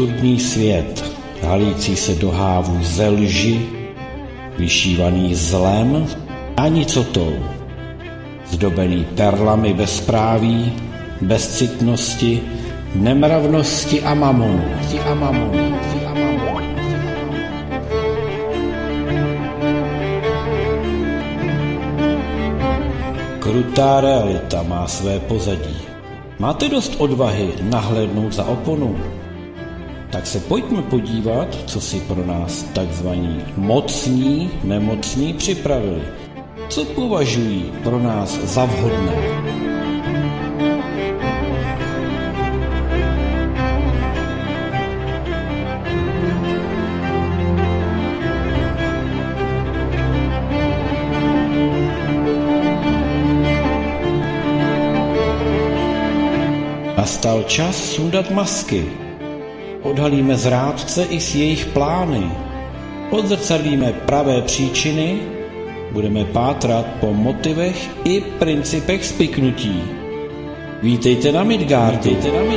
absurdní svět, halící se do hávu ze lži, vyšívaný zlem a nicotou, zdobený perlami bezpráví, bezcitnosti, nemravnosti a mamonu. Krutá realita má své pozadí. Máte dost odvahy nahlédnout za oponu? Tak se pojďme podívat, co si pro nás takzvaní mocní, nemocní připravili. Co považují pro nás za vhodné? Nastal čas sundat masky. Odhalíme zrádce i s jejich plány. Odzrcadlíme pravé příčiny. Budeme pátrat po motivech i principech spiknutí. Vítejte na Midgardu.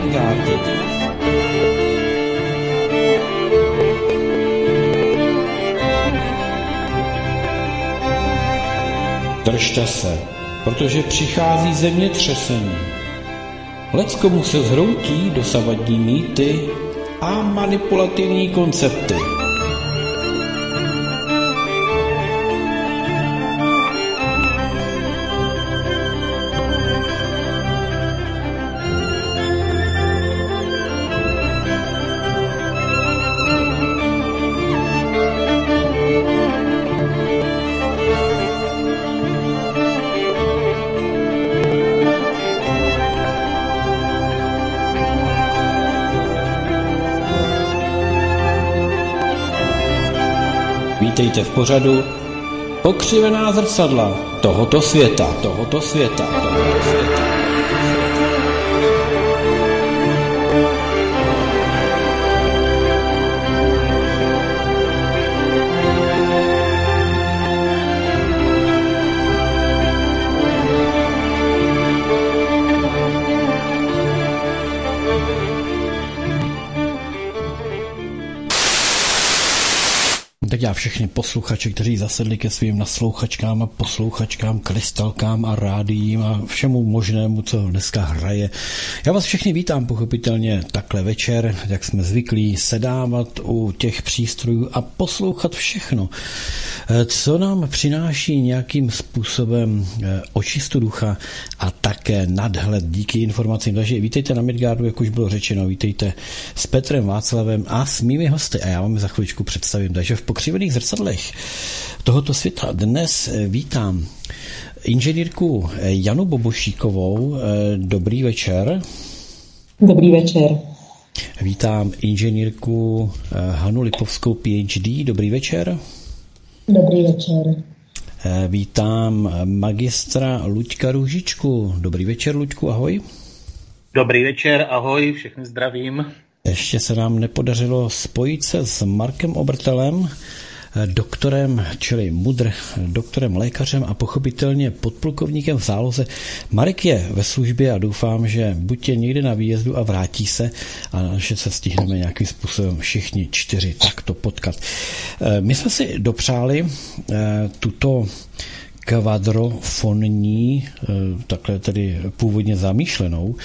Držte se, protože přichází zemětřesení. Leckomu se zhroutí dosavadní mýty a manipulativní koncepty. Vítejte v pořadu Pokřivená zrcadla tohoto světa. Tak já všechny posluchače, kteří zasedli ke svým naslouchačkám a posluchačkám, krystalkám a rádiím a všemu možnému, co dneska hraje. Já vás všechny vítám pochopitelně takhle večer, jak jsme zvyklí sedávat u těch přístrojů a poslouchat všechno, co nám přináší nějakým způsobem očistu ducha a také nadhled díky informacím. Takže vítejte na Midgardu, jak už bylo řečeno, vítejte s Petrem Václavem a s mými hosty a já vám za chviličku představím. Takže v Pokřivených zrcadlech tohoto světa dnes vítám inženýrku Janu Bobošíkovou. Dobrý večer. Dobrý večer. Vítám inženýrku Hanu Lipovskou, PhD. Dobrý večer. Dobrý večer. Vítám magistra Luďka Růžičku. Dobrý večer, Luďku, ahoj. Dobrý večer, ahoj, všechny zdravím. Ještě se nám nepodařilo spojit se s Markem Obertelem, doktorem, čili MUDr, doktorem lékařem a pochopitelně podplukovníkem v záloze. Marek je ve službě a doufám, že buď je někde na výjezdu a vrátí se a že se stihneme nějakým způsobem všichni 4 takto potkat. My jsme si dopřáli tuto kvadrofonní, takhle tedy původně zamýšlenou,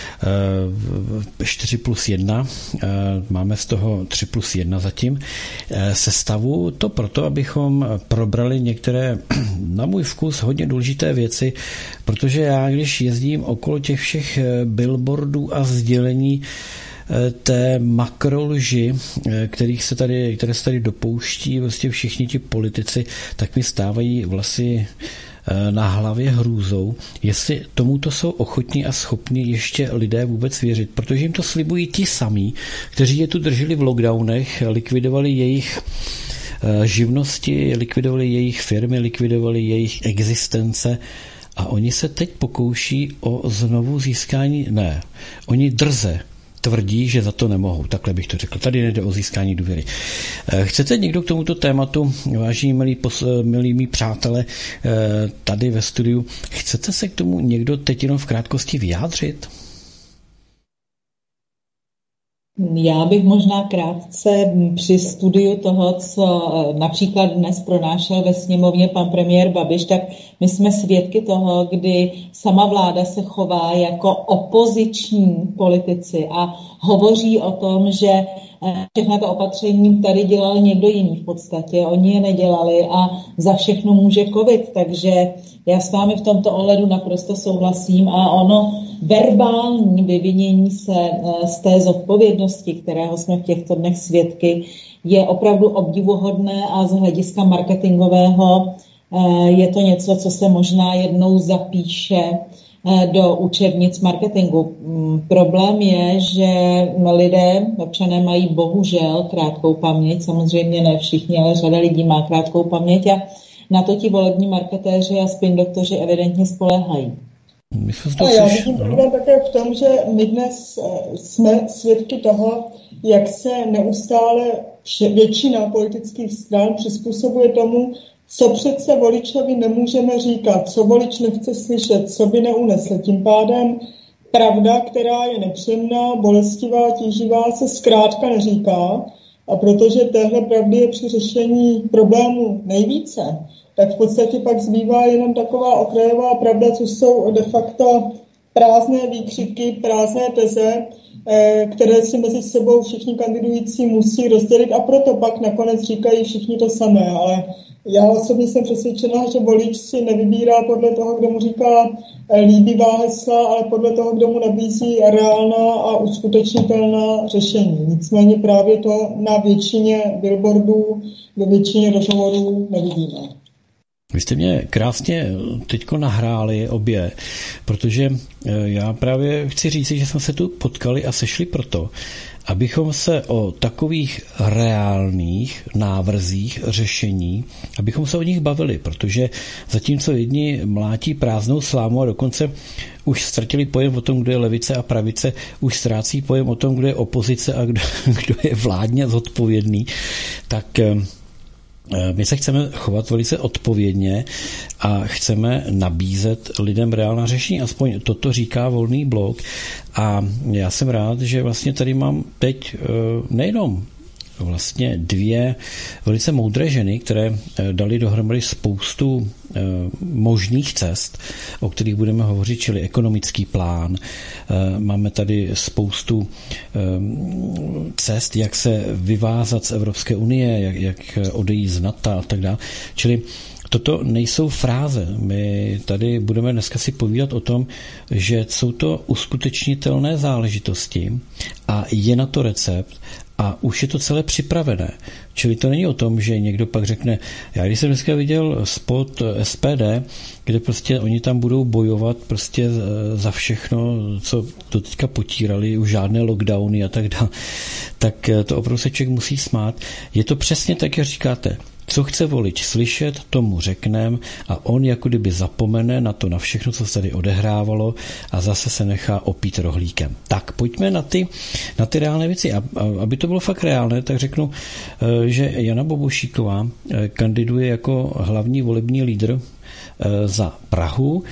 4+1, máme z toho 3+1 zatím, sestavu, to proto, abychom probrali některé, na můj vkus, hodně důležité věci, protože já, když jezdím okolo těch všech billboardů a sdělení té makrolži, které se tady dopouští vlastně všichni ti politici, tak mi stávají vlasy na hlavě hrůzou, jestli tomuto jsou ochotní a schopni ještě lidé vůbec věřit, protože jim to slibují ti samí, kteří je tu drželi v lockdownech, likvidovali jejich živnosti, likvidovali jejich firmy, likvidovali jejich existence a oni se teď pokouší o znovu získání, oni drze tvrdí, že za to nemohou. Takhle bych to řekl. Tady nejde o získání důvěry. Chcete někdo k tomuto tématu, vážení milí přátelé, tady ve studiu, chcete se k tomu někdo teď jenom v krátkosti vyjádřit? Já bych možná krátce při studiu toho, co například dnes pronášel ve sněmovně pan premiér Babiš, tak my jsme svědky toho, kdy sama vláda se chová jako opoziční politici a hovoří o tom, že všechna to opatření tady dělal někdo jiný v podstatě. Oni je nedělali a za všechno může covid, takže já s vámi v tomto ohledu naprosto souhlasím a ono verbální vyvinění se z té zodpovědnosti, kterého jsme v těchto dnech svědky, je opravdu obdivuhodné a z hlediska marketingového je to něco, co se možná jednou zapíše do učebnic marketingu. Problém je, že lidé, občané mají bohužel krátkou paměť, samozřejmě ne všichni, ale řada lidí má krátkou paměť a na to ti volební marketéři a spin doktoři evidentně spoléhají. Já vidím problém také v tom, že my dnes jsme svědky toho, jak se neustále většina politických stran přizpůsobuje tomu, co přece voličovi nemůžeme říkat, co volič nechce slyšet, co by neunesl. Tím pádem pravda, která je nepříjemná, bolestivá, tíživá, se zkrátka neříká. A protože téhle pravdy je při řešení problému nejvíce, tak v podstatě pak zbývá jenom taková okrajová pravda, což jsou de facto prázdné výkřiky, prázdné teze, které si mezi sebou všichni kandidující musí rozdělit a proto pak nakonec říkají všichni to samé. Ale já osobně jsem přesvědčená, že volič si nevybírá podle toho, kdo mu říká líbivá hesla, ale podle toho, kdo mu nabízí reálná a uskutečnitelná řešení. Nicméně právě to na většině billboardů, ve většině rozhovorů nevidíme. Vy jste mě krásně teďko nahráli obě, protože já právě chci říct, že jsme se tu potkali a sešli proto, abychom se o takových reálných návrzích řešení, abychom se o nich bavili, protože zatímco jedni mlátí prázdnou slámu a dokonce už ztratili pojem o tom, kdo je levice a pravice, už ztrácí pojem o tom, kdo je opozice a kdo je vládně zodpovědný, tak my se chceme chovat velice odpovědně a chceme nabízet lidem reálná řešení. Aspoň toto říká Volný blok. A já jsem rád, že vlastně tady mám teď nejenom vlastně dvě velice moudré ženy, které dali dohromady spoustu možných cest, o kterých budeme hovořit, čili ekonomický plán. Máme tady spoustu cest, jak se vyvázat z Evropské unie, jak odejít z NATO a tak dále. Čili toto nejsou fráze. My tady budeme dneska si povídat o tom, že jsou to uskutečnitelné záležitosti a je na to recept a už je to celé připravené. Čili to není o tom, že někdo pak řekne, já když jsem dneska viděl spot SPD, kde prostě oni tam budou bojovat prostě za všechno, co to teďka potírali, už žádné lockdowny a tak dále, tak to opravdu se člověk musí smát. Je to přesně tak, jak říkáte. Co chce volič slyšet, tomu řeknem a on jako kdyby zapomene na to, na všechno, co se tady odehrávalo a zase se nechá opít rohlíkem. Tak pojďme na ty reálné věci. A aby to bylo fakt reálné, tak řeknu, že Jana Bobošíková kandiduje jako hlavní volební lídr za Prahu.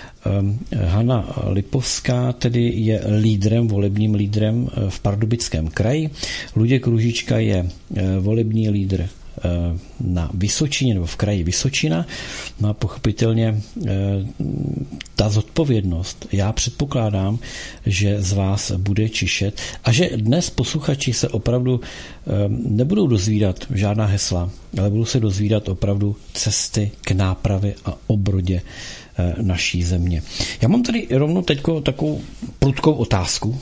Hana Lipovská tedy je volebním lídrem v Pardubickém kraji. Luděk Růžička je volební lídr na Vysočině nebo v kraji Vysočina. No a pochopitelně ta zodpovědnost, já předpokládám, že z vás bude čišet a že dnes posluchači se opravdu nebudou dozvídat žádná hesla, ale budou se dozvídat opravdu cesty k nápravě a obrodě naší země. Já mám tady rovnou teďko takovou prudkou otázku.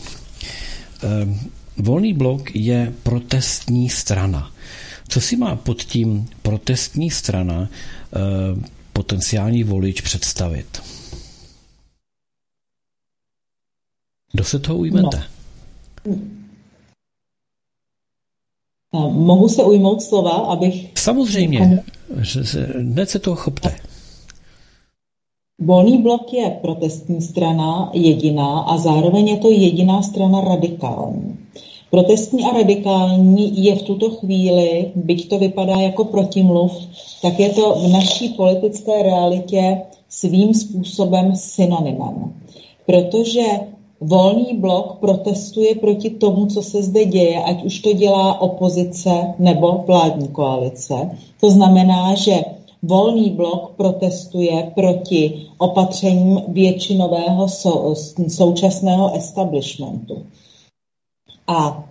Volný blok je protestní strana. Co si má pod tím protestní strana potenciální volič představit? Kdo se toho ujmete? Mohu se ujmout slova, abych... Samozřejmě, hned se toho chopte. Volný blok je protestní strana jediná a zároveň je to jediná strana radikální. Protestní a radikální je v tuto chvíli, byť to vypadá jako protimluv, tak je to v naší politické realitě svým způsobem synonymem. Protože Volný blok protestuje proti tomu, co se zde děje, ať už to dělá opozice nebo vládní koalice. To znamená, že Volný blok protestuje proti opatřením většinového současného establishmentu. A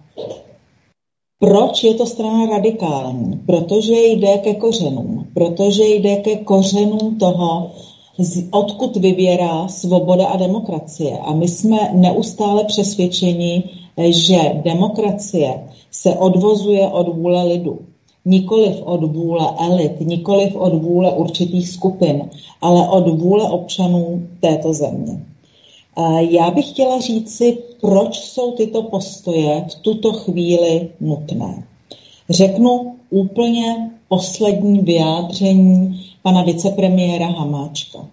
proč je to strana radikální? Protože jde ke kořenům. Protože jde ke kořenům toho, odkud vyvěrá svoboda a demokracie. A my jsme neustále přesvědčeni, že demokracie se odvozuje od vůle lidu. Nikoliv od vůle elit, nikoliv od vůle určitých skupin, ale od vůle občanů této země. Já bych chtěla říci, proč jsou tyto postoje v tuto chvíli nutné. Řeknu úplně poslední vyjádření pana vicepremiéra Hamáčka.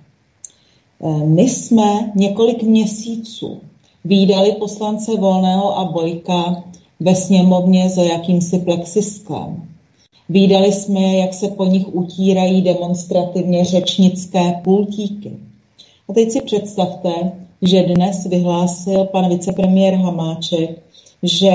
My jsme několik měsíců vídali poslance Volného a Bojka ve sněmovně za jakýmsi plexisklem. Vídali jsme, jak se po nich utírají demonstrativně řečnické pultíky. A teď si představte, že dnes vyhlásil pan vicepremiér Hamáček, že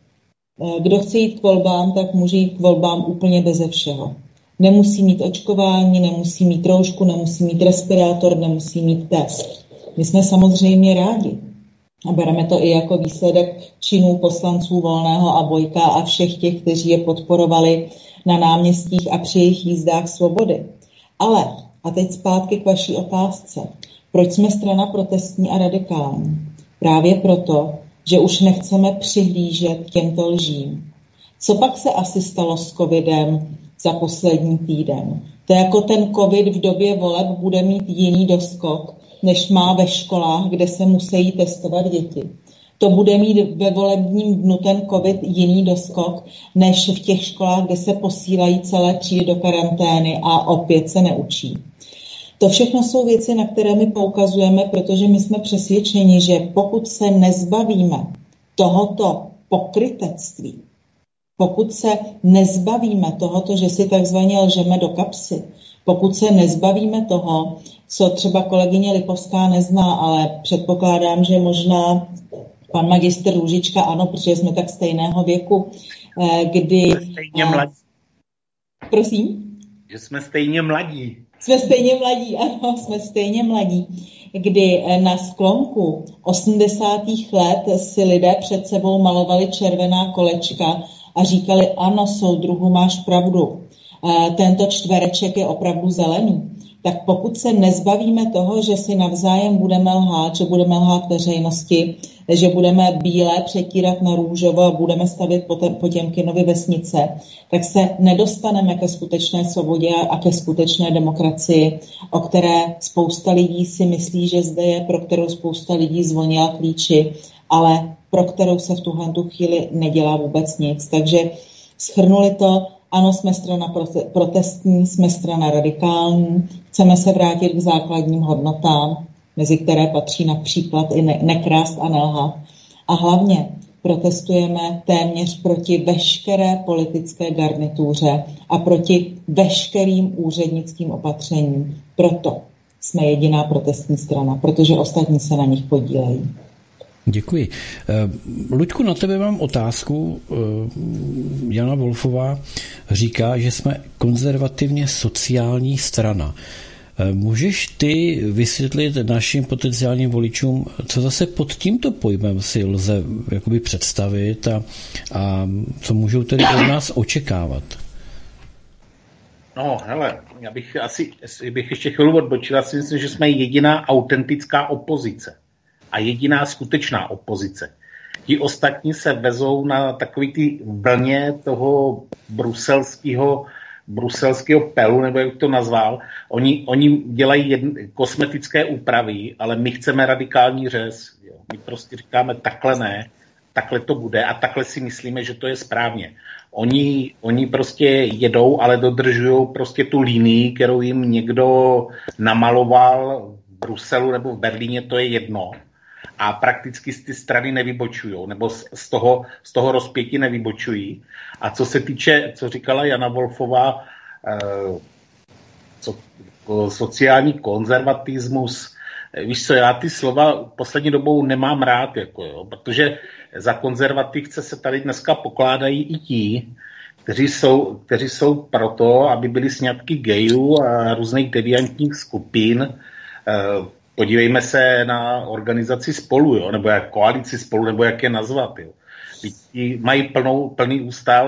kdo chce jít k volbám, tak může jít k volbám úplně beze všeho. Nemusí mít očkování, nemusí mít roušku, nemusí mít respirátor, nemusí mít test. My jsme samozřejmě rádi. A bereme to i jako výsledek činů poslanců Volného a Bojka a všech těch, kteří je podporovali na náměstích a při jejich jízdách svobody. Ale, a teď zpátky k vaší otázce, proč jsme strana protestní a radikální? Právě proto, že už nechceme přihlížet k těmto lžím. Co pak se asi stalo s covidem za poslední týden? To je jako ten covid v době voleb bude mít jiný doskok, než má ve školách, kde se musí testovat děti. To bude mít ve volebním dnu ten covid jiný doskok, než v těch školách, kde se posílají celé třídy do karantény a opět se neučí. To všechno jsou věci, na které my poukazujeme, protože my jsme přesvědčeni, že pokud se nezbavíme tohoto pokrytectví, pokud se nezbavíme tohoto, že si takzvaně lžeme do kapsy, pokud se nezbavíme toho, co třeba kolegyně Lipovská nezná, ale předpokládám, že možná pan magistr Růžička, ano, protože jsme tak stejného věku, kdy... Stejně mladí. Prosím? Že jsme stejně mladí. Jsme stejně mladí, ano, jsme stejně mladí, kdy na sklonku 80. let si lidé před sebou malovali červená kolečka a říkali, ano, soudruhu, máš pravdu, tento čtvereček je opravdu zelený. Tak pokud se nezbavíme toho, že si navzájem budeme lhát, že budeme lhát veřejnosti, že budeme bílé přetírat na růžovo a budeme stavět Potěmkinovy vesnice, tak se nedostaneme ke skutečné svobodě a ke skutečné demokracii, o které spousta lidí si myslí, že zde je, pro kterou spousta lidí zvonila klíči, ale pro kterou se v tuhle chvíli nedělá vůbec nic. Takže shrnuli to, ano, jsme strana protestní, jsme strana radikální, chceme se vrátit k základním hodnotám, mezi které patří například i nekrást a nelhat. A hlavně protestujeme téměř proti veškeré politické garnituře a proti veškerým úřednickým opatřením. Proto jsme jediná protestní strana, protože ostatní se na nich podílejí. Děkuji. Luďku, na tebe mám otázku. Jana Wolfová říká, že jsme konzervativně sociální strana. Můžeš ty vysvětlit našim potenciálním voličům, co zase pod tímto pojmem si lze jakoby představit a co můžou tedy od nás očekávat? No, hele, já bych ještě chvíli odbočil. Já si myslím, že jsme jediná autentická opozice a jediná skutečná opozice. Ti ostatní se vezou na takový ty vlně toho bruselského pelu, nebo jak to nazval. Oni dělají kosmetické úpravy, ale my chceme radikální řez. Jo. My prostě říkáme takhle ne, takhle to bude a takhle si myslíme, že to je správně. Oni prostě jedou, ale dodržují prostě tu linii, kterou jim někdo namaloval v Bruselu nebo v Berlíně, to je jedno. A prakticky z ty strany nevybočují, nebo z toho rozpětí nevybočují. A co se týče, co říkala Jana Wolfová, sociální konzervatismus, víš co, já ty slova poslední dobou nemám rád, jako jo, protože za konzervativce se tady dneska pokládají i ti, kteří jsou proto, aby byly sňatky gayů a různých deviantních skupin. Podívejme se na organizaci Spolu, jo, nebo jak koalici Spolu, nebo jak je nazvat. Jo. Mají plný ústav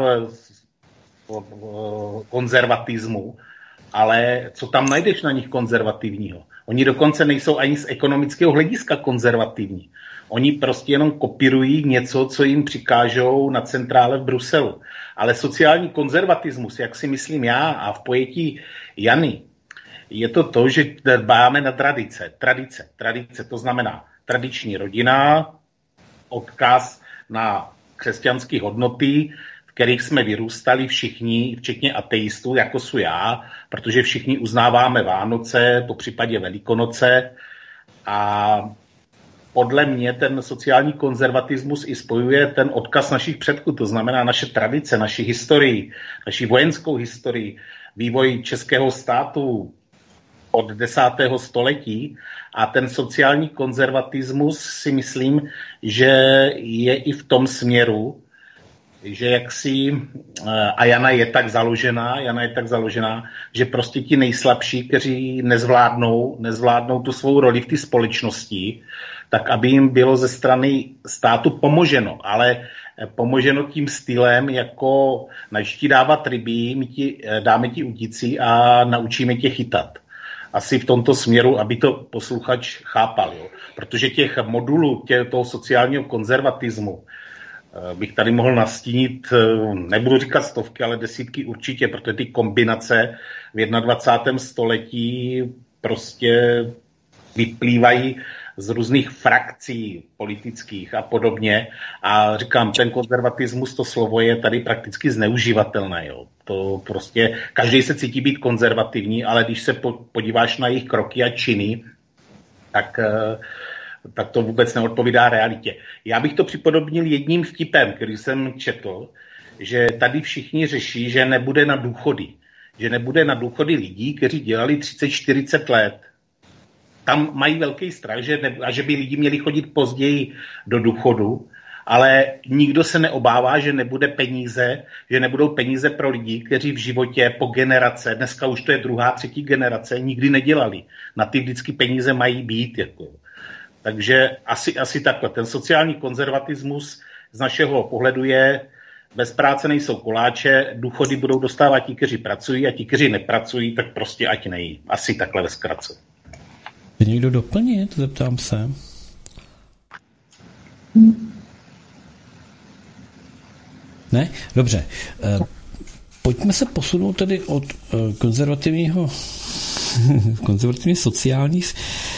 konzervatismu, ale co tam najdeš na nich konzervativního? Oni dokonce nejsou ani z ekonomického hlediska konzervativní. Oni prostě jenom kopírují něco, co jim přikážou na centrále v Bruselu. Ale sociální konzervatismus, jak si myslím já a v pojetí Jany, je to, že dbáme na tradice. To znamená tradiční rodina, odkaz na křesťanské hodnoty, v kterých jsme vyrůstali všichni, včetně ateistů, jako jsou já, protože všichni uznáváme Vánoce, po případě Velikonoce a podle mě ten sociální konzervatismus i spojuje ten odkaz našich předků, to znamená naše tradice, naši historii, naši vojenskou historii, vývoj českého státu od 10. století a ten sociální konzervatismus si myslím, že je i v tom směru, že jaksi, a Jana je tak založená, že prostě ti nejslabší, kteří nezvládnou tu svou roli v té společnosti, tak aby jim bylo ze strany státu pomoženo, ale pomoženo tím stylem, jako načti ti dávat ryby, dáme ti udici a naučíme tě chytat. Asi v tomto směru, aby to posluchač chápal, jo. Protože těch modulů toho sociálního konzervatismu bych tady mohl nastínit, nebudu říkat stovky, ale desítky určitě, protože ty kombinace v 21. století prostě vyplývají z různých frakcí politických a podobně. A říkám, ten konzervatismus, to slovo je tady prakticky zneužívatelné. Jo. To prostě, každý se cítí být konzervativní, ale když se podíváš na jejich kroky a činy, tak to vůbec neodpovídá realitě. Já bych to připodobnil jedním vtipem, který jsem četl, že tady všichni řeší, že nebude na důchody. Že nebude na důchody lidí, kteří dělali 30-40 let. Tam mají velký strach, že by lidi měli chodit později do důchodu, ale nikdo se neobává, že nebudou peníze pro lidi, kteří v životě po generace, dneska už to je 2., 3. generace, nikdy nedělali. Na ty vždycky peníze mají být. Jako. Takže asi takhle. Ten sociální konzervatismus z našeho pohledu je, bez práce nejsou koláče, důchody budou dostávat ti, kteří pracují a ti, kteří nepracují, tak prostě ať nejí. Asi takhle ve zkratce. Chce někdo doplnit? Zeptám se. Ne? Dobře. Pojďme se posunout tedy od konzervativního sociálního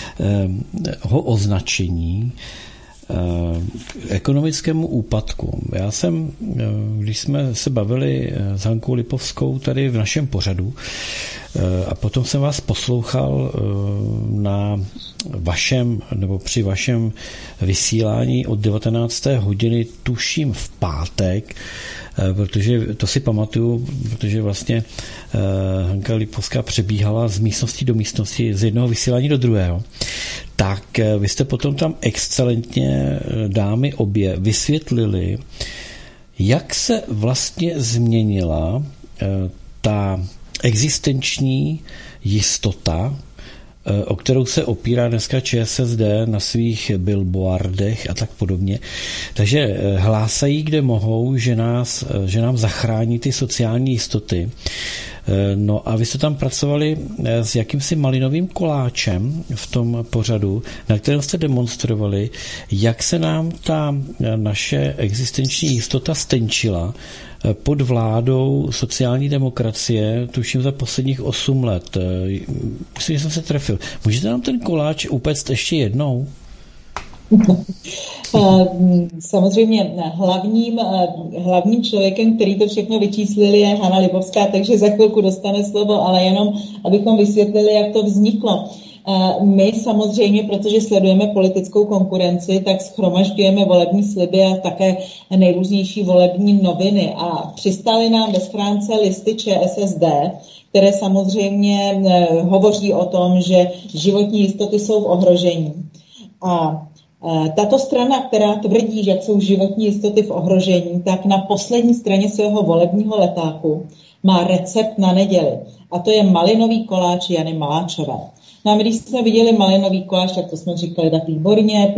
označení k ekonomickému úpadku. Já jsem, když jsme se bavili s Hankou Lipovskou tady v našem pořadu a potom jsem vás poslouchal na vašem, nebo při vašem vysílání od 19. hodiny, tuším v pátek, protože to si pamatuju, protože vlastně Hanka Lipovská přebíhala z místnosti do místnosti, z jednoho vysílání do druhého. Tak vy jste potom tam excelentně, dámy obě, vysvětlili, jak se vlastně změnila ta existenční jistota, o kterou se opírá dneska ČSSD na svých billboardech a tak podobně. Takže hlásají, kde mohou, že nám zachrání ty sociální jistoty. No a vy jste tam pracovali s jakýmsi malinovým koláčem v tom pořadu, na kterém jste demonstrovali, jak se nám ta naše existenční jistota stenčila pod vládou sociální demokracie, tuším za posledních 8 let. Myslím, že jsem se trefil. Můžete nám ten koláč upéct ještě jednou? Samozřejmě hlavním člověkem, který to všechno vyčíslil, je Hana Lipovská, takže za chvilku dostane slovo, ale jenom abychom vysvětlili, jak to vzniklo. My samozřejmě, protože sledujeme politickou konkurenci, tak shromažďujeme volební sliby a také nejrůznější volební noviny. A přistály nám ve schránce listy ČSSD, které samozřejmě hovoří o tom, že životní jistoty jsou v ohrožení. A tato strana, která tvrdí, že jsou životní jistoty v ohrožení, tak na poslední straně svého volebního letáku má recept na neděli. A to je malinový koláč Jany Maláčové. No a když jsme viděli malinový koláč, tak to jsme říkali tak výborně,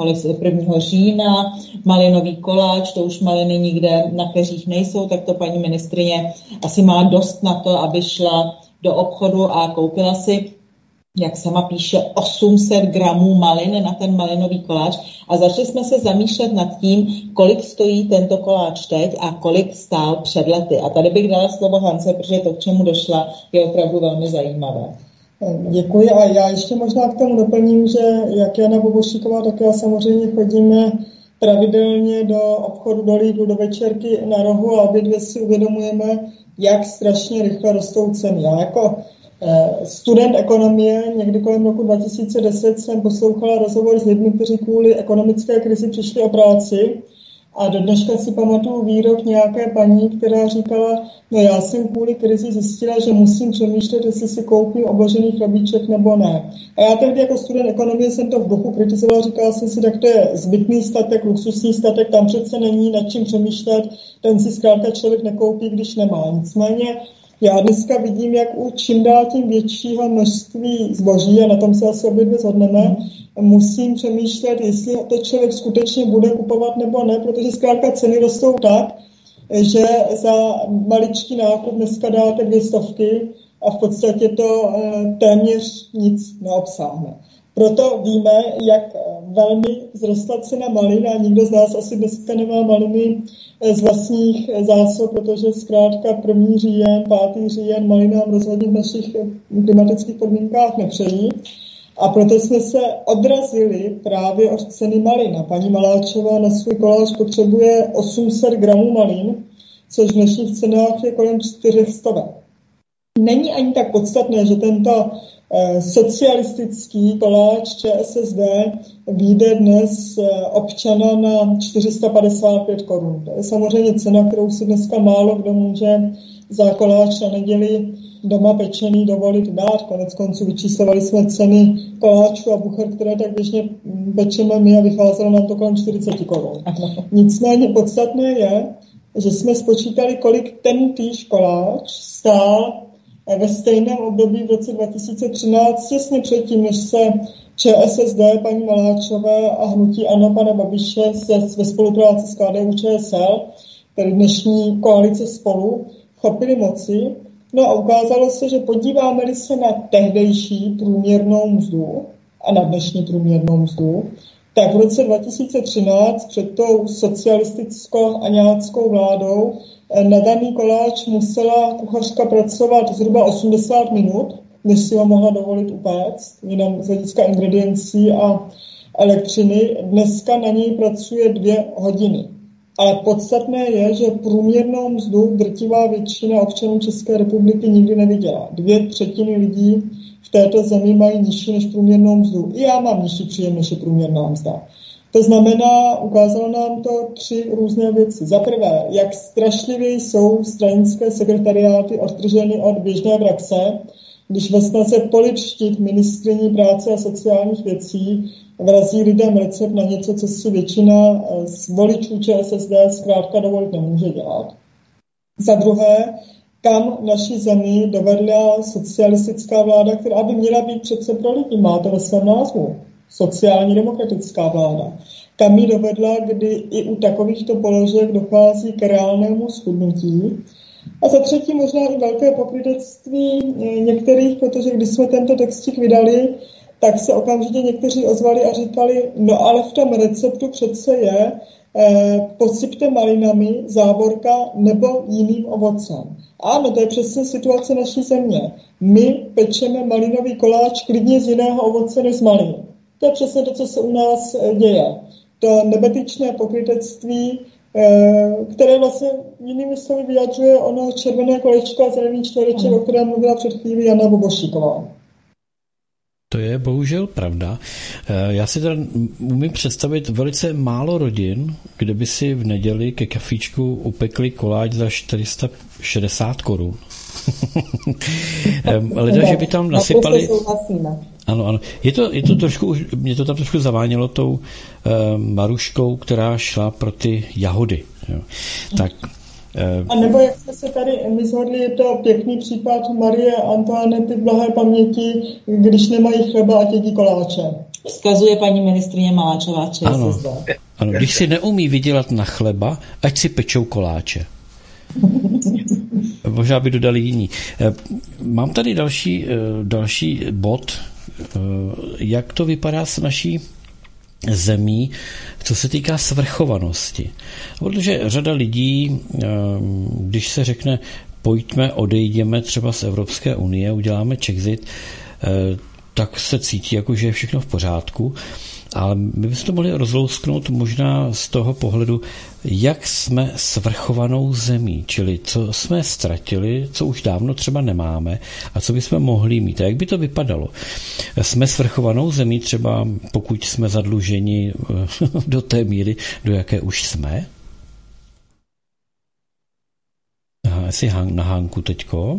1. října, malinový koláč, to už maliny nikde na keřích nejsou, tak to paní ministryně asi má dost na to, aby šla do obchodu a koupila si, jak sama píše, 800 gramů malin na ten malinový koláč a začali jsme se zamýšlet nad tím, kolik stojí tento koláč teď a kolik stál před lety. A tady bych dala slovo Hance, protože to, k čemu došla, je opravdu velmi zajímavé. Děkuji a já ještě možná k tomu doplním, že jak Jana Bobošíková, tak já samozřejmě chodíme pravidelně do obchodu, do Lidlu, do večerky na rohu a obě dvě si uvědomujeme, jak strašně rychle rostou ceny. Já jako student ekonomie někdy kolem roku 2010 jsem poslouchala rozhovor s lidmi, kteří kvůli ekonomické krizi přišli o práci a do dneška si pamatuju výrok nějaké paní, která říkala, no já jsem kvůli krizi zjistila, že musím přemýšlet, jestli si koupím obložený chlebíček nebo ne. A já tehdy jako student ekonomie jsem to v duchu kritizovala, říkala jsem si, tak to je zbytný statek, luxusní statek, tam přece není nad čím přemýšlet, ten si zkrátka člověk nekoupí, když nemá. Nicméně já dneska vidím, jak u čím dál tím většího množství zboží, a na tom se asi obě dvě shodneme, musím přemýšlet, jestli to člověk skutečně bude kupovat nebo ne, protože zkrátka ceny rostou tak, že za maličký nákup dneska dáte 200 a v podstatě to téměř nic neobsáhne. Proto víme, jak velmi vzrostla cena malin a nikdo z nás asi dneska nemá maliny z vlastních zásob, protože zkrátka 1. říjen, 5. říjen maliny nám rozhodně v našich klimatických podmínkách nepřejí. A proto jsme se odrazili právě od ceny malin. A paní Maláčová na svůj koláč potřebuje 800 gramů malin, což v dnešních cenách je kolem 400. Není ani tak podstatné, že tento socialistický koláč ČSSD vyjde dnes občana na 455 korun. To je samozřejmě cena, kterou si dneska málo kdo může za koláč na neděli doma pečený dovolit dát. Konec konců vyčíslovali jsme ceny koláčů a bucher, které tak běžně pečeme my a vycházelo nám to kolem 40 korun. Nicméně podstatné je, že jsme spočítali, kolik ten týž koláč stál ve stejném období v roce 2013, těsně předtím, než se ČSSD, paní Maláčové a hnutí ANO pana Babiše ve spolupráci s KDU-ČSL, tedy dnešní koalice Spolu, chopili moci. No a ukázalo se, že podíváme-li se na tehdejší průměrnou mzdu a na dnešní průměrnou mzdu, tak v roce 2013 před tou socialisticko-aňáckou vládou na daný koláč musela kuchařka pracovat zhruba 80 minut, než si ho mohla dovolit upéct, jenom z hlediska ingrediencí a elektřiny. Dneska na něj pracuje 2 hodiny. Ale podstatné je, že průměrnou mzdu drtivá většina občanů České republiky nikdy neviděla. 2/3 lidí v této zemi mají nižší než průměrnou mzdu. I já mám nižší příjem, než je průměrná mzda. To znamená, ukázalo nám to 3 různé věci. Za prvé, jak strašlivě jsou stranické sekretariáty odtrženy od běžné praxe, když ve snaze polipštit ministryní práce a sociálních věcí vrazí lidem recept na něco, co si většina z voličů ČSSD zkrátka dovolit nemůže dělat. Za druhé, kam naši zemi dovedla socialistická vláda, která by měla být přece pro lidi, má to ve svém názvu, sociální demokratická vláda. Kam ji dovedla, kdy i u takovýchto položek dochází k reálnému schudnutí. A za třetí možná i velké pokrytectví některých, protože když jsme tento textík vydali, tak se okamžitě někteří ozvali a říkali, no ale v tom receptu přece je posypte malinami, závorka nebo jiným ovocem. Ano, to je přesně situace naší země. My pečeme malinový koláč klidně z jiného ovoce než z malin. To je přesně to, co se u nás děje. To nebetyčné pokrytectví, které vlastně jinými slovy vyjadřuje ono červené kolečko a zelený čtvereček, o kterém mluvila před chvílí Jana Bobošíková. To je bohužel pravda. Já si teda umím představit velice málo rodin, kde by si v neděli ke kafíčku upekli koláč za 460 korun. Lidé, že by tam nasypali... Ano. Je to trošku, mě to tam trošku zavánělo tou Maruškou, která šla pro ty jahody. Jo. Tak a nebo jak jsme se tady shodli, je to pěkný případ Marie Antoinety blahé paměti, když nemají chleba a jedí koláče. Vzkazuje paní ministryně Maláčová ČSSD. Ano, když si neumí vydělat na chleba, ať si pečou koláče. Možná by dodali jiní. Mám tady další bod, jak to vypadá s naší zemí, co se týká svrchovanosti. Protože řada lidí, když se řekne pojďme, odejdeme třeba z Evropské unie, uděláme Czexit, tak se cítí, jako že je všechno v pořádku. Ale my bychom to mohli rozlousknout možná z toho pohledu, jak jsme svrchovanou zemí, čili co jsme ztratili, co už dávno třeba nemáme a co bychom mohli mít. A jak by to vypadalo? Jsme svrchovanou zemí třeba, pokud jsme zadluženi do té míry, do jaké už jsme? Aha, jsi na Hánku teďko?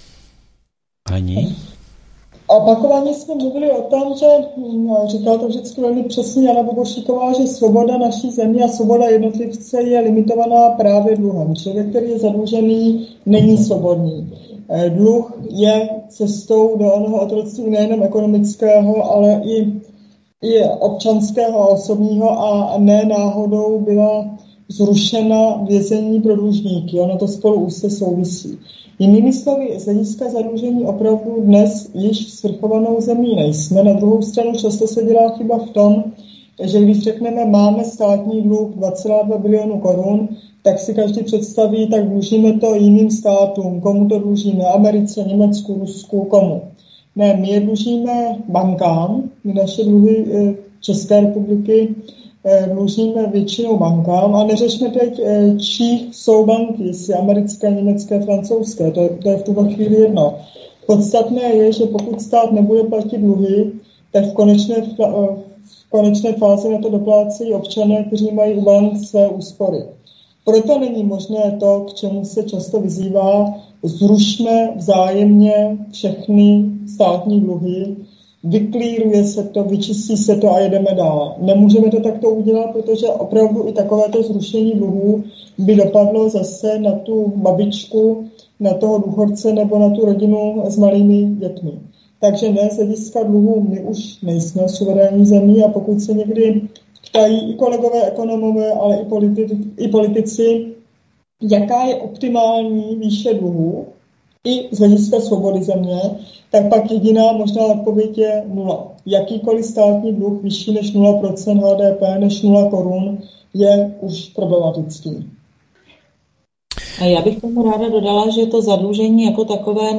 Ani? Opakovaně jsme mluvili o tom, že říkala to vždycky velmi přesně Jana Bobošíková, že svoboda naší země a svoboda jednotlivce je limitovaná právě dluhem. Člověk, který je zadlužený, není svobodný. Dluh je cestou do onoho otroctví nejenom ekonomického, ale i občanského a osobního a ne náhodou byla zrušena vězení pro dlužníky. Ono to spolu úzce souvisí. Jinými slovy, z hlediska zadlužení opravdu dnes již svrchovanou zemí nejsme. Na druhou stranu často se dělá chyba v tom, že když řekneme, máme státní dluh 2,2 bilionu korun, tak si každý představí, tak dlužíme to jiným státům. Komu to dlužíme? Americe, Německu, Rusku, komu? Ne, my je dlužíme bankám, my naše dluhy České republiky dlužíme většinou bankám a neřešme teď, čích jsou banky, jestli americké, německé, francouzské, to je v tuhle chvíli jedno. Podstatné je, že pokud stát nebude platit dluhy, tak v konečné fázi na to doplácejí občané, kteří mají u bank své úspory. Proto není možné to, k čemu se často vyzývá, zrušme vzájemně všechny státní dluhy, vyklíruje se to, vyčistí se to a jedeme dál. Nemůžeme to takto udělat, protože opravdu i takovéto zrušení dluhů by dopadlo zase na tu babičku, na toho důchodce nebo na tu rodinu s malými dětmi. Takže ne, z hlediska dluhů my už nejsme suverénní zemí a pokud se někdy ptají i kolegové ekonomové, ale i politici, jaká je optimální výše dluhů, i z hlediska svobody země, tak pak jediná možná odpověď je 0. Jakýkoliv státní dluh vyšší než 0% HDP, než 0 korun, je už problematický. A já bych tomu ráda dodala, že to zadlužení jako takové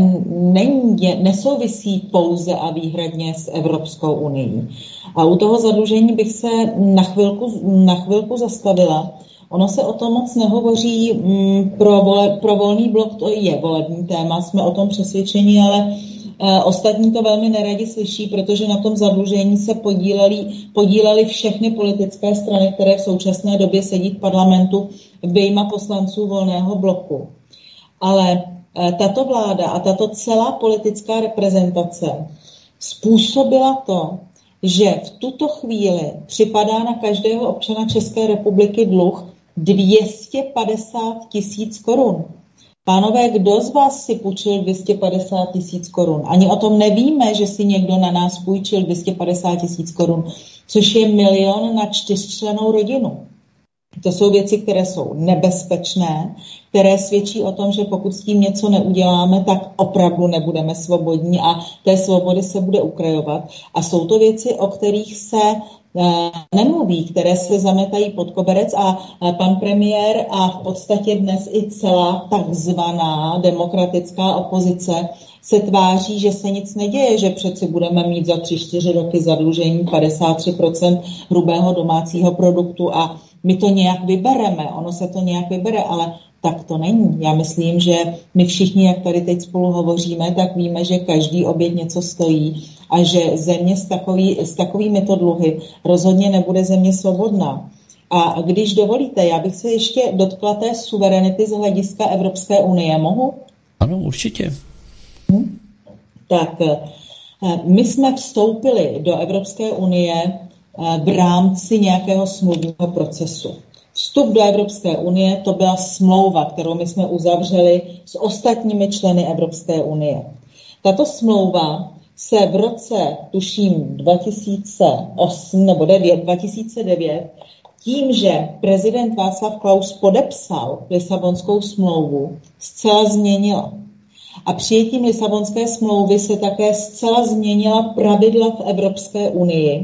nesouvisí pouze a výhradně s Evropskou unií. A u toho zadlužení bych se na chvilku zastavila. Ono se o tom moc nehovoří, pro Volný blok to je volební téma, jsme o tom přesvědčeni, ale ostatní to velmi neradi slyší, protože na tom zadlužení se podílely všechny politické strany, které v současné době sedí v parlamentu, vyjma poslanců Volného bloku. Ale tato vláda a tato celá politická reprezentace způsobila to, že v tuto chvíli připadá na každého občana České republiky dluh 250 000 korun. Pánové, kdo z vás si půjčil 250 000 korun? Ani o tom nevíme, že si někdo na nás půjčil 250 000 korun, což je 1 000 000 na 4člennou rodinu. To jsou věci, které jsou nebezpečné, které svědčí o tom, že pokud s tím něco neuděláme, tak opravdu nebudeme svobodní a té svobody se bude ukrajovat. A jsou to věci, o kterých se nemluví, které se zametají pod koberec a pan premiér a v podstatě dnes i celá takzvaná demokratická opozice se tváří, že se nic neděje, že přeci budeme mít za 3-4 roky zadlužení 53% hrubého domácího produktu a my to nějak vybereme, ono se to nějak vybere, ale tak to není. Já myslím, že my všichni, jak tady teď spolu hovoříme, tak víme, že každý oběd něco stojí a že země s takovými dluhy rozhodně nebude země svobodná. A když dovolíte, já bych se ještě dotkla té suverenity z hlediska Evropské unie. Mohu? Ano, určitě. Tak my jsme vstoupili do Evropské unie v rámci nějakého smluvního procesu. Vstup do Evropské unie, to byla smlouva, kterou my jsme uzavřeli s ostatními členy Evropské unie. Tato smlouva se v roce, tuším, 2008 nebo 2009, tím, že prezident Václav Klaus podepsal Lisabonskou smlouvu, zcela změnila. A přijetím Lisabonské smlouvy se také zcela změnila pravidla v Evropské unii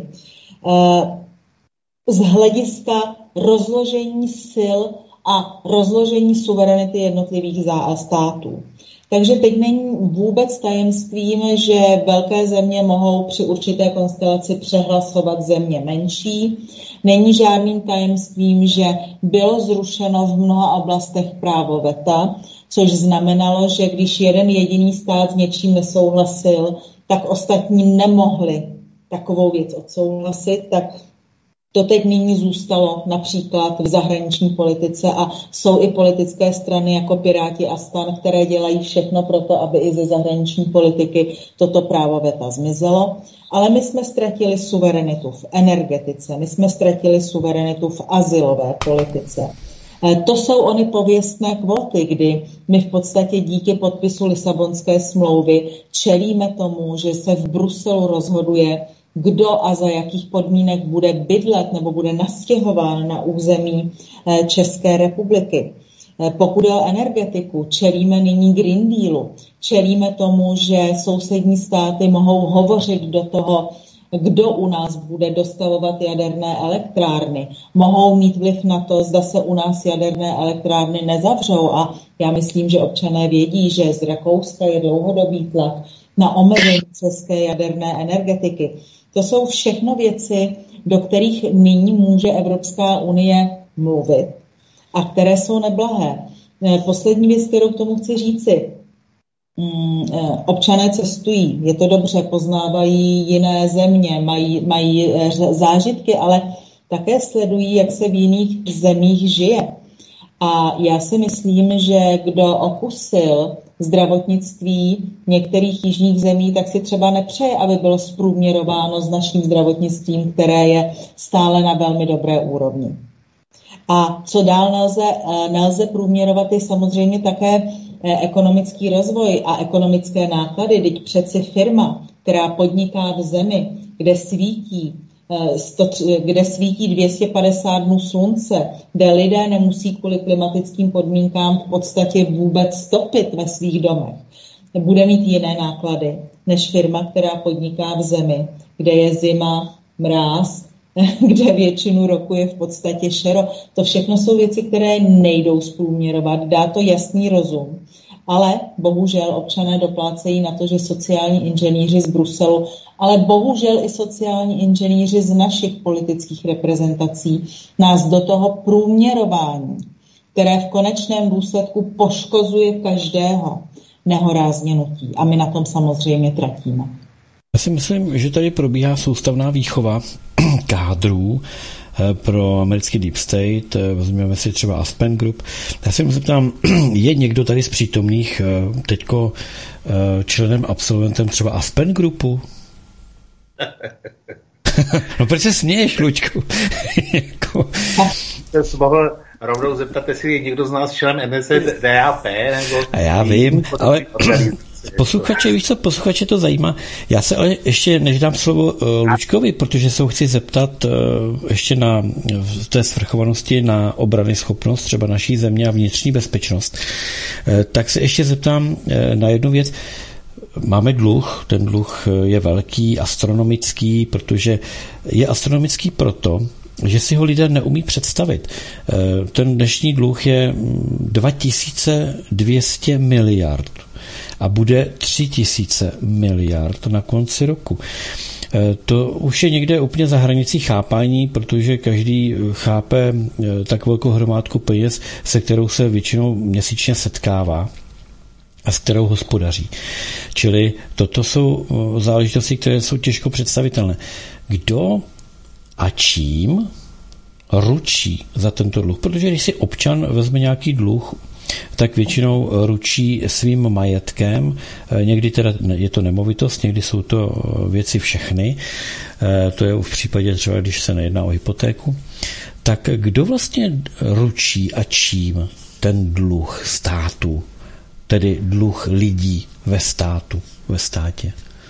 z hlediska rozložení sil a rozložení suverenity jednotlivých států. Takže teď není vůbec tajemstvím, že velké země mohou při určité konstelaci přehlasovat země menší. Není žádným tajemstvím, že bylo zrušeno v mnoha oblastech právo veta, což znamenalo, že když jeden jediný stát s něčím nesouhlasil, tak ostatní nemohli takovou věc odsouhlasit, tak to teď nyní zůstalo například v zahraniční politice a jsou i politické strany jako Piráti a STAN, které dělají všechno pro to, aby i ze zahraniční politiky toto právo veta zmizelo. Ale my jsme ztratili suverenitu v energetice, my jsme ztratili suverenitu v azylové politice. To jsou ony pověstné kvóty, kdy my v podstatě díky podpisu Lisabonské smlouvy čelíme tomu, že se v Bruselu rozhoduje, kdo a za jakých podmínek bude bydlet nebo bude nastěhován na území České republiky. Pokud je o energetiku, čelíme nyní Green Dealu, čelíme tomu, že sousední státy mohou hovořit do toho, kdo u nás bude dostavovat jaderné elektrárny. Mohou mít vliv na to, zda se u nás jaderné elektrárny nezavřou. A já myslím, že občané vědí, že z Rakouska je dlouhodobý tlak na omezení české jaderné energetiky. To jsou všechno věci, do kterých nyní může Evropská unie mluvit a které jsou neblahé. Poslední věc, kterou k tomu chci říci. Občané cestují, je to dobře, poznávají jiné země, mají zážitky, ale také sledují, jak se v jiných zemích žije. A já si myslím, že kdo okusil zdravotnictví některých jižních zemí, tak si třeba nepřeje, aby bylo zprůměrováno s naším zdravotnictvím, které je stále na velmi dobré úrovni. A co dál nelze průměrovat, je samozřejmě také ekonomický rozvoj a ekonomické náklady. Teď přeci firma, která podniká v zemi, kde svítí 250 dnů slunce, kde lidé nemusí kvůli klimatickým podmínkám v podstatě vůbec topit ve svých domech, bude mít jiné náklady než firma, která podniká v zemi, kde je zima, mráz, kde většinu roku je v podstatě šero. To všechno jsou věci, které nejdou zprůměrovat, dá to jasný rozum. Ale bohužel občané doplácejí na to, že sociální inženýři z Bruselu, ale bohužel i sociální inženýři z našich politických reprezentací nás do toho průměrování, které v konečném důsledku poškozuje každého, nehorázně nutí. A my na tom samozřejmě tratíme. Já si myslím, že tady probíhá soustavná výchova kádrů pro americký Deep State, vezmeme si třeba Aspen Group. Já si zeptám, je někdo tady z přítomných teďko členem, absolventem třeba Aspen Groupu? No proč se směješ, Luďku? To jsi mohl rovnou zeptat, jestli je někdo z nás členem NSDAP, nebo... A já vím, ale... Posluchače, víš co, posluchače to zajímá. Já se ale ještě, než dám slovo Lučkovi, protože se ho chci zeptat ještě v té svrchovanosti na obrany schopnost třeba naší země a vnitřní bezpečnost, tak se ještě zeptám na jednu věc. Máme dluh, ten dluh je velký, astronomický, protože je astronomický proto, že si ho lidé neumí představit. Ten dnešní dluh je 2200 miliard a bude 3000 miliard na konci roku. To už je někde úplně za hranicí chápání, protože každý chápe tak velkou hromádku peněz, se kterou se většinou měsíčně setkává a s kterou hospodaří. Čili toto jsou záležitosti, které jsou těžko představitelné. Kdo a čím ručí za tento dluh? Protože když si občan vezme nějaký dluh, tak většinou ručí svým majetkem, někdy teda je to nemovitost, někdy jsou to věci všechny, to je v případě třeba, když se nejedná o hypotéku. Tak kdo vlastně ručí a čím ten dluh státu, tedy dluh lidí ve státě?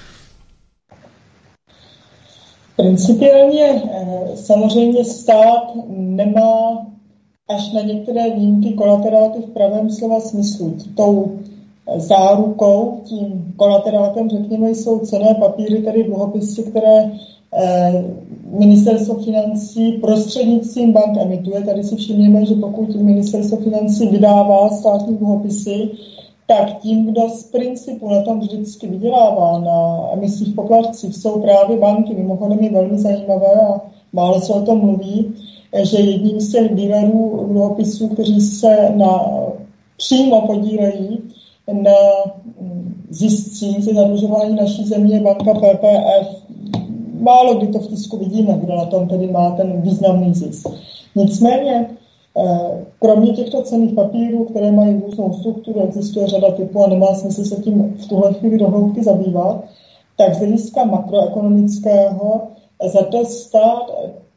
Principiálně samozřejmě stát nemá až na některé výjimky kolateráty v pravém slova smyslu. Tou zárukou, tím kolaterátem, řekněme, jsou cenné papíry, tedy dluhopisy, které Ministerstvo financí prostřednictvím bank emituje. Tady si všimněme, že pokud Ministerstvo financí vydává státní dluhopisy, tak tím, kdo z principu na tom vždycky vydělává na emisích poplatcích, jsou právě banky. Mimochodem je velmi zajímavé a málo se o tom mluví, že jedním z těch dealerů dluhopisů, kteří se přímo podílejí na ziscích ze zadlužování naší země, je banka PPF. Málo kdy to v tisku vidíme, kdo na tom tedy má ten významný zisk. Nicméně, kromě těchto cenných papírů, které mají různou strukturu, existuje řada typů a nemá smysl se tím v tuhle chvíli do hloubky zabývat, tak z hlediska makroekonomického za to stát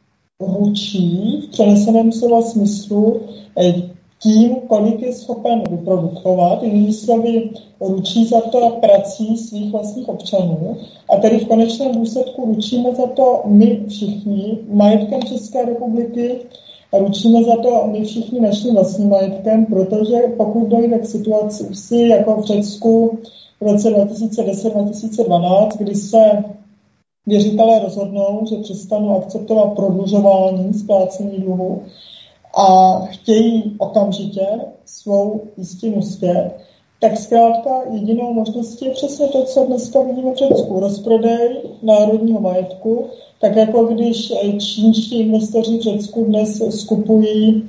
ručí v přeneseném slova smyslu tím, kolik je schopen vyprodukovat, jinými slovy ručí za to prací svých vlastních občanů a tedy v konečném důsledku ručíme za to my všichni majetkem České republiky, ručíme za to my všichni naším vlastním majetkem, protože pokud dojde k situaci jako v Řecku v roce 2010-2012, kdy se věřitelé rozhodnou, že přestanou akceptovat prodlužování splácení dluhu a chtějí okamžitě svou jistinu zpět, tak zkrátka jedinou možností je přesně to, co dneska vidíme v Řecku. Rozprodej národního majetku, tak jako když čínští investoři v Řecku dnes skupují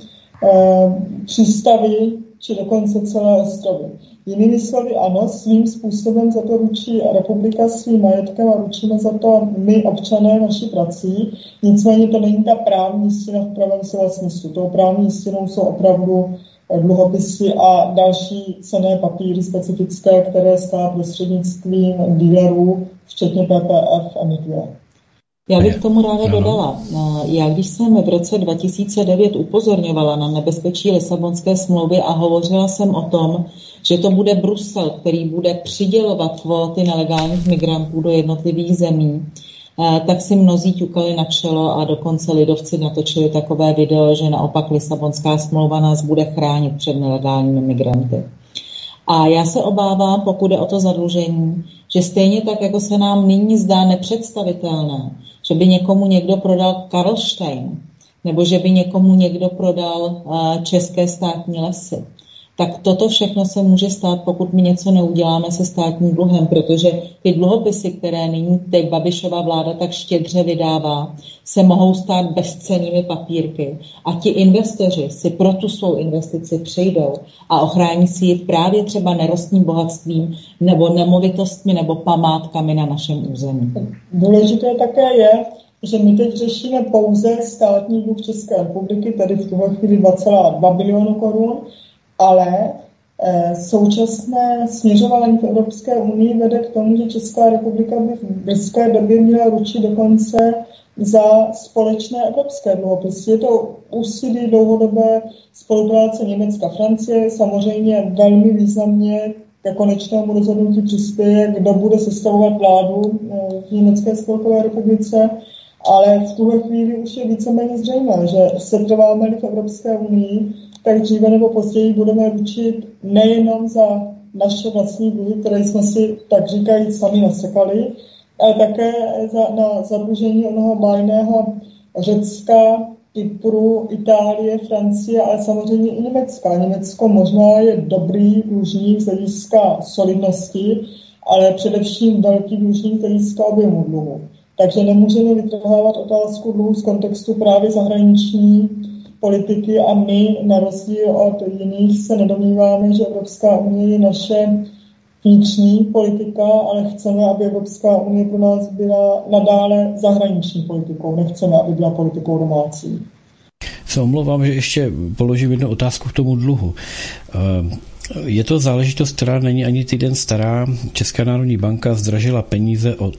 přístavy či dokonce celé ostrovy. Jinými slovy, ano, svým způsobem za to ručí republika svým majetkem a ručíme za to my, občané, naší prací. Nicméně to není ta právní jistina v pravém slova smyslu. Tou právní jistinou jsou opravdu dluhopisy a další cenné papíry specifické, které stát prostřednictvím dealerů, včetně PPF, emituje. Já bych tomu ráda dodala. Já když jsem v roce 2009 upozorňovala na nebezpečí Lisabonské smlouvy a hovořila jsem o tom, že to bude Brusel, který bude přidělovat kvóty nelegálních migrantů do jednotlivých zemí, tak si mnozí ťukali na čelo a dokonce lidovci natočili takové video, že naopak Lisabonská smlouva nás bude chránit před nelegálními migranty. A já se obávám, pokud je o to zadlužení, že stejně tak, jako se nám nyní zdá nepředstavitelné, že by někomu někdo prodal Karlštejn, nebo že by někomu někdo prodal české státní lesy, tak toto všechno se může stát, pokud my něco neuděláme se státním dluhem, protože ty dluhopisy, které nyní teď Babišova vláda tak štědře vydává, se mohou stát bezcennými papírky a ti investoři si pro tu svou investici přijdou a ochrání si ji právě třeba nerostným bohatstvím nebo nemovitostmi nebo památkami na našem území. Důležité také je, že my teď řešíme pouze státní dluh České republiky, tedy v tuhle chvíli 2,2 bilionu korun, ale současné směřování v Evropské unii vede k tomu, že Česká republika by v blízké době měla ručit dokonce za společné evropské dluhopisy. Je to úsilí dlouhodobé spolupráce Německa a Francie, samozřejmě velmi významně ke konečnému rozhodnutí přispěje, kdo bude sestavovat vládu v Německé spolkové republice, ale v tuhle chvíli už je víceméně zřejmé, že setrváme-li v Evropské unii, tak dříve nebo později budeme ručit nejenom za naše vlastní dluhy, které jsme si, tak říkají, sami nasekali, ale také na zadlužení onoho bájného Řecka, Kypru, Itálie, Francie, ale samozřejmě i Německa. Německo možná je dobrý dlužník z hlediska solidnosti, ale především velký dlužník z hlediska objemu dluhu. Takže nemůžeme vytrhávat otázku dluhu z kontextu právě zahraniční politiky a my, na rozdíl od jiných, se nedomníváme, že Evropská unie je naše vnitřní politika, ale chceme, aby Evropská unie pro nás byla nadále zahraniční politikou. Nechceme, aby byla politikou domácí. Se omlouvám, že ještě položím jednu otázku k tomu dluhu. Je to záležitost, která není ani týden stará. Česká národní banka zdražila peníze o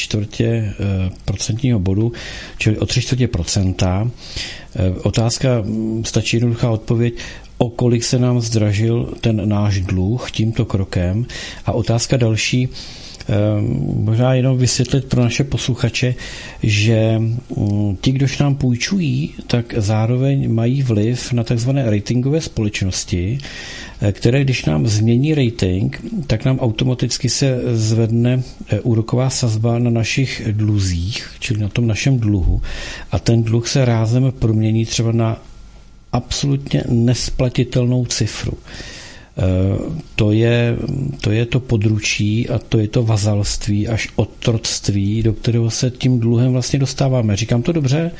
0,75% bodu, čili o 0,75%. Otázka, stačí jednoduchá odpověď, o kolik se nám zdražil ten náš dluh tímto krokem. A otázka další, možná jenom vysvětlit pro naše posluchače, že ti, kdož nám půjčují, tak zároveň mají vliv na takzvané ratingové společnosti, které když nám změní rating, tak nám automaticky se zvedne úroková sazba na našich dluzích, čili na tom našem dluhu. A ten dluh se rázem promění třeba na absolutně nesplatitelnou cifru. To je to područí a to je to vazalství až otroctví, do kterého se tím dluhem vlastně dostáváme. Říkám to dobře?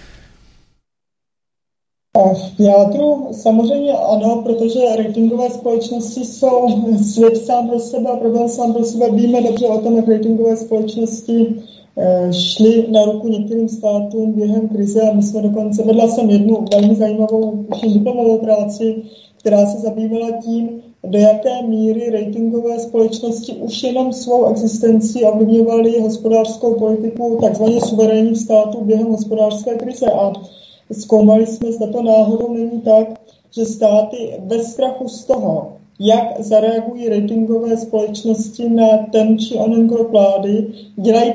V jádru samozřejmě ano, protože ratingové společnosti jsou svět sám pro sebe a problém sám pro sebe. Víme dobře o tom, jak ratingové společnosti šly na ruku některým státům během krize a my jsme dokonce, vedla jsem jednu velmi zajímavou diplomovou práci, která se zabývala tím, do jaké míry ratingové společnosti už jenom svou existenci ovlivňovaly hospodářskou politiku takzvaně suverénních států během hospodářské krize. A zkoumali jsme, zda to náhodou není tak, že státy ve strachu z toho, jak zareagují ratingové společnosti na ten či onen krok vlády, dělají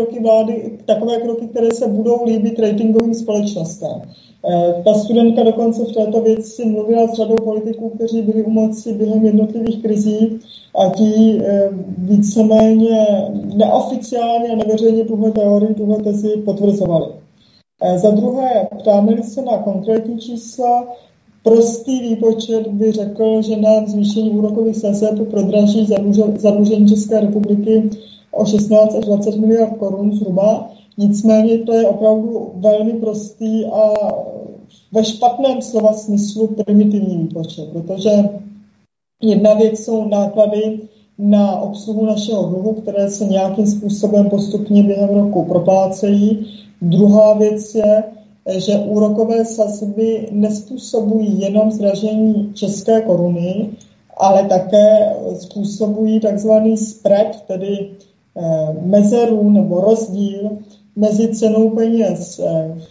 takové kroky, které se budou líbit ratingovým společnostem. Ta studentka dokonce v této věci mluvila s řadou politiků, kteří byli u moci během jednotlivých krizí a ti víceméně neoficiálně a neveřejně tuhle tezi potvrzovali. Za druhé, ptáme-li se na konkrétní čísla, prostý výpočet by řekl, že nám zvýšení úrokových sazeb prodraží zadlužení České republiky o 16 až 20 miliard korun zhruba. Nicméně to je opravdu velmi prostý a ve špatném slova smyslu primitivní výpočet, protože jedna věc jsou náklady na obsluhu našeho dluhu, které se nějakým způsobem postupně během roku proplácejí. Druhá věc je, že úrokové sazby nezpůsobují jenom zdražení české koruny, ale také způsobují takzvaný spread, tedy mezeru nebo rozdíl mezi cenou peněz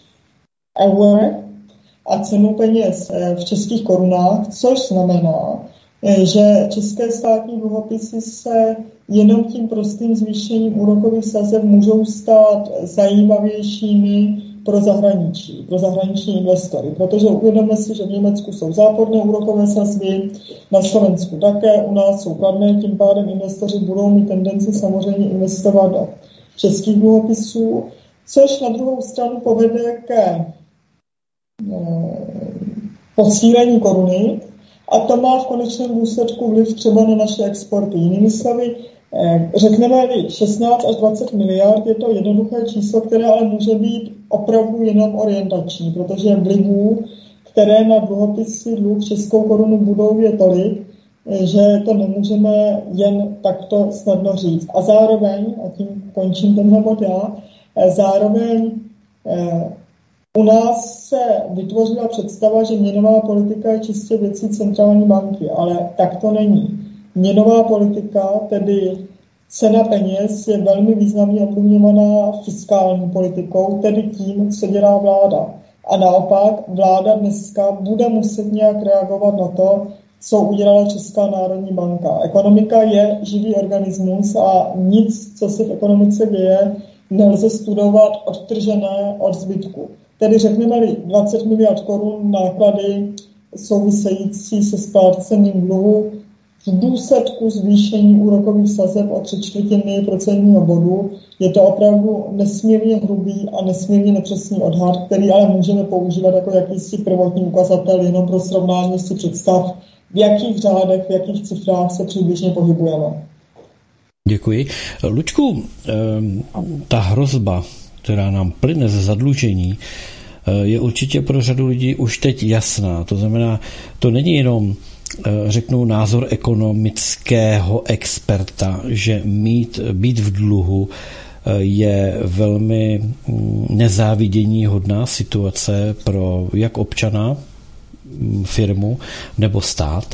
v eur a cenou peněz v českých korunách, což znamená, že české státní dluhopisy se jenom tím prostým zvýšením úrokových sazeb můžou stát zajímavějšími pro zahraniční investory. Protože uvědomme si, že v Německu jsou záporné úrokové sazby, na Slovensku také, u nás jsou kladné, tím pádem investoři budou mít tendenci samozřejmě investovat do českých dluhopisů, což na druhou stranu povede ke posílení koruny a to má v konečném důsledku vliv třeba na naše exporty. Jinými slovy, řekneme-li 16 až 20 miliard, je to jednoduché číslo, které ale může být opravdu jenom orientační, protože vlivů, které na dluhopisy dluh českou korunu budou, je tolik, že to nemůžeme jen takto snadno říct. A zároveň, a tím končím tenhle bod já, zároveň u nás se vytvořila představa, že měnová politika je čistě věcí centrální banky, ale tak to není. Měnová politika, tedy cena peněz, je velmi významně ovlivňovaná fiskální politikou, tedy tím, co dělá vláda. A naopak vláda dneska bude muset nějak reagovat na to, co udělala Česká národní banka. Ekonomika je živý organismus a nic, co se v ekonomice děje, nelze studovat odtržené od zbytku. Tedy řekneme-li 20 miliard korun náklady související se splácením dluhu v důsledku zvýšení úrokových sazeb o 0,75% bodu, je to opravdu nesmírně hrubý a nesmírně nepřesný odhad, který ale můžeme používat jako jakýsi prvotní ukazatel jenom pro srovnání si představ, v jakých řádech, v jakých cifrách se přibližně pohybujeme. Děkuji. Luďku, ta hrozba, která nám plyne ze zadlužení, je určitě pro řadu lidí už teď jasná. To znamená, to není jenom, řeknu, názor ekonomického experta, že být v dluhu je velmi nezáviděníhodná situace pro jak občana, firmu nebo stát.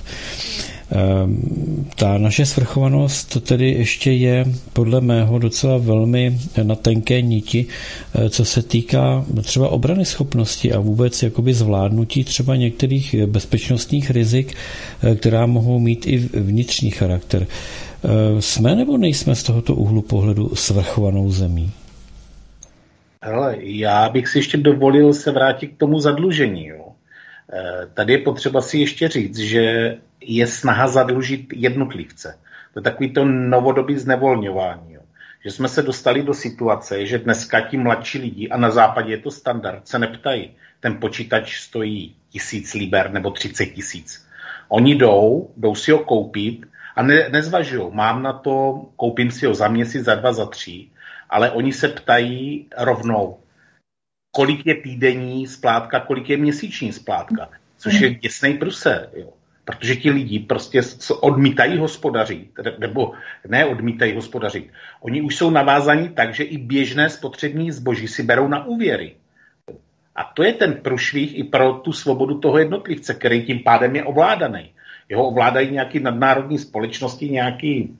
Ta naše svrchovanost tedy ještě je podle mého docela velmi na tenké niti, co se týká třeba obrany schopnosti a vůbec jakoby zvládnutí třeba některých bezpečnostních rizik, která mohou mít i vnitřní charakter. Jsme nebo nejsme z tohoto úhlu pohledu svrchovanou zemí? Hele, já bych si ještě dovolil se vrátit k tomu zadlužení. Jo. Tady je potřeba si ještě říct, že je snaha zadlužit jednotlivce. To je takový to novodobý znevolňování. Jo. Že jsme se dostali do situace, že dneska ti mladší lidi, a na západě je to standard, se neptají. Ten počítač stojí 1000 liber nebo 30 000. Oni jdou si ho koupit a nezvažují. Mám na to, koupím si ho za měsíc, za 2, za 3, ale oni se ptají rovnou, kolik je týdenní splátka, kolik je měsíční splátka, což je děsnej průser, jo. Protože ti lidi prostě odmítají hospodařit, nebo ne odmítají hospodařit. Oni už jsou navázaní tak, že i běžné spotřební zboží si berou na úvěry. A to je ten průšvih i pro tu svobodu toho jednotlivce, který tím pádem je ovládaný. Jeho ovládají nějaký nadnárodní společnosti, nějaký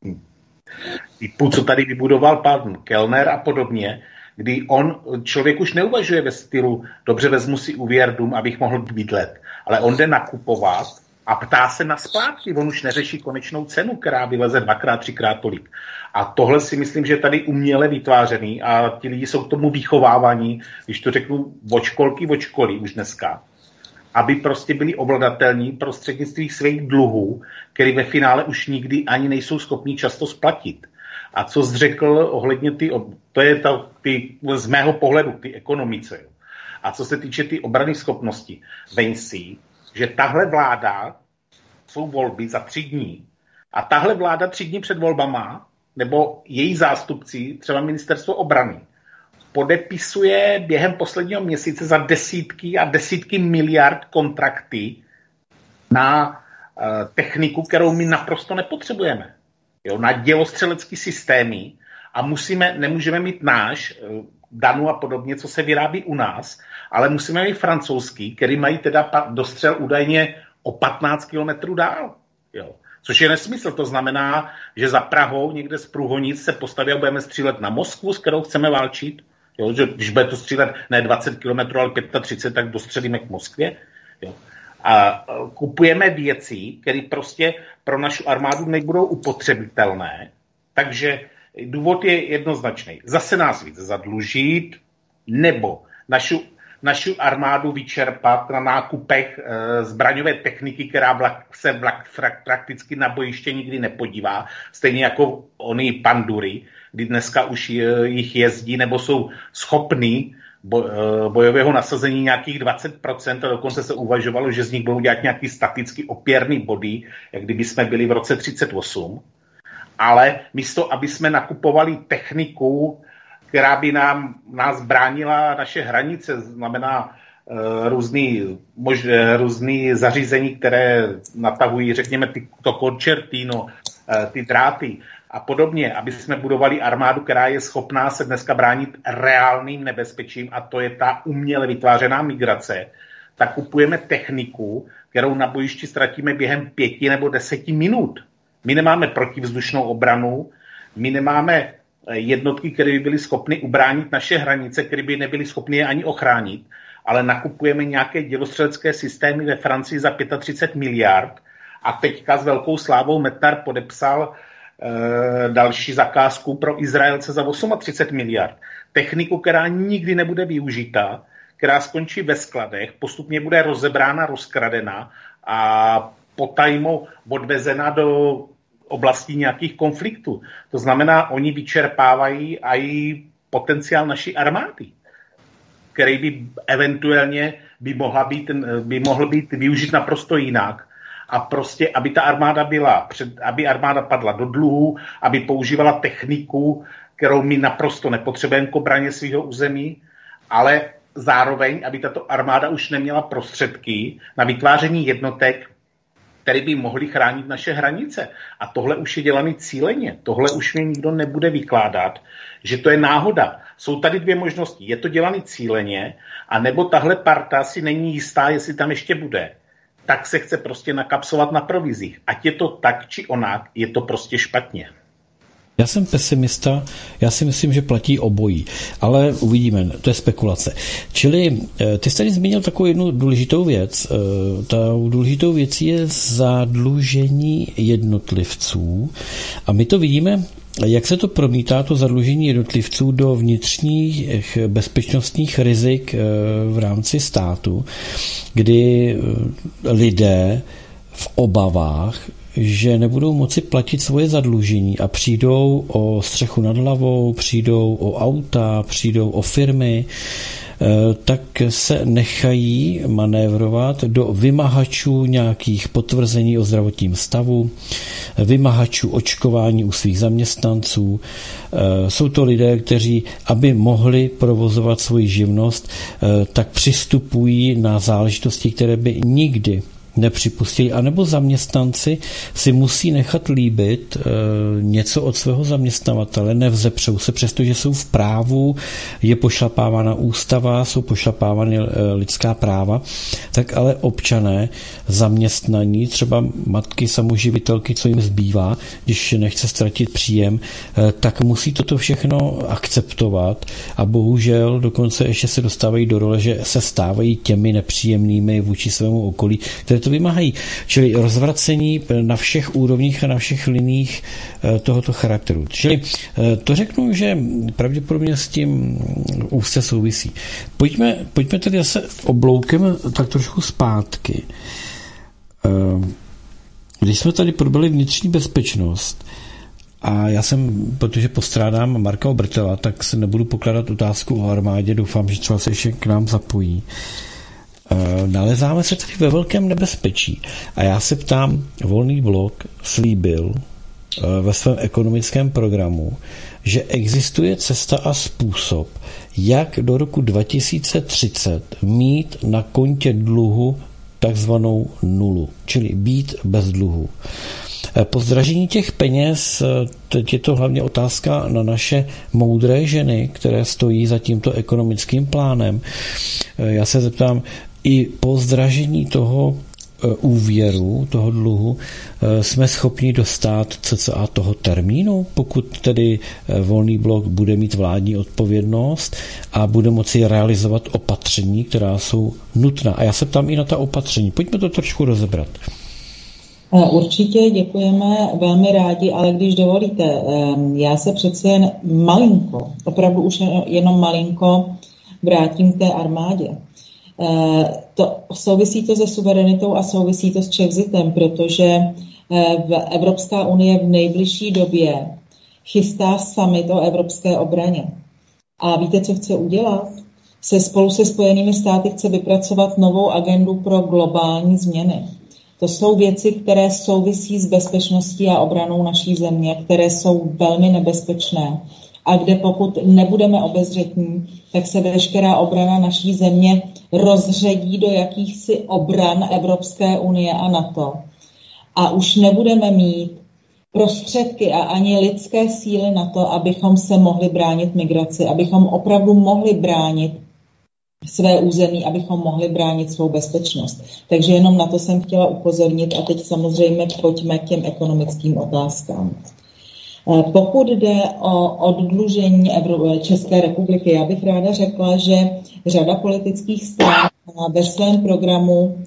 typu, co tady vybudoval pan Kellner a podobně, kdy člověk už neuvažuje ve stylu, dobře, vezmu si úvěr dům, abych mohl bydlet, ale on jde nakupovat a ptá se na splátky, on už neřeší konečnou cenu, která vyleze 2x, 3x tolik. A tohle si myslím, že je tady uměle vytvářený a ti lidi jsou k tomu vychovávaní, když to řeknu, od školky už dneska, aby prostě byli ovladatelní prostřednictvím svých dluhů, který ve finále už nikdy ani nejsou schopní často splatit. A co jsi řekl ohledně to je z mého pohledu ty ekonomice. Jo. A co se týče ty obrany schopnosti, vem si, že tahle vláda, jsou volby za 3 dní, a tahle vláda 3 dní před volbama, nebo její zástupci, třeba ministerstvo obrany, podepisuje během posledního měsíce za desítky a desítky miliard kontrakty na techniku, kterou my naprosto nepotřebujeme. Jo, na dělostřelecký systémy a nemůžeme mít náš, Danu a podobně, co se vyrábí u nás, ale musíme mít francouzský, který mají teda dostřel údajně o 15 kilometrů dál. Jo. Což je nesmysl, to znamená, že za Prahou někde z průhonic se postaví a budeme střílet na Moskvu, s kterou chceme válčit. Jo, že když bude to střílet ne 20 kilometrů, ale 35, tak dostřelíme k Moskvě. Jo. A kupujeme věci, které prostě pro naši armádu nebudou upotřebitelné, takže důvod je jednoznačný. Zase nás víc zadlužit, nebo naši armádu vyčerpat na nákupech zbraňové techniky, která se prakticky na bojiště nikdy nepodívá, stejně jako ony pandury, kdy dneska už jich jezdí, nebo jsou schopní bojového nasazení nějakých 20%, a dokonce se uvažovalo, že z nich budou dělat nějaký staticky opěrný body, jak kdyby jsme byli v roce 38. Ale místo, aby jsme nakupovali techniku, která by nás bránila naše hranice, znamená různý zařízení, které natahují, řekněme, to koncertino, ty dráty a podobně, aby jsme budovali armádu, která je schopná se dneska bránit reálným nebezpečím, a to je ta uměle vytvářená migrace, tak kupujeme techniku, kterou na bojišti ztratíme během 5 nebo 10 minut. My nemáme protivzdušnou obranu, my nemáme jednotky, které by byly schopny ubránit naše hranice, které by nebyly schopny je ani ochránit, ale nakupujeme nějaké dělostřelecké systémy ve Francii za 35 miliard a teďka s velkou slávou Metnar podepsal další zakázku pro Izraelce za 38 miliard. Techniku, která nikdy nebude využita, která skončí ve skladech, postupně bude rozebrána, rozkradena a potajmo odvezena do oblastí nějakých konfliktů. To znamená, oni vyčerpávají i potenciál naší armády, který by eventuálně by mohl být využit naprosto jinak. a prostě, aby ta armáda aby armáda padla do dluhu, aby používala techniku, kterou my naprosto nepotřebujeme k obraně svého území, ale zároveň, aby tato armáda už neměla prostředky na vytváření jednotek, které by mohly chránit naše hranice. A tohle už je dělané cíleně. Tohle už mě nikdo nebude vykládat, že to je náhoda. Jsou tady dvě možnosti. Je to dělané cíleně, anebo tahle parta si není jistá, jestli tam ještě bude. Tak se chce prostě nakapsovat na provizích. Ať je to tak, či onak, je to prostě špatně. Já jsem pesimista, já si myslím, že platí obojí, ale uvidíme, to je spekulace. Čili ty jsi tady zmínil takovou jednu důležitou věc. Ta důležitou věcí je zadlužení jednotlivců a my to vidíme, jak se to promítá, to zadlužení jednotlivců do vnitřních bezpečnostních rizik v rámci státu, kdy lidé v obavách, že nebudou moci platit svoje zadlužení a přijdou o střechu nad hlavou, přijdou o auta, přijdou o firmy, tak se nechají manévrovat do vymahačů nějakých potvrzení o zdravotním stavu, vymahačů očkování u svých zaměstnanců. Jsou to lidé, kteří, aby mohli provozovat svoji živnost, tak přistupují na záležitosti, které by nikdy nepřipustili, anebo zaměstnanci si musí nechat líbit něco od svého zaměstnavatele, nevzepřou se, přestože jsou v právu, je pošlapávána ústava, jsou pošlapávány lidská práva, tak ale občané zaměstnaní, třeba matky samoživitelky, co jim zbývá, když nechce ztratit příjem, tak musí toto všechno akceptovat a bohužel dokonce ještě se dostávají do role, že se stávají těmi nepříjemnými vůči svému okolí, které to vymáhají. Čili rozvracení na všech úrovních a na všech liních tohoto charakteru. Čili to řeknu, že pravděpodobně s tím úzce souvisí. Pojďme tedy zase obloukem tak trošku zpátky. Když jsme tady probrali vnitřní bezpečnost a já jsem, protože postrádám Marka Obrtela, tak se nebudu pokládat otázku o armádě, doufám, že třeba se ještě k nám zapojí. Nalezáme se tady ve velkém nebezpečí. A já se ptám, Volný blok slíbil ve svém ekonomickém programu, že existuje cesta a způsob, jak do roku 2030 mít na kontě dluhu takzvanou nulu, čili být bez dluhu. Po zdražení těch peněz, teď je to hlavně otázka na naše moudré ženy, které stojí za tímto ekonomickým plánem. Já se zeptám, i po zdražení toho úvěru, toho dluhu, jsme schopni dostat cca toho termínu, pokud tedy Volný blok bude mít vládní odpovědnost a bude moci realizovat opatření, která jsou nutná. A já se ptám i na ta opatření. Pojďme to trošku rozebrat. Určitě děkujeme, velmi rádi, ale když dovolíte, já se přece jen malinko, opravdu už jenom malinko vrátím k té armádě. Souvisí to se suverenitou a souvisí to s Czexitem, protože Evropská unie v nejbližší době chystá summit o evropské obraně. A víte, co chce udělat? Spolu se Spojenými státy chce vypracovat novou agendu pro globální změny. To jsou věci, které souvisí s bezpečností a obranou naší země, které jsou velmi nebezpečné. A kde pokud nebudeme obezřetní, tak se veškerá obrana naší země rozředí do jakýchsi obran Evropské unie a NATO. A už nebudeme mít prostředky a ani lidské síly na to, abychom se mohli bránit migraci, abychom opravdu mohli bránit své území, abychom mohli bránit svou bezpečnost. Takže jenom na to jsem chtěla upozornit a teď samozřejmě pojďme k těm ekonomickým otázkám. Pokud jde o oddlužení České republiky, já bych ráda řekla, že řada politických stran má ve svém programu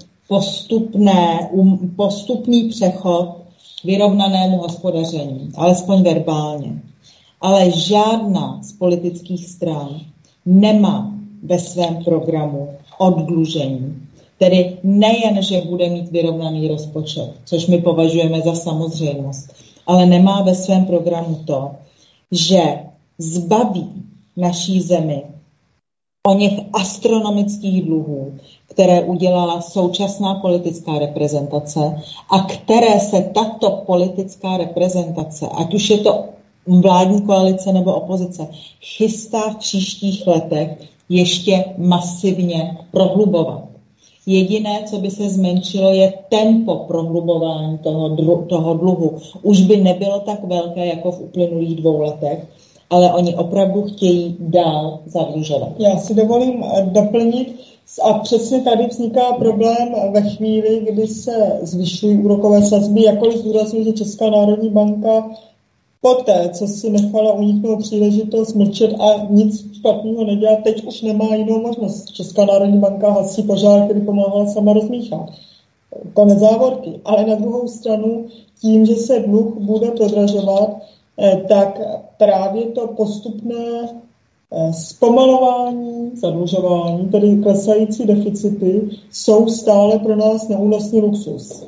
postupný přechod k vyrovnanému hospodaření, alespoň verbálně. Ale žádná z politických stran nemá ve svém programu oddlužení. Tedy nejen, že bude mít vyrovnaný rozpočet, což my považujeme za samozřejmost, ale nemá ve svém programu to, že zbaví naší zemi o něch astronomických dluhů, které udělala současná politická reprezentace a které se tato politická reprezentace, ať už je to vládní koalice nebo opozice, chystá v příštích letech ještě masivně prohlubovat. Jediné, co by se zmenšilo, je tempo prohlubování toho dluhu. Už by nebylo tak velké, jako v uplynulých 2 letech, ale oni opravdu chtějí dál zadlužovat. Já si dovolím doplnit, a přesně tady vzniká problém ve chvíli, kdy se zvyšují úrokové sazby, jakkoliv zdůrazňuji, že Česká národní banka poté, co si nechala uniknout příležitost mlčet a nic špatného nedělat, teď už nemá jinou možnost. Česká národní banka hasí požár, který pomáhal sama rozmíchat. Konec závorky. Ale na druhou stranu, tím, že se dluh bude prodražovat, tak právě to postupné zpomalování, zadlužování, tedy klesající deficity, jsou stále pro nás neúnosný luxus.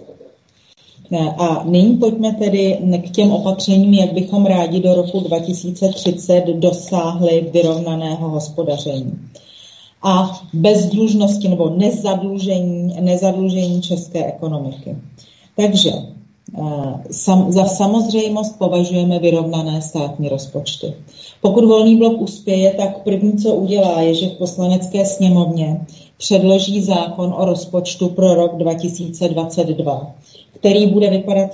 A nyní pojďme tedy k těm opatřením, jak bychom rádi do roku 2030 dosáhli vyrovnaného hospodaření. A bezdlužnosti nebo nezadlužení české ekonomiky. Takže za samozřejmost považujeme vyrovnané státní rozpočty. Pokud Volný blok uspěje, tak první, co udělá, je, že v Poslanecké sněmovně předloží zákon o rozpočtu pro rok 2022, který bude vypadat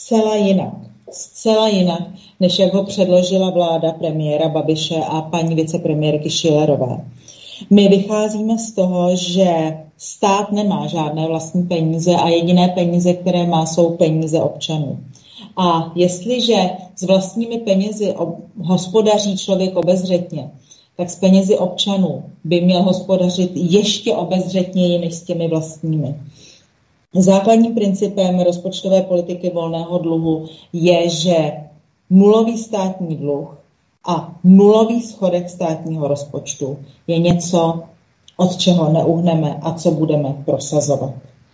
zcela jinak, než jak ho předložila vláda premiéra Babiše a paní vicepremiérky Schillerové. My vycházíme z toho, že stát nemá žádné vlastní peníze a jediné peníze, které má, jsou peníze občanů. A jestliže s vlastními penězi hospodaří člověk obezřetně, tak s penězi občanů by měl hospodařit ještě obezřetněji než s těmi vlastními. Základním principem rozpočtové politiky volného dluhu je, že nulový státní dluh a nulový schodek státního rozpočtu je něco, od čeho neuhneme a co budeme prosazovat.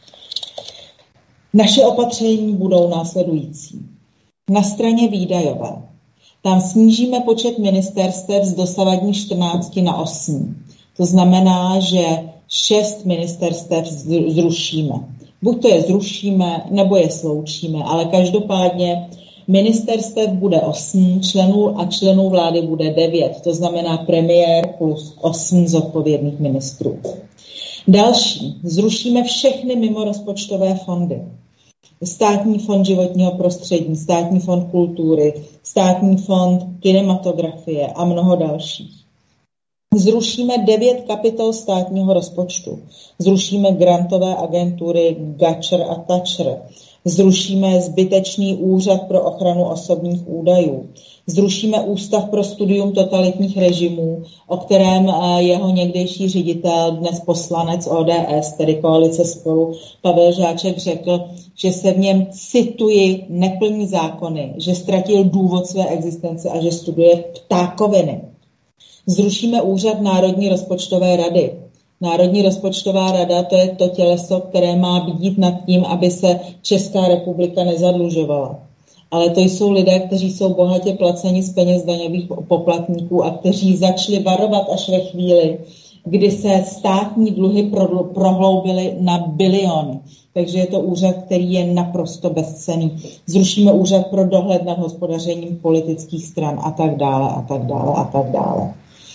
Naše opatření budou následující. Na straně výdajové. Tam snížíme počet ministerstev z dosavadních 14 na 8. To znamená, že 6 ministerstev zrušíme. Buď to je zrušíme, nebo je sloučíme, ale každopádně ministerstev bude 8, členů vlády bude 9, to znamená premiér plus 8 zodpovědných ministrů. Další, zrušíme všechny mimorozpočtové fondy. Státní fond životního prostředí, státní fond kultury, státní fond kinematografie a mnoho dalších. Zrušíme 9 kapitol státního rozpočtu. Zrušíme grantové agentury Gatcher a Thatcher. Zrušíme zbytečný úřad pro ochranu osobních údajů. Zrušíme Ústav pro studium totalitních režimů, o kterém jeho někdejší ředitel, dnes poslanec ODS, tedy koalice Spolu, Pavel Žáček řekl, že se v něm, cituji, neplní zákony, že ztratil důvod své existence a že studuje ptákoviny. Zrušíme úřad Národní rozpočtové rady. Národní rozpočtová rada, to je to těleso, které má bdít nad tím, aby se Česká republika nezadlužovala. Ale to jsou lidé, kteří jsou bohatě placeni z peněz daňových poplatníků a kteří začali varovat až ve chvíli, kdy se státní dluhy prohloubily na biliony. Takže je to úřad, který je naprosto bezcenný. Zrušíme úřad pro dohled nad hospodařením politických stran a tak dále, a tak dále, a tak dále.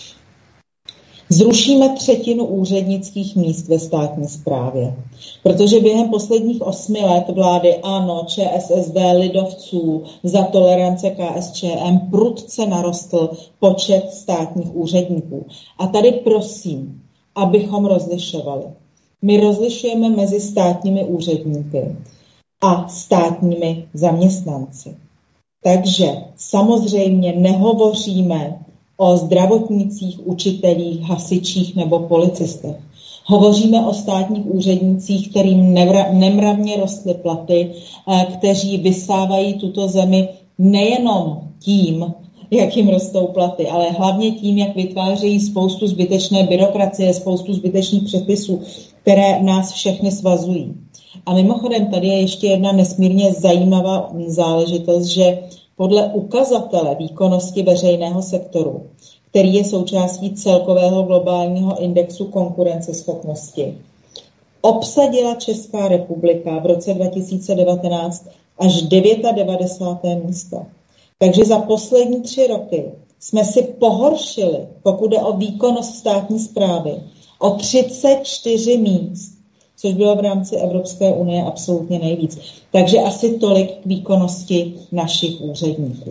Zrušíme 1/3 úřednických míst ve státní správě, protože během posledních 8 let vlády ANO, ČSSD, lidovců, za tolerance KSČM prudce narostl počet státních úředníků. A tady prosím, abychom rozlišovali. My rozlišujeme mezi státními úředníky a státními zaměstnanci. Takže samozřejmě nehovoříme o zdravotnících, učitelích, hasičích nebo policistech. Hovoříme o státních úřednících, kterým nemravně rostly platy, kteří vysávají tuto zemi nejenom tím, jak jim rostou platy, ale hlavně tím, jak vytvářejí spoustu zbytečné byrokracie, spoustu zbytečných předpisů, které nás všechny svazují. A mimochodem tady je ještě jedna nesmírně zajímavá záležitost, že podle ukazatele výkonnosti veřejného sektoru, který je součástí celkového globálního indexu konkurenceschopnosti, obsadila Česká republika v roce 2019 až 99. místo. Takže za poslední 3 roky jsme si pohoršili, pokud jde o výkonnost státní správy, o 34 míst, což bylo v rámci Evropské unie absolutně nejvíc. Takže asi tolik k výkonnosti našich úředníků.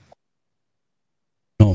No,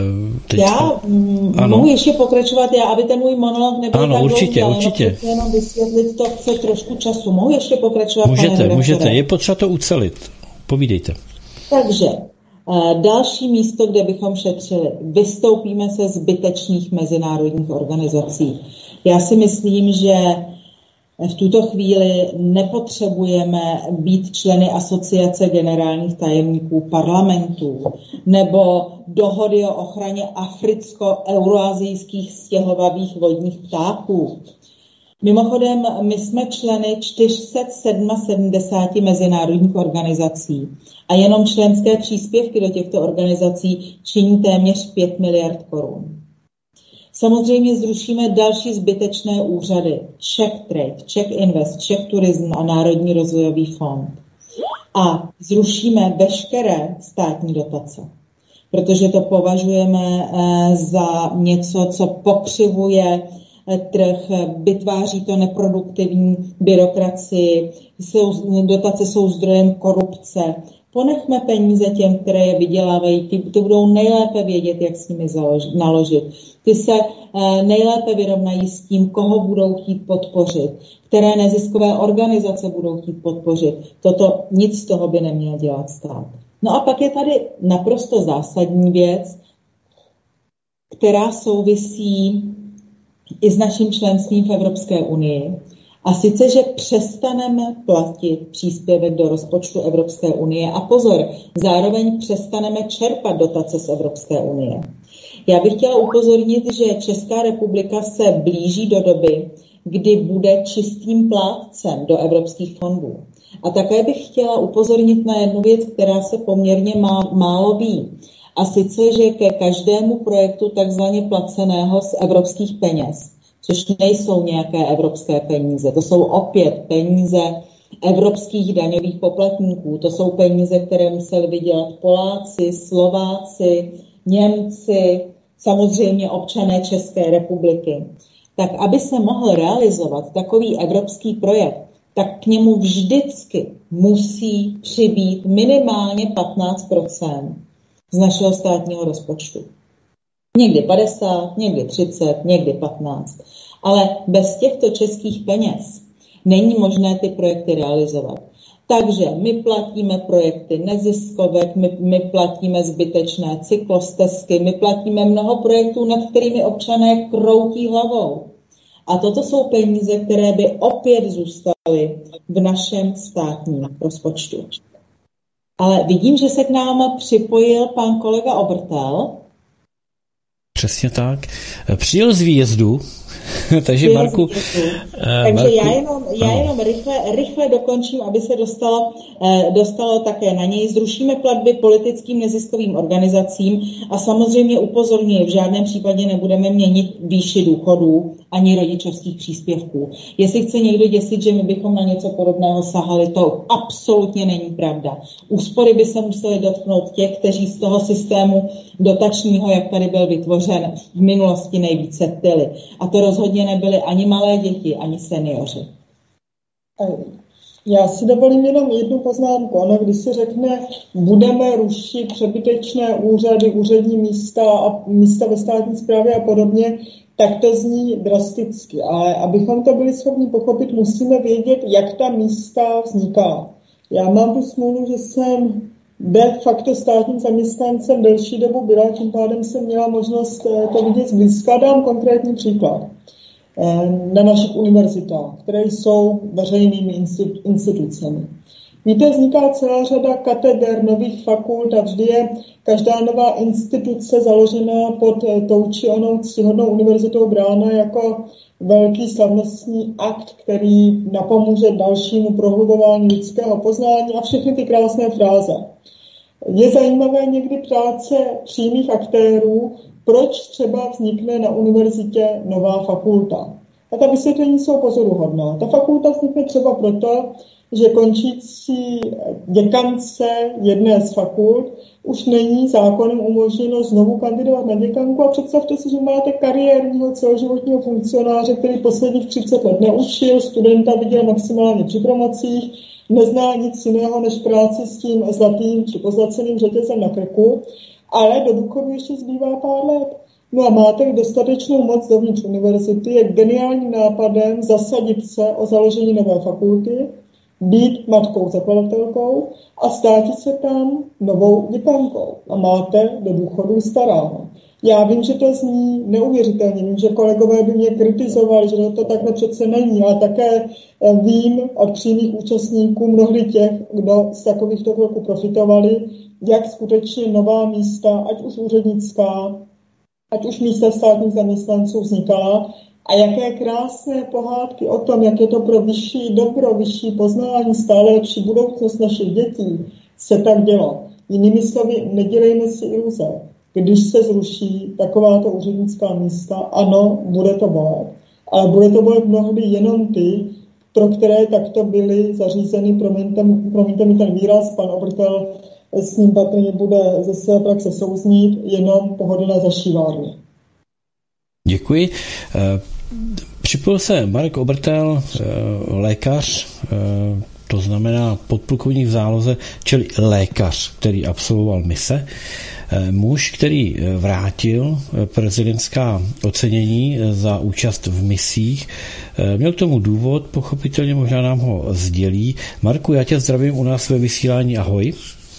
já mohu ještě pokračovat, aby ten můj monolog nebyl tak určitě, dlouhý, určitě. Jenom vysvětlit to chce trošku času. Mohu ještě pokračovat, Můžete, je potřeba to ucelit. Povídejte. Takže další místo, kde bychom šetřili. Vystoupíme se zbytečných mezinárodních organizací. Já si myslím, že v tuto chvíli nepotřebujeme být členy asociace generálních tajemníků parlamentů nebo dohody o ochraně africko-euroazijských stěhovavých vodních ptáků. Mimochodem, my jsme členy 477 mezinárodních organizací a jenom členské příspěvky do těchto organizací činí téměř 5 miliard korun. Samozřejmě zrušíme další zbytečné úřady, Czech Trade, Czech Invest, Czech Tourism a Národní rozvojový fond. A zrušíme veškeré státní dotace, protože to považujeme za něco, co pokřivuje trh, vytváří to neproduktivní byrokracii, dotace jsou zdrojem korupce. Ponechme peníze těm, které je vydělávají, ty budou nejlépe vědět, jak s nimi naložit. Ty se nejlépe vyrovnají s tím, koho budou chtít podpořit, které neziskové organizace budou chtít podpořit. Nic z toho by neměl dělat stát. No a pak je tady naprosto zásadní věc, která souvisí i s naším členstvím v Evropské unii. A sice, že přestaneme platit příspěvek do rozpočtu Evropské unie a pozor, zároveň přestaneme čerpat dotace z Evropské unie. Já bych chtěla upozornit, že Česká republika se blíží do doby, kdy bude čistým plátcem do evropských fondů. A také bych chtěla upozornit na jednu věc, která se poměrně málo ví. A sice, že ke každému projektu takzvaně placeného z evropských peněz, což nejsou nějaké evropské peníze, to jsou opět peníze evropských daňových poplatníků, to jsou peníze, které museli vydělat Poláci, Slováci, Němci, samozřejmě občané České republiky. Tak aby se mohl realizovat takový evropský projekt, tak k němu vždycky musí přibýt minimálně 15% z našeho státního rozpočtu. Někdy 50, někdy 30, někdy 15. Ale bez těchto českých peněz není možné ty projekty realizovat. Takže my platíme projekty neziskovek, my platíme zbytečné cyklostezky, my platíme mnoho projektů, nad kterými občané kroutí hlavou. A toto jsou peníze, které by opět zůstaly v našem státním rozpočtu. Ale vidím, že se k nám připojil pan kolega Obertel. Přesně tak. Přijel z výjezdu, takže Marku... Takže já jenom rychle dokončím, aby se dostalo také na něj. Zrušíme platby politickým neziskovým organizacím a samozřejmě upozorňuji, v žádném případě nebudeme měnit výši důchodů ani rodičovských příspěvků. Jestli chce někdo děsit, že my bychom na něco podobného sahali, to absolutně není pravda. Úspory by se musely dotknout těch, kteří z toho systému dotačního, jak tady byl vytvořen, v minulosti nejvíce tyli. A to rozhodně nebyly ani malé děti, ani seniori. Já si dovolím jenom jednu poznámku. Ono, když se řekne, budeme rušit přebytečné úřady, úřední místa a místa ve státní správě a podobně, tak to zní drasticky. Ale abychom to byli schopni pochopit, musíme vědět, jak ta místa vzniká. Já mám tu smůlu, že jsem de facto státním zaměstnancem delší dobu byla, tím pádem jsem měla možnost to vidět zblízka. Dám konkrétní příklad. Na našich univerzitách, které jsou veřejnými institucemi. Víte, vzniká celá řada kateder, nových fakult a vždy je každá nová instituce založená pod tou či onou ctihodnou univerzitou brána jako velký slavnostní akt, který napomůže dalšímu prohlubování lidského poznání a všechny ty krásné fráze. Je zajímavé někdy ptát se přímých aktérů, proč třeba vznikne na univerzitě nová fakulta. A ta vysvětlení jsou pozoruhodná. Ta fakulta vznikne třeba proto, že končící děkance jedné z fakult už není zákonem umožněno znovu kandidovat na děkanku a představte si, že máte kariérního celoživotního funkcionáře, který posledních 30 let neučil, studenta viděl maximálně při promocích, nezná nic jiného než práci s tím zlatým či pozlaceným řetězem na krku, ale do důchodu ještě zbývá pár let. No a máte dostatečnou moc dovnitř univerzity, je geniálním nápadem zasadit se o založení nové fakulty, být matkou zakladatelkou a stát se tam novou děkankou. A máte do důchodu staráno. Já vím, že to zní neuvěřitelně, vím, že kolegové by mě kritizovali, že to takhle přece není, ale také vím od přímých účastníků, mnohdy těch, kdo z takovýchto kroků profitovali, jak skutečně nová místa, ať už úřednická, ať už místa státních zaměstnanců vznikala a jaké krásné pohádky o tom, jak je to pro vyšší dobro, vyšší poznání, stále lepší budoucnost našich dětí, se tak dělo. Jinými slovy, nedělejme si iluze. Když se zruší takováto úřednická místa, ano, bude to bolet, ale bude to bolet mnohdy jenom ty, pro které takto byly zařízeny, promiňte mi ten výraz, pan Obertel s ním patrně bude ze své praxe souznít, jenom pohodlné zašívárny. Děkuji. Připojil se Marek Obertel, lékař, to znamená podplukovník v záloze, čili lékař, který absolvoval mise, muž, který vrátil prezidentská ocenění za účast v misích. Měl k tomu důvod, pochopitelně možná nám ho sdělí. Marku, já tě zdravím u nás ve vysílání, ahoj.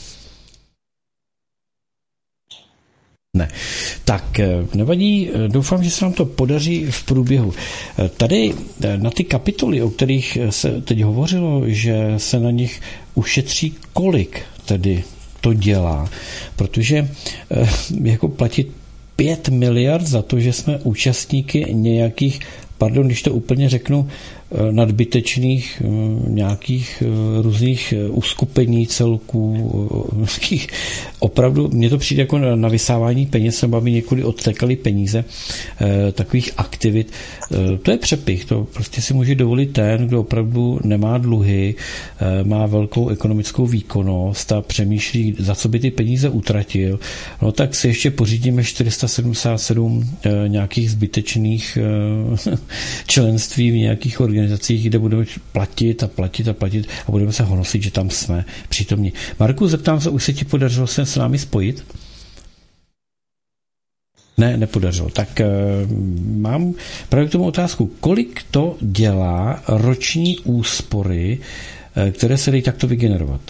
Ne. Tak nevadí, doufám, že se nám to podaří v průběhu. Tady na ty kapitoly, o kterých se teď hovořilo, že se na nich ušetří, kolik tedy to dělá, protože jako platit 5 miliard za to, že jsme účastníky nějakých, pardon, když to úplně řeknu, nadbytečných nějakých různých uskupení celků, opravdu, mně to přijde jako na vysávání peněz, nebo aby někudy odtekaly peníze takových aktivit. To je přepich, to prostě si může dovolit ten, kdo opravdu nemá dluhy, má velkou ekonomickou výkonnost a přemýšlí, za co by ty peníze utratil. No tak si ještě pořídíme 477 nějakých zbytečných členství v nějakých organizacích, kde budeme platit a budeme se honosit, že tam jsme přítomní. Marku, zeptám se, už se ti podařilo se s námi spojit? Ne, nepodařilo. Tak mám právě k tomu otázku. Kolik to dělá roční úspory, které se dají takto vygenerovat?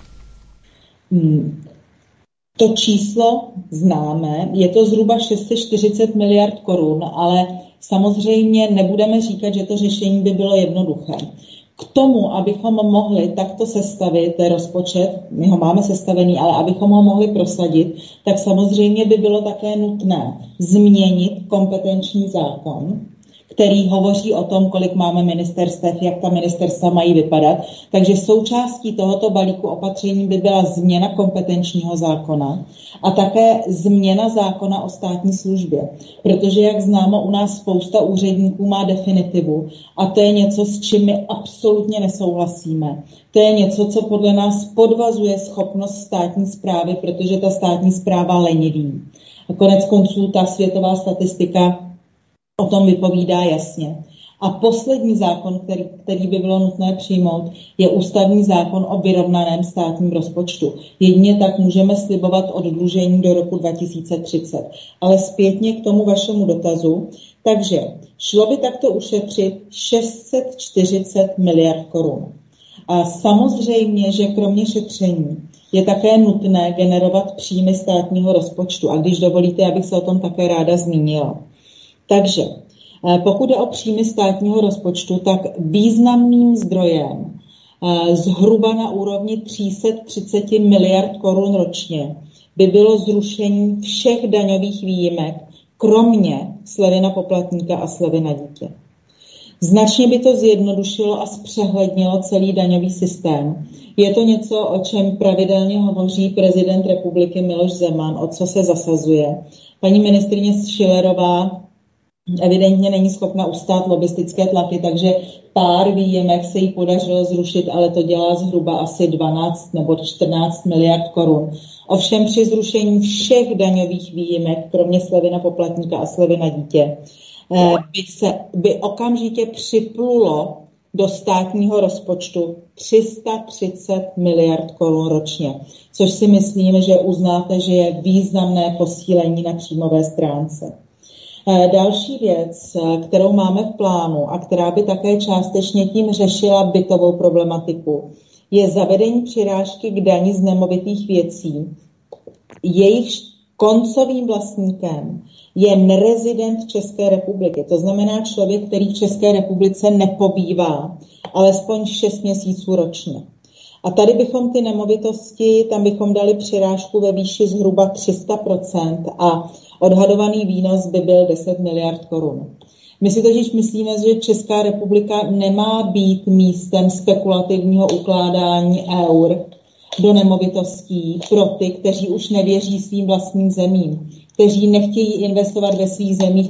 To číslo známe, je to zhruba 640 miliard korun, ale samozřejmě nebudeme říkat, že to řešení by bylo jednoduché. K tomu, abychom mohli takto sestavit rozpočet, my ho máme sestavený, ale abychom ho mohli prosadit, tak samozřejmě by bylo také nutné změnit kompetenční zákon, který hovoří o tom, kolik máme ministerstev, jak ta ministerstva mají vypadat. Takže součástí tohoto balíku opatření by byla změna kompetenčního zákona a také změna zákona o státní službě. Protože, jak známo, u nás spousta úředníků má definitivu a to je něco, s čím my absolutně nesouhlasíme. To je něco, co podle nás podvazuje schopnost státní správy, protože ta státní správa leniví. A konec konců ta světová statistika o tom vypovídá jasně. A poslední zákon, který by bylo nutné přijmout, je ústavní zákon o vyrovnaném státním rozpočtu. Jedině tak můžeme slibovat oddlužení do roku 2030. Ale zpětně k tomu vašemu dotazu. Takže šlo by takto ušetřit 640 miliard korun. A samozřejmě, že kromě šetření je také nutné generovat příjmy státního rozpočtu. A když dovolíte, abych se o tom také ráda zmínila. Takže pokud jde o příjmy státního rozpočtu, tak významným zdrojem zhruba na úrovni 330 miliard korun ročně by bylo zrušení všech daňových výjimek, kromě slevy na poplatníka a slevy na dítě. Značně by to zjednodušilo a zpřehlednilo celý daňový systém. Je to něco, o čem pravidelně hovoří prezident republiky Miloš Zeman, o co se zasazuje. Paní ministryně Schillerová evidentně není schopna ustát lobistické tlaky, takže pár výjimek se jí podařilo zrušit, ale to dělá zhruba asi 12 nebo 14 miliard korun. Ovšem při zrušení všech daňových výjimek, kromě slevy na poplatníka a slevy na dítě, by okamžitě připlulo do státního rozpočtu 330 miliard korun ročně, což si myslím, že uznáte, že je významné posílení na příjmové stránce. Další věc, kterou máme v plánu a která by také částečně tím řešila bytovou problematiku, je zavedení přirážky k dani z nemovitých věcí. Jejich koncovým vlastníkem je nerezident České republiky. To znamená člověk, který v České republice nepobývá alespoň 6 měsíců ročně. A tady bychom ty nemovitosti, tam bychom dali přirážku ve výši zhruba 300% a odhadovaný výnos by byl 10 miliard korun. My si totiž myslíme, že Česká republika nemá být místem spekulativního ukládání eur do nemovitostí pro ty, kteří už nevěří svým vlastním zemím, kteří nechtějí investovat ve svých zemích,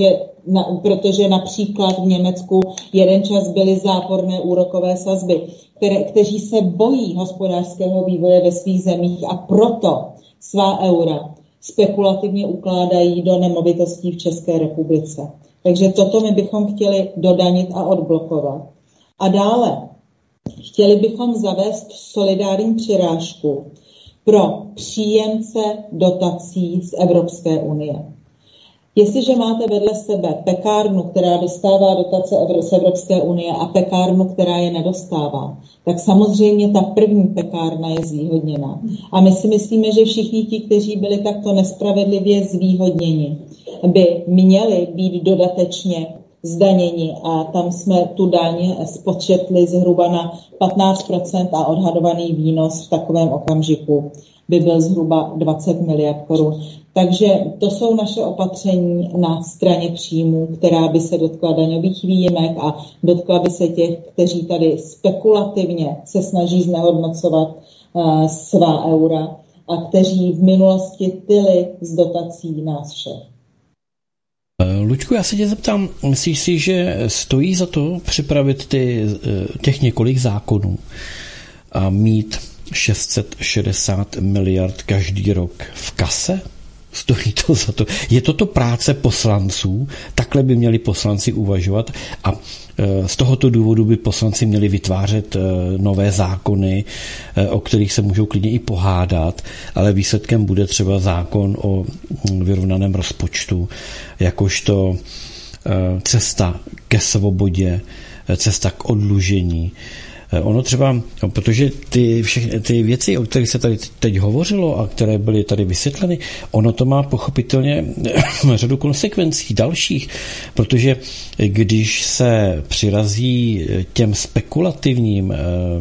protože například v Německu jeden čas byly záporné úrokové sazby, kteří se bojí hospodářského vývoje ve svých zemích a proto svá eura spekulativně ukládají do nemovitostí v České republice. Takže toto my bychom chtěli dodanit a odblokovat. A dále chtěli bychom zavést solidární přirážku pro příjemce dotací z Evropské unie. Jestliže máte vedle sebe pekárnu, která dostává dotace z Evropské unie a pekárnu, která je nedostává, tak samozřejmě ta první pekárna je zvýhodněná. A my si myslíme, že všichni ti, kteří byli takto nespravedlivě zvýhodněni, by měli být dodatečně zdaněni a tam jsme tu daň spočetli zhruba na 15% a odhadovaný výnos v takovém okamžiku by byl zhruba 20 miliard korun. Takže to jsou naše opatření na straně příjmů, která by se dotkla daňových výjimek a dotkla by se těch, kteří tady spekulativně se snaží znehodnocovat svá eura a kteří v minulosti tyli z dotací nás všech. Luďku, já se tě zeptám, myslíš si, že stojí za to připravit těch několik zákonů a mít 660 miliard každý rok v kase? Stojí to za to? Je toto práce poslanců? Takhle by měli poslanci uvažovat a z tohoto důvodu by poslanci měli vytvářet nové zákony, o kterých se můžou klidně i pohádat, ale výsledkem bude třeba zákon o vyrovnaném rozpočtu, jakožto cesta ke svobodě, cesta k oddlužení. Ono třeba, protože ty věci, o kterých se tady teď hovořilo a které byly tady vysvětleny, ono to má pochopitelně řadu konsekvencí dalších, protože když se přirazí těm spekulativním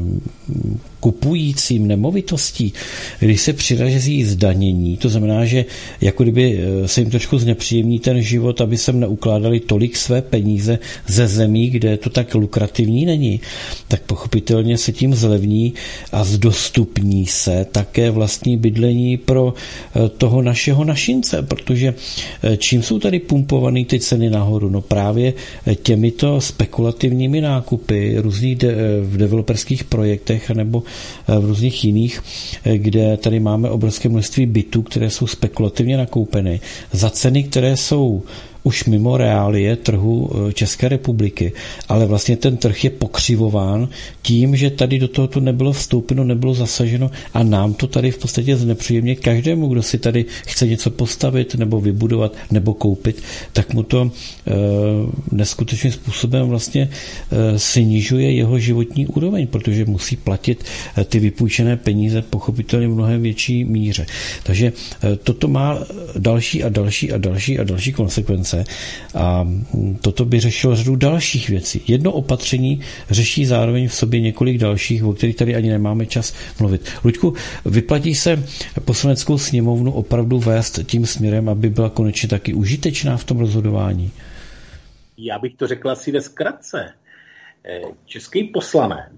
kupujícím nemovitostí, když se přirazí zdanění, to znamená, že jako kdyby se jim trošku znepříjemní ten život, aby sem neukládali tolik své peníze ze zemí, kde to tak lukrativní není, tak pochopitelně se tím zlevní a zdostupní se také vlastní bydlení pro toho našeho našince, protože čím jsou tady pumpované ty ceny nahoru? No právě těmito spekulativními nákupy různých v developerských projektech nebo v různých jiných, kde tady máme obrovské množství bytů, které jsou spekulativně nakoupeny za ceny, které jsou už mimo reálie trhu České republiky, ale vlastně ten trh je pokřivován tím, že tady do tohoto nebylo vstoupeno, nebylo zasaženo a nám to tady v podstatě znepříjemně každému, kdo si tady chce něco postavit nebo vybudovat nebo koupit, tak mu to neskutečným způsobem vlastně snižuje jeho životní úroveň, protože musí platit ty vypůjčené peníze pochopitelně v mnohem větší míře. Takže toto má další a další a další a další konsekvence. A toto by řešilo řadu dalších věcí. Jedno opatření řeší zároveň v sobě několik dalších, o kterých tady ani nemáme čas mluvit. Luďku, vyplatí se Poslaneckou sněmovnu opravdu vést tím směrem, aby byla konečně taky užitečná v tom rozhodování? Já bych to řekl asi ve zkratce. Český poslanec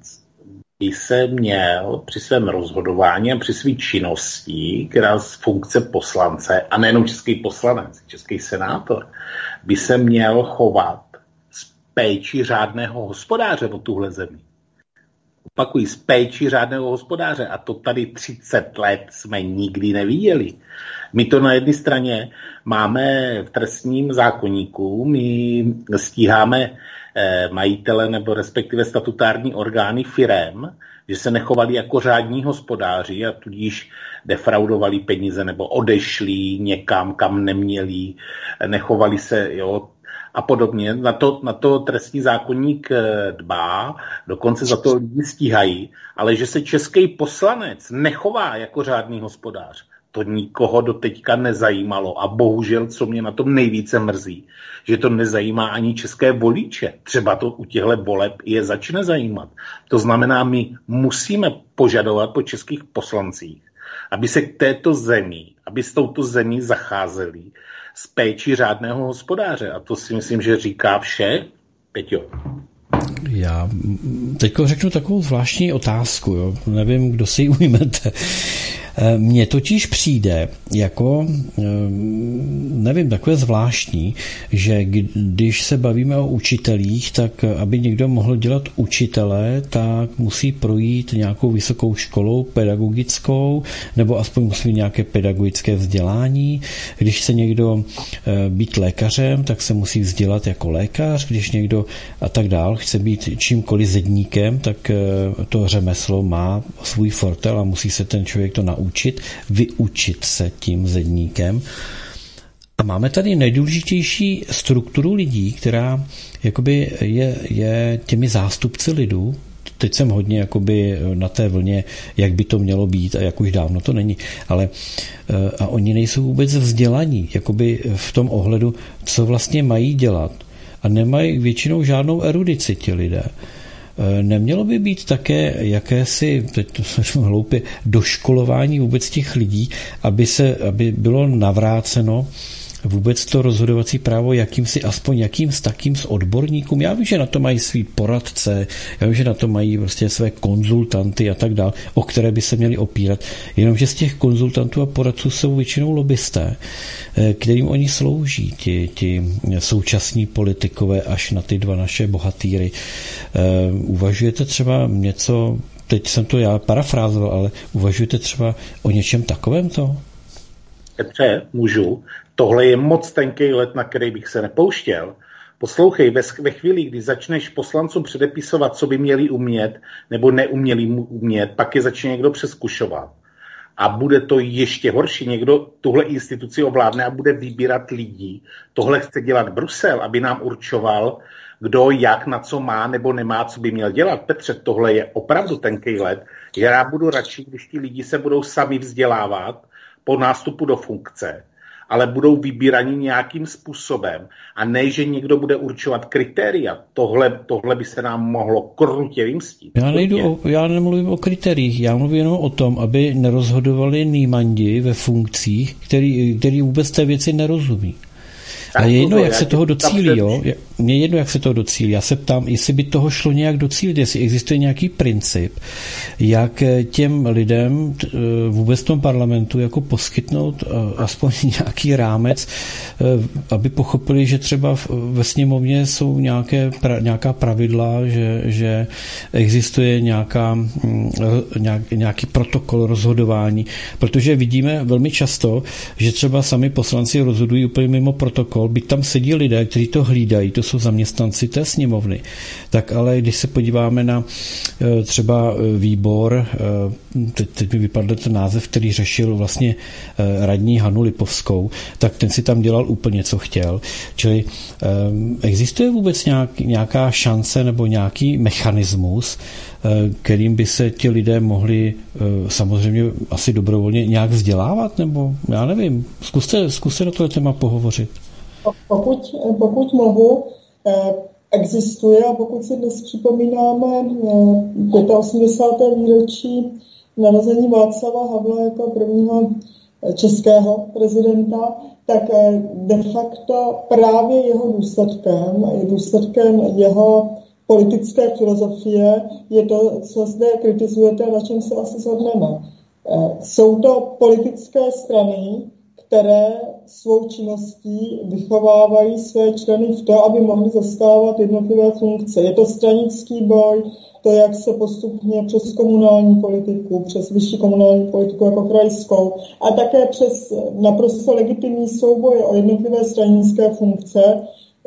by se měl při svém rozhodování a při své činnosti, která z funkce poslance, a nejenom český poslanec, český senátor, by se měl chovat s péčí řádného hospodáře o tuhle zemi. Opakuji, s péčí řádného hospodáře. A to tady 30 let jsme nikdy neviděli. My to na jedné straně máme v trestním zákoníku, my stíháme majitele nebo respektive statutární orgány firem, že se nechovali jako řádní hospodáři a tudíž defraudovali peníze nebo odešli někam, kam neměli, nechovali se, jo, a podobně. Na to trestní zákoník dbá, dokonce za to lidi stíhají, ale že se český poslanec nechová jako řádný hospodář, to nikoho doteďka nezajímalo a bohužel, co mě na tom nejvíce mrzí, že to nezajímá ani české voliče. Třeba to u těchto voleb je začne zajímat. To znamená, my musíme požadovat po českých poslancích, aby se k této zemi, aby s touto zemí zacházeli s péčí řádného hospodáře. A to si myslím, že říká vše. Peťo. Já teď řeknu takovou zvláštní otázku, jo. Nevím, kdo si ji ujmete. Mně totiž přijde jako, nevím, takové zvláštní, že když se bavíme o učitelích, tak aby někdo mohl dělat učitele, tak musí projít nějakou vysokou školou pedagogickou, nebo aspoň musí mít nějaké pedagogické vzdělání. Když se někdo být lékařem, tak se musí vzdělat jako lékař, když někdo a tak dál chce být čímkoliv zedníkem, tak to řemeslo má svůj fortel a musí se ten člověk to naučit, vyučit se tím zedníkem. A máme tady nejdůležitější strukturu lidí, která jakoby je těmi zástupci lidu. Teď jsem hodně jakoby na té vlně, jak by to mělo být a jak už dávno to není. Ale a oni nejsou vůbec vzdělaní, jakoby v tom ohledu, co vlastně mají dělat. A nemají většinou žádnou erudici ti lidé. Nemělo by být také jakési, teď to jsem hloupě, doškolování vůbec těch lidí, aby bylo navráceno vůbec to rozhodovací právo jakým s odborníkům. Já vím, že na to mají svý poradce, já vím, že na to mají prostě své konzultanty a tak dále, o které by se měli opírat. Jenomže z těch konzultantů a poradců jsou většinou lobbysté, kterým oni slouží, ti současní politikové až na ty dva naše bohatýry. Uvažujete třeba něco, teď jsem to já parafrázoval, ale uvažujete třeba o něčem takovémto? Petře, můžu. Tohle je moc tenký led, na který bych se nepouštěl. Poslouchej, ve chvíli, kdy začneš poslancům předepisovat, co by měli umět nebo neuměli umět, pak je začne někdo přeskušovat. A bude to ještě horší. Někdo tuhle instituci ovládne a bude vybírat lidí. Tohle chce dělat Brusel, aby nám určoval, kdo jak na co má nebo nemá, co by měl dělat. Petře, tohle je opravdu tenký led. Já budu radši, když ti lidi se budou sami vzdělávat po nástupu do funkce, ale budou vybíraní nějakým způsobem a ne, že někdo bude určovat kritéria. Tohle by se nám mohlo krutě vymstít. Já nemluvím o kritériích, já mluvím jenom o tom, aby nerozhodovali nýmandi ve funkcích, který vůbec té věci nerozumí. A je jedno, jak se toho docílí, jo? Mně je jedno, jak se toho docílí. Já se ptám, jestli by toho šlo nějak docílit, jestli existuje nějaký princip, jak těm lidem vůbec v tom parlamentu jako poskytnout aspoň nějaký rámec, aby pochopili, že třeba ve sněmovně jsou nějaká pravidla, že existuje nějaký protokol rozhodování, protože vidíme velmi často, že třeba sami poslanci rozhodují úplně mimo protokol, byť tam sedí lidé, kteří to hlídají, to jsou zaměstnanci té sněmovny. Tak ale když se podíváme na třeba výbor, teď mi vypadl ten název, který řešil vlastně radní Hanu Lipovskou, tak ten si tam dělal úplně, co chtěl. Čili existuje vůbec nějaká šance nebo nějaký mechanismus, kterým by se ti lidé mohli samozřejmě asi dobrovolně nějak vzdělávat, nebo já nevím, zkuste na tohle téma pohovořit. Pokud mohu, existuje, a pokud si dnes připomínáme 85. výročí narození Václava Havla jako prvního českého prezidenta, tak de facto právě jeho důsledkem jeho politické filozofie je to, co zde kritizujete a na čem se asi shodneme. Jsou to politické strany, které svou činností vychovávají své členy v to, aby mohli zastávat jednotlivé funkce. Je to stranický boj, to, jak se postupně přes komunální politiku, přes vyšší komunální politiku jako krajskou a také přes naprosto legitimní souboje o jednotlivé stranické funkce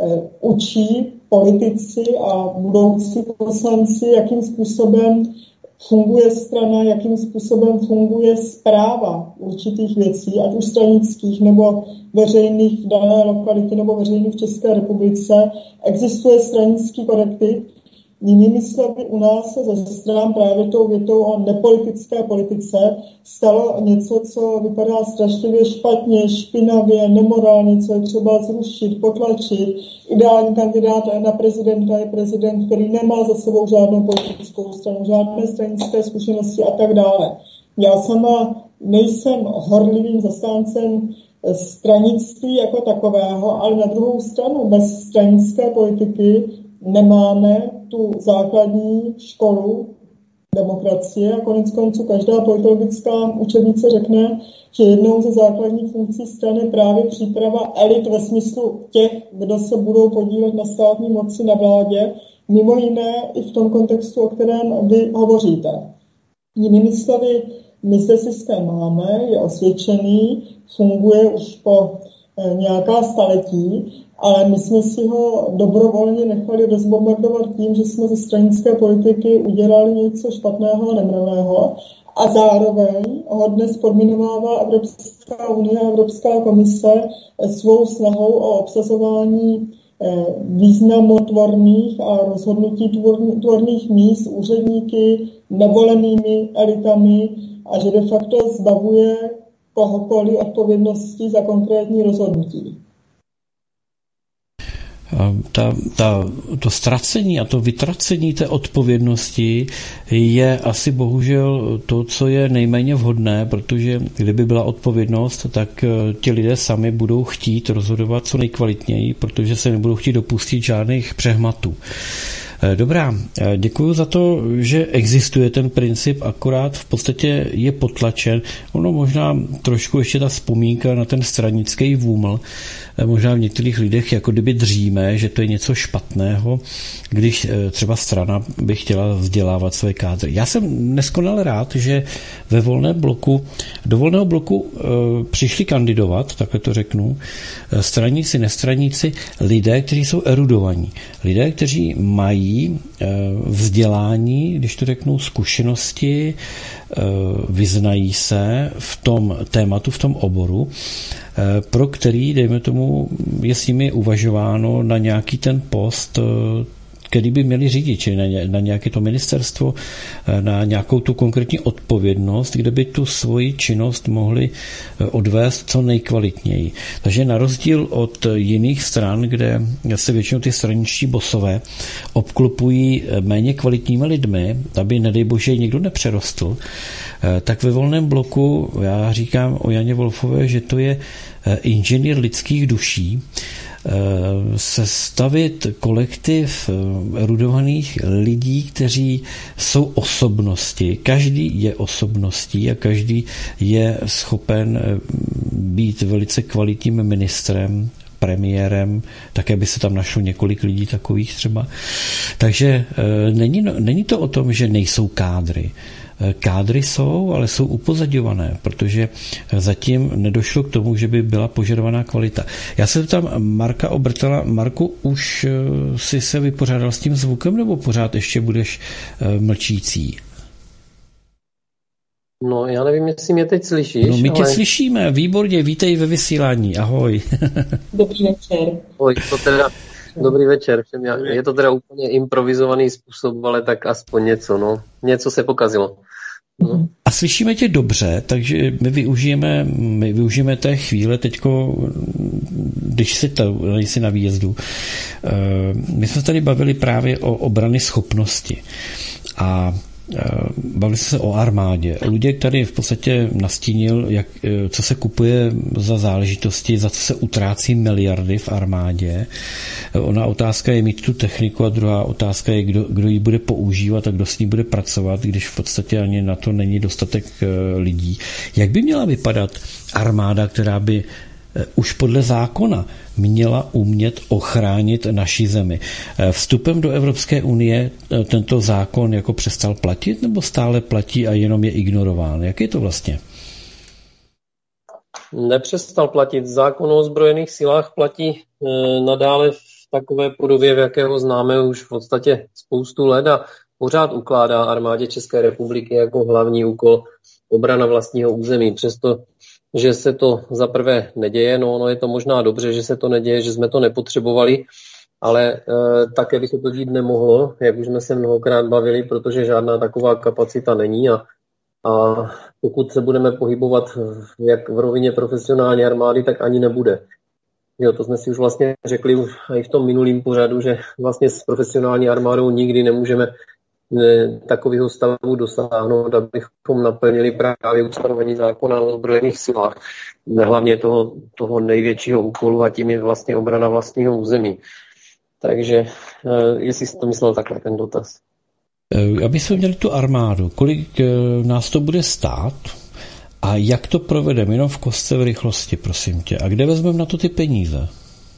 učí politici a budoucí poslanci, jakým způsobem funguje strana, jakým způsobem funguje správa určitých věcí, ať už stranických nebo veřejných v dané lokalitě nebo veřejných v České republice. Existuje stranický korektiv. Jinými slovy, u nás se ze stran právě tou větou o nepolitické politice stalo něco, co vypadá strašlivě špatně, špinavě, nemorálně, co je třeba zrušit, potlačit. Ideální kandidát na prezidenta je prezident, který nemá za sebou žádnou politickou stranu, žádné stranické zkušenosti a tak dále. Já sama nejsem horlivým zastáncem stranictví jako takového, ale na druhou stranu bez stranické politiky nemáme tu základní školu demokracie a konec konců každá politologická učebnice řekne, že jednou ze základních funkcí strany je právě příprava elit ve smyslu těch, kdo se budou podílet na státní moci na vládě, mimo jiné i v tom kontextu, o kterém vy hovoříte. Jinými slovy, my zde systém máme, je osvědčený, funguje už po nějaká staletí, ale my jsme si ho dobrovolně nechali rozbombardovat tím, že jsme ze stranické politiky udělali něco špatného a nemravného a zároveň ho dnes podminovává Evropská unie a Evropská komise svou snahou o obsazování významotvorných a rozhodnutí tvorných míst úředníky, nevolenými elitami a že de facto zbavuje kohokoliv odpovědnosti za konkrétní rozhodnutí. To ztracení a to vytracení té odpovědnosti je asi bohužel to, co je nejméně vhodné, protože kdyby byla odpovědnost, tak ti lidé sami budou chtít rozhodovat co nejkvalitněji, protože se nebudou chtít dopustit žádných přehmatů. Dobrá, děkuji za to, že existuje ten princip, akorát v podstatě je potlačen. Ono možná trošku ještě ta vzpomínka na ten stranický vůml, možná v některých lidech jako kdyby dříme, že to je něco špatného, když třeba strana by chtěla vzdělávat své kádry. Já jsem neskonale rád, že do volného bloku přišli kandidovat, takhle to řeknu, straníci, nestraníci, lidé, kteří jsou erudovaní, lidé, kteří mají vzdělání, když to řeknu, zkušenosti, vyznají se v tom tématu, v tom oboru, pro který, dejme tomu, je s nimi uvažováno na nějaký ten post, který by měli řídit, čili na nějaké to ministerstvo, na nějakou tu konkrétní odpovědnost, kde by tu svoji činnost mohli odvést co nejkvalitněji. Takže na rozdíl od jiných stran, kde se většinou ty straničtí bosové obklopují méně kvalitními lidmi, aby, nedej bože, někdo nepřerostl, tak ve volném bloku já říkám o Janě Wolfové, že to je inženýr lidských duší, sestavit kolektiv erudovaných lidí, kteří jsou osobnosti. Každý je osobností a každý je schopen být velice kvalitním ministrem, premiérem, také by se tam našlo několik lidí takových třeba. Takže není to o tom, že nejsou kádry. Kádry jsou, ale jsou upozaďované, protože zatím nedošlo k tomu, že by byla požadovaná kvalita. Já se ptám Marka Obertela. Marku, už jsi se vypořádal s tím zvukem, nebo pořád ještě budeš mlčící? No, já nevím, jestli mě teď slyšíš. No, my tě slyšíme, výborně, vítej ve vysílání, ahoj. Dobrý večer. Ahoj, to teda, dobrý večer všem. Je to teda úplně improvizovaný způsob, ale tak aspoň něco, no. Něco se pokazilo. No. A slyšíme tě dobře, takže my využijeme té chvíle teďko, když jsi na výjezdu. My jsme tady bavili právě o obrany schopnosti. A Bavili jsme se o armádě. Luděk tady v podstatě nastínil, co se kupuje za záležitosti, za co se utrácí miliardy v armádě. Ona otázka je mít tu techniku a druhá otázka je, kdo ji bude používat a kdo s ní bude pracovat, když v podstatě ani na to není dostatek lidí. Jak by měla vypadat armáda, která by už podle zákona měla umět ochránit naši zemi? Vstupem do Evropské unie tento zákon jako přestal platit, nebo stále platí a jenom je ignorován? Jak je to vlastně? Nepřestal platit. Zákon o ozbrojených silách platí nadále v takové podobě, v jakého známe už v podstatě spoustu let a pořád ukládá armádě České republiky jako hlavní úkol obrana vlastního území. Přesto, že se to zaprvé neděje, ono je to možná dobře, že se to neděje, že jsme to nepotřebovali, ale také by se to dít nemohlo, jak už jsme se mnohokrát bavili, protože žádná taková kapacita není a pokud se budeme pohybovat jak v rovině profesionální armády, tak ani nebude. Jo, to jsme si už vlastně řekli už i v tom minulém pořadu, že vlastně s profesionální armádou nikdy nemůžeme takového stavu dosáhnout, abychom naplnili právě ustanovení zákona o ozbrojených silách. Hlavně toho největšího úkolu a tím je vlastně obrana vlastního území. Takže jestli jsi to myslel takhle, ten dotaz. Aby jsme měli tu armádu, kolik nás to bude stát a jak to provedeme, jenom v kostce v rychlosti, prosím tě. A kde vezmeme na to ty peníze?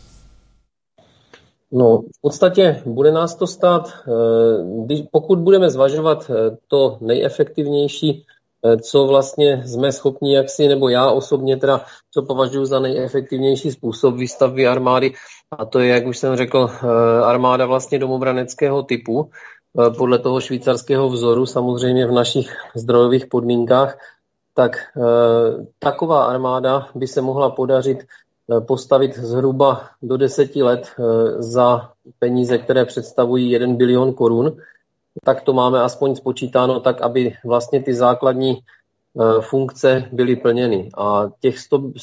No, v podstatě bude nás to stát, pokud budeme zvažovat to nejefektivnější, co vlastně jsme schopni jaksi, nebo já osobně teda, co považuji za nejefektivnější způsob výstavby armády, a to je, jak už jsem řekl, armáda vlastně domobraneckého typu, podle toho švýcarského vzoru, samozřejmě v našich zdrojových podmínkách, tak taková armáda by se mohla podařit postavit zhruba do 10 let za peníze, které představují 1 bilion korun. Tak to máme aspoň spočítáno tak, aby vlastně ty základní funkce byly plněny. A těch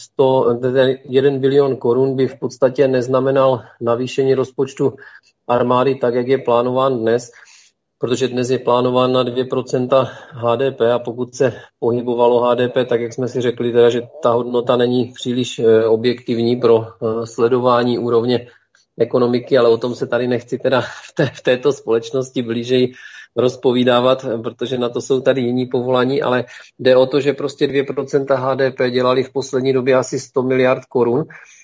1 bilion korun by v podstatě neznamenal navýšení rozpočtu armády tak, jak je plánován dnes, protože dnes je plánován na 2% HDP a pokud se pohybovalo HDP, tak jak jsme si řekli, teda, že ta hodnota není příliš objektivní pro sledování úrovně ekonomiky, ale o tom se tady nechci teda v této společnosti blížej rozpovídávat, protože na to jsou tady jiní povolaní, ale jde o to, že prostě 2% HDP dělali v poslední době asi 100 miliard korun.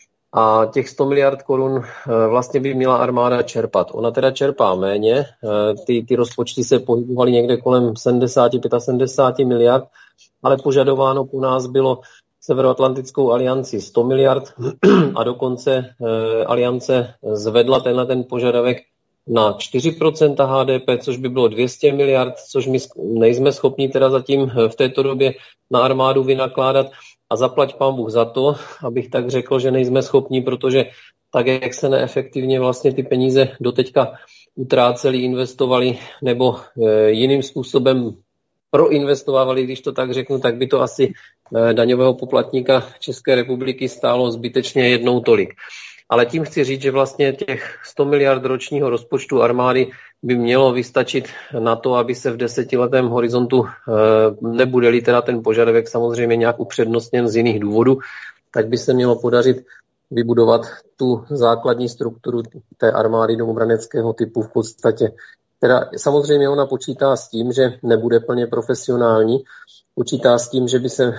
A těch 100 miliard korun vlastně by měla armáda čerpat. Ona teda čerpá méně, ty rozpočty se pohybovaly někde kolem 70-75 miliard, ale požadováno po nás bylo Severoatlantickou alianci 100 miliard a dokonce aliance zvedla ten požadavek na 4% HDP, což by bylo 200 miliard, což my nejsme schopni teda zatím v této době na armádu vynakládat. A zaplať pán Bůh za to, abych tak řekl, že nejsme schopni, protože tak, jak se neefektivně vlastně ty peníze doteďka utráceli, investovali nebo jiným způsobem proinvestovali, když to tak řeknu, tak by to asi daňového poplatníka České republiky stálo zbytečně jednou tolik. Ale tím chci říct, že vlastně těch 100 miliard ročního rozpočtu armády by mělo vystačit na to, aby se v 10letém horizontu, nebude-li teda ten požadavek samozřejmě nějak upřednostněn z jiných důvodů, tak by se mělo podařit vybudovat tu základní strukturu té armády domobraneckého typu v podstatě. Teda samozřejmě ona počítá s tím, že nebude plně profesionální, počítá s tím, že by se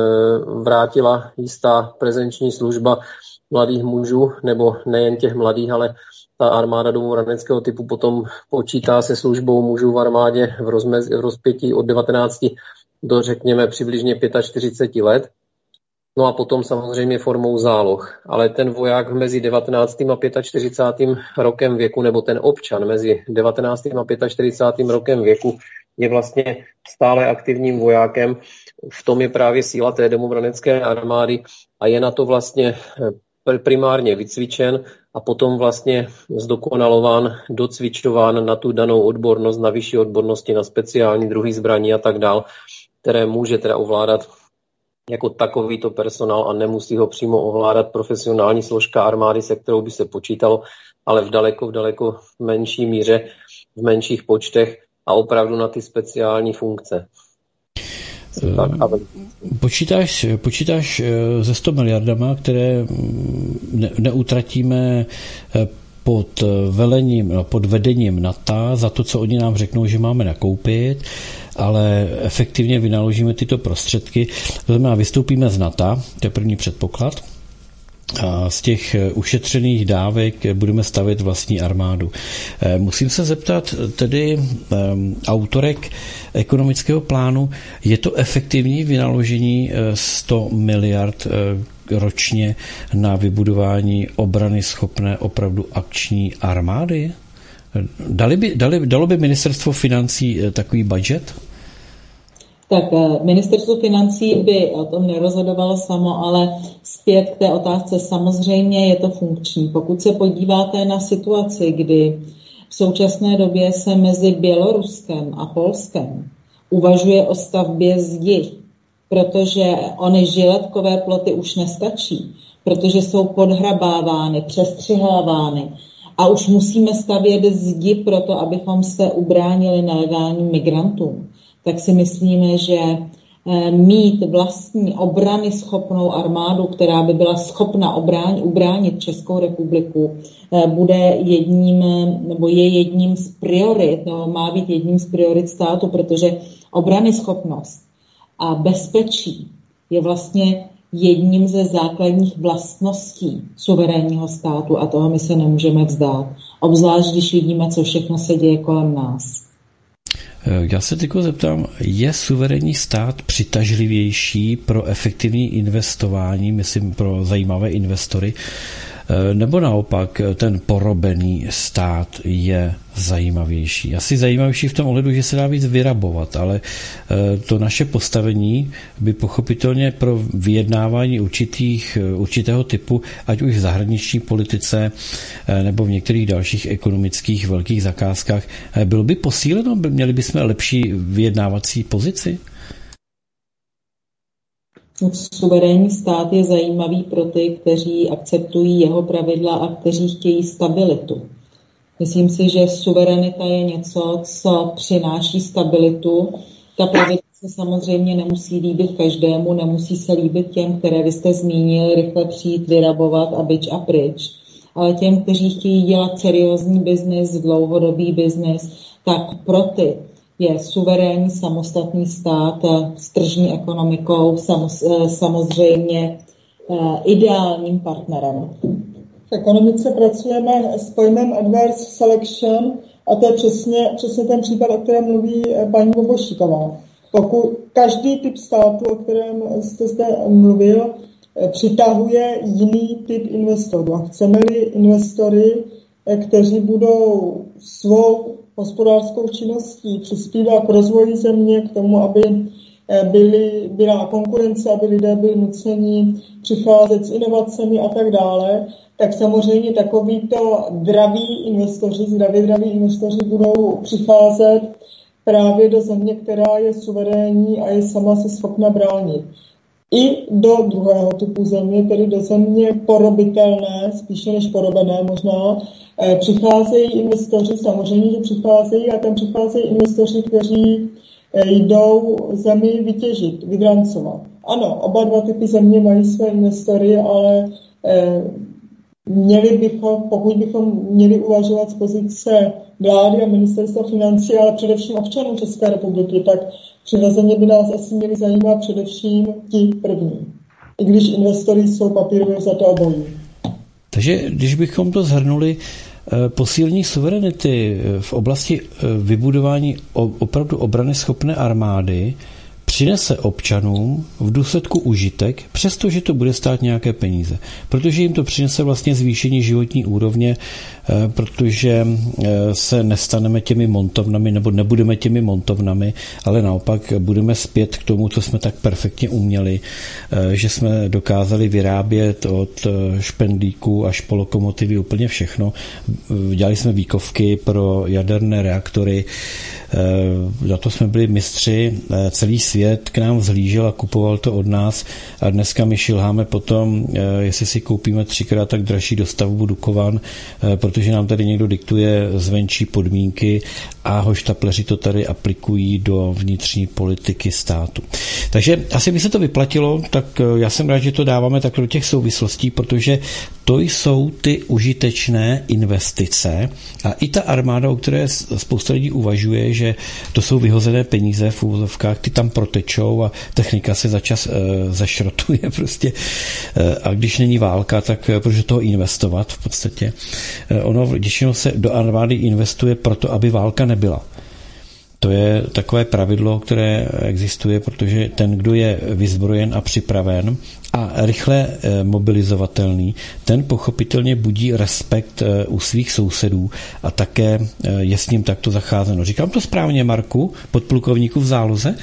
vrátila jistá prezenční služba mladých mužů, nebo nejen těch mladých, ale ta armáda domobraneckého typu potom počítá se službou mužů v armádě v rozpětí od 19 do řekněme přibližně 45 let. No a potom samozřejmě formou záloh. Ale ten voják mezi 19. a 45. rokem věku, nebo ten občan mezi 19. a 45. rokem věku je vlastně stále aktivním vojákem. V tom je právě síla té domobranecké armády a je na to vlastně primárně vycvičen a potom vlastně zdokonalován, docvičován na tu danou odbornost, na vyšší odbornosti, na speciální druhý zbraní a tak dál, které může teda ovládat jako takovýto personál a nemusí ho přímo ovládat profesionální složka armády, se kterou by se počítalo, ale v daleko menší míře, v menších počtech a opravdu na ty speciální funkce. Počítáš ze 100 miliardama, které neutratíme pod vedením NATO za to, co oni nám řeknou, že máme nakoupit, ale efektivně vynaložíme tyto prostředky. To znamená, vystoupíme z NATO, to je první předpoklad. A z těch ušetřených dávek budeme stavět vlastní armádu. Musím se zeptat tedy autorek ekonomického plánu, je to efektivní vynaložení 100 miliard ročně na vybudování obrany schopné opravdu akční armády? Dalo by ministerstvo financí takový budget? Tak ministerstvo financí by o tom nerozhodovalo samo, ale zpět k té otázce, samozřejmě je to funkční. Pokud se podíváte na situaci, kdy v současné době se mezi Běloruskem a Polskem uvažuje o stavbě zdi, protože ony žiletkové ploty už nestačí, protože jsou podhrabávány, přestřihávány a už musíme stavět zdi proto, abychom se ubránili nelegálním migrantům, tak si myslíme, že mít vlastní obrany schopnou armádu, která by byla schopna ubránit Českou republiku, bude jedním z priorit, nebo má být jedním z priorit státu, protože obrany schopnost a bezpečí je vlastně jedním ze základních vlastností suverénního státu a toho my se nemůžeme vzdát. Obzvlášť, když vidíme, co všechno se děje kolem nás. Já se teď zeptám, je suverénní stát přitažlivější pro efektivní investování, myslím pro zajímavé investory, nebo naopak ten porobený stát je zajímavější? Asi zajímavější v tom ohledu, že se dá víc vyrabovat, ale to naše postavení by pochopitelně pro vyjednávání určitého typu, ať už v zahraniční politice nebo v některých dalších ekonomických velkých zakázkách, bylo by posíleno? Měli bychom lepší vyjednávací pozici? Suverénní stát je zajímavý pro ty, kteří akceptují jeho pravidla a kteří chtějí stabilitu. Myslím si, že suverenita je něco, co přináší stabilitu. Ta pravidla se samozřejmě nemusí líbit každému, nemusí se líbit těm, které vy jste zmínili, rychle přijít, vyrabovat a bič a pryč. Ale těm, kteří chtějí dělat seriózní biznis, dlouhodobý biznis, tak pro ty je suverénní samostatný stát s tržní ekonomikou samozřejmě ideálním partnerem. V ekonomice pracujeme s pojmem adverse selection a to je přesně ten případ, o kterém mluví paní Bobošíková. Pokud každý typ státu, o kterém jste zde mluvil, přitahuje jiný typ investorů. A chceme-li investory, kteří budou svou hospodářskou činností přispívat k rozvoji země, k tomu, aby byla konkurence, aby lidé byli nuceni přicházet s inovacemi a tak dále, tak samozřejmě takovýto zdraví investoři budou přicházet právě do země, která je suverénní a je sama se schopna bránit. I do druhého typu země, tedy do země porobitelné, spíše než porobené možná, přicházejí investoři, samozřejmě, že přicházejí, a tam přicházejí investoři, kteří jdou zemi vytěžit, vydrancovat. Ano, oba dva typy země mají své investory, ale pokud bychom měli uvažovat z pozice vlády a ministerstva financí, ale především občanů České republiky, tak přirozeně by nás asi měli zajímat především ti první. I když investory jsou papírově za to obojí. Takže když bychom to shrnuli, posílení suverenity v oblasti vybudování opravdu obrany schopné armády přinese občanům v důsledku užitek, přestože to bude stát nějaké peníze. Protože jim to přinese vlastně zvýšení životní úrovně, protože se nestaneme těmi montovnami, nebo nebudeme těmi montovnami, ale naopak budeme zpět k tomu, co jsme tak perfektně uměli, že jsme dokázali vyrábět od špendlíků až po lokomotivy úplně všechno. Dělali jsme výkovky pro jaderné reaktory, za to jsme byli mistři, celý svět svět k nám vzhlížel a kupoval to od nás a dneska my šilháme potom, jestli si koupíme 3x tak dražší dostavbu Dukovan, protože nám tady někdo diktuje zvenčí podmínky a hoštapleři to tady aplikují do vnitřní politiky státu. Takže asi by se to vyplatilo, tak já jsem rád, že to dáváme tak do těch souvislostí, protože to jsou ty užitečné investice a i ta armáda, o které spousta lidí uvažuje, že to jsou vyhozené peníze v úvozovkách, ty tam protečou a technika se začas zašrotuje prostě a když není válka, tak proč toho investovat v podstatě. Ono většinou se do armády investuje proto, aby válka nebyla. To je takové pravidlo, které existuje, protože ten, kdo je vyzbrojen a připraven a rychle mobilizovatelný, ten pochopitelně budí respekt u svých sousedů a také je s ním takto zacházeno. Říkám to správně, Marku, podplukovníku v záloze?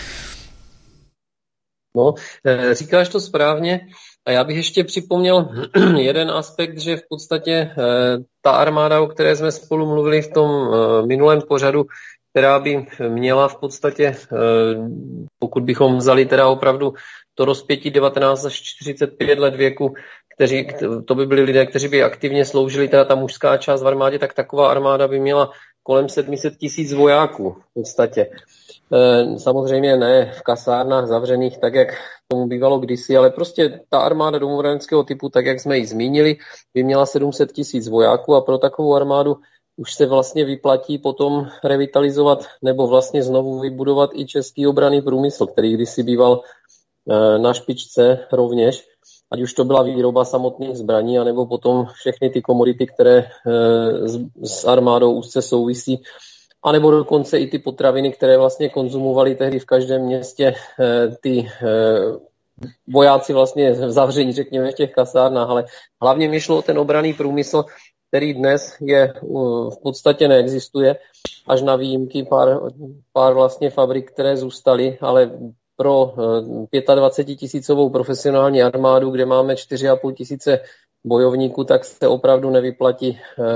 No, říkáš to správně. A já bych ještě připomněl jeden aspekt, že v podstatě ta armáda, o které jsme spolu mluvili v tom minulém pořadu, která by měla v podstatě, pokud bychom vzali teda opravdu to rozpětí 19 až 45 let věku, to by byli lidé, kteří by aktivně sloužili, teda ta mužská část v armádě, tak taková armáda by měla kolem 700 000 vojáků v podstatě. Samozřejmě ne v kasárnách zavřených, tak jak tomu bývalo kdysi, ale prostě ta armáda domovojenského typu, tak jak jsme ji zmínili, by měla 700 000 vojáků a pro takovou armádu už se vlastně vyplatí potom revitalizovat nebo vlastně znovu vybudovat i český obranný průmysl, který kdysi býval na špičce rovněž, ať už to byla výroba samotných zbraní, anebo potom všechny ty komodity, které s armádou úzce souvisí, anebo dokonce i ty potraviny, které vlastně konzumovali tehdy v každém městě ty vojáci vlastně zavření, řekněme, v těch kasárnách, ale hlavně mi šlo o ten obranný průmysl, který dnes v podstatě neexistuje, až na výjimky pár vlastně fabrik, které zůstaly, ale pro 25 000 profesionální armádu, kde máme 4,5 tisíce bojovníků, tak se opravdu nevyplatí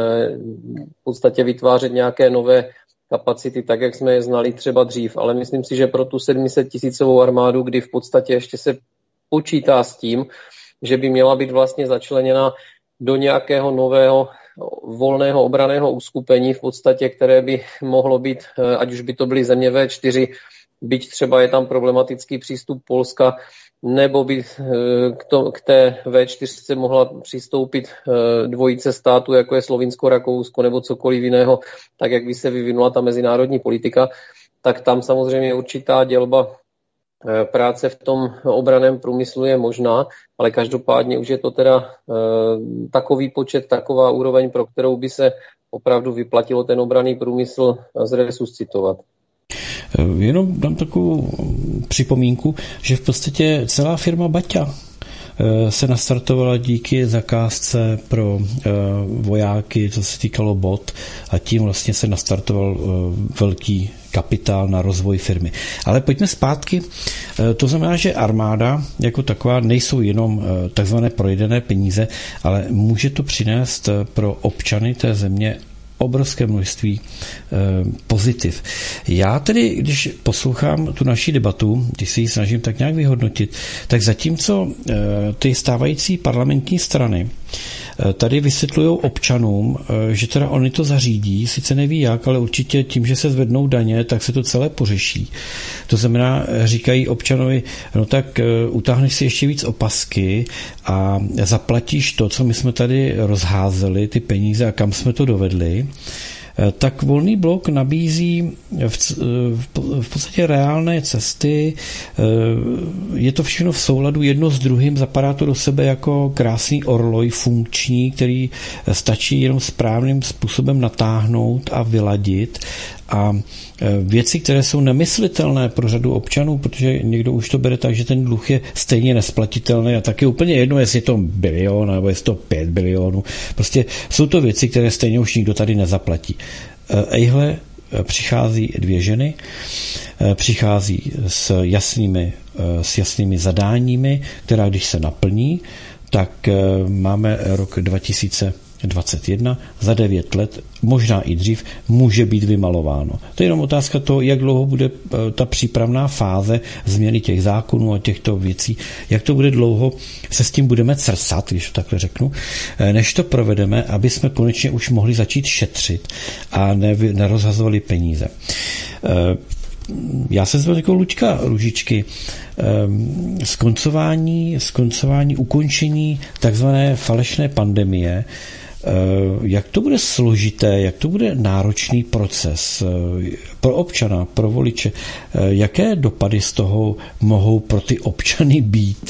v podstatě vytvářet nějaké nové kapacity, tak jak jsme je znali třeba dřív. Ale myslím si, že pro tu 700 000 armádu, kdy v podstatě ještě se počítá s tím, že by měla být vlastně začleněna do nějakého nového volného obranného uskupení v podstatě, které by mohlo být, ať už by to byly země V4, byť třeba je tam problematický přístup Polska, nebo by k té V4 mohla přistoupit dvojice států, jako je Slovinsko, Rakousko nebo cokoliv jiného, tak jak by se vyvinula ta mezinárodní politika, tak tam samozřejmě určitá dělba práce v tom obranném průmyslu je možná, ale každopádně už je to teda takový počet, taková úroveň, pro kterou by se opravdu vyplatilo ten obranný průmysl zresuscitovat. Jenom dám takovou připomínku, že v podstatě celá firma Baťa se nastartovala díky zakázce pro vojáky, co se týkalo bot, a tím vlastně se nastartoval velký kapitál na rozvoj firmy. Ale pojďme zpátky. To znamená, že armáda jako taková nejsou jenom takzvané projedené peníze, ale může to přinést pro občany té země obrovské množství pozitiv. Já tedy, když poslouchám tu naši debatu, když si ji snažím tak nějak vyhodnotit, tak zatímco ty stávající parlamentní strany tady vysvětlují občanům, že teda oni to zařídí, sice neví jak, ale určitě tím, že se zvednou daně, tak se to celé pořeší. To znamená, říkají občanovi, no tak utáhneš si ještě víc opasky a zaplatíš to, co my jsme tady rozházeli, ty peníze a kam jsme to dovedli, tak Volný blok nabízí v podstatě reálné cesty. Je to všechno v souladu jedno s druhým, zapadá to do sebe jako krásný orloj funkční, který stačí jenom správným způsobem natáhnout a vyladit. A věci, které jsou nemyslitelné pro řadu občanů, protože někdo už to bere tak, že ten dluh je stejně nesplatitelný a tak je úplně jedno, jestli je to bilion nebo jestli to 5 bilionů. Prostě jsou to věci, které stejně už nikdo tady nezaplatí. Ejhle přichází 2 ženy, přichází s jasnými zadáními, která když se naplní, tak máme rok 2020 2021, za 9 let, možná i dřív, může být vymalováno. To je jenom otázka toho, jak dlouho bude ta přípravná fáze změny těch zákonů a těchto věcí, jak to bude dlouho, se s tím budeme crsat, když to takhle řeknu, než to provedeme, aby jsme konečně už mohli začít šetřit a nerozhazovali peníze. Já se zval jako Luďka Růžičky. Skoncování, ukončení takzvané falešné pandemie, jak to bude složité, jak to bude náročný proces pro občana, pro voliče, jaké dopady z toho mohou pro ty občany být?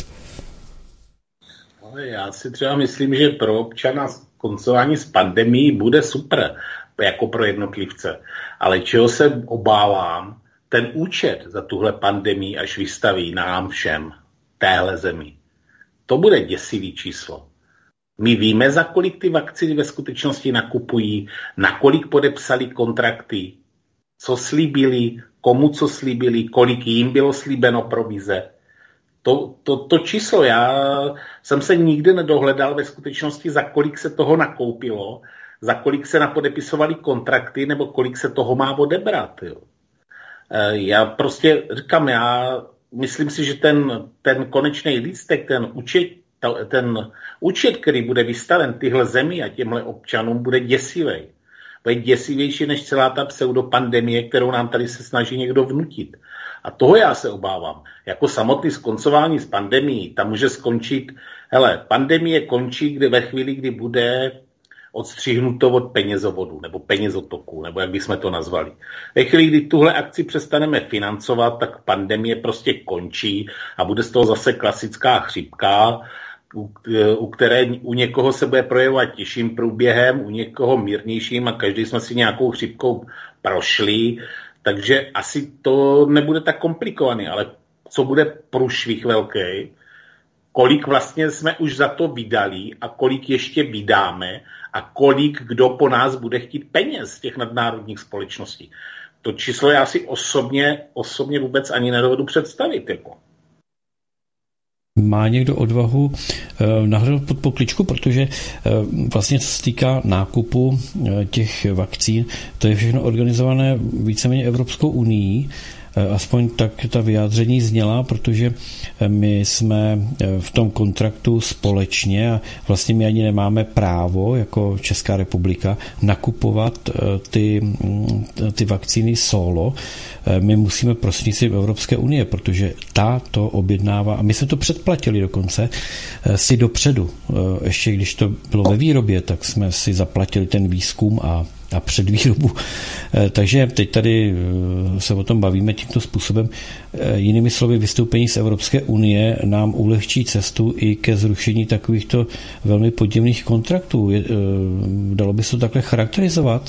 Já si třeba myslím, že pro občana skoncování s pandemií bude super, jako pro jednotlivce. Ale čeho se obávám, ten účet za tuhle pandemii, až vystaví nám všem, téhle zemi, to bude děsivý číslo. My víme, za kolik ty vakcíny ve skutečnosti nakupují, na kolik podepsali kontrakty, co slíbili, komu co slíbili, kolik jim bylo slíbeno provize. To číslo, já jsem se nikdy nedohledal ve skutečnosti, za kolik se toho nakoupilo, za kolik se napodepisovali kontrakty, nebo kolik se toho má odebrat. Jo. Já prostě říkám, já myslím si, že ten konečný lístek, ten účet, který bude vystaven tyhle zemi a těmhle občanům, bude děsivý. Bude děsivější než celá ta pseudopandemie, kterou nám tady se snaží někdo vnutit. A toho já se obávám. Jako samotný skoncování s pandemií, tam může skončit, pandemie končí ve chvíli, kdy bude odstřihnuto od penězovodu, nebo penězotoku, nebo jak bychom to nazvali. Ve chvíli, kdy tuhle akci přestaneme financovat, tak pandemie prostě končí a bude z toho zase klasická chřipka, u které u někoho se bude projevovat těžším průběhem, u někoho mírnějším a každý jsme si nějakou chřipkou prošli, takže asi to nebude tak komplikovaný, ale co bude průšvih velký, kolik vlastně jsme už za to vydali a kolik ještě vydáme a kolik kdo po nás bude chtít peněz z těch nadnárodních společností. To číslo já si osobně vůbec ani nedovedu představit. Jako. Má někdo odvahu nahlédnout pod pokličku, protože vlastně co se týká nákupu těch vakcín, to je všechno organizované víceméně Evropskou unií, aspoň tak ta vyjádření zněla, protože my jsme v tom kontraktu společně a vlastně my ani nemáme právo jako Česká republika nakupovat ty vakcíny solo. My musíme prostřednictvím Evropské unie, protože ta to objednává a my jsme to předplatili dokonce si dopředu. Ještě když to bylo ve výrobě, tak jsme si zaplatili ten výzkum a předvýrobu. Takže teď tady se o tom bavíme tímto způsobem. Jinými slovy, vystoupení z Evropské unie nám ulehčí cestu i ke zrušení takovýchto velmi podivných kontraktů. Dalo by se to takhle charakterizovat?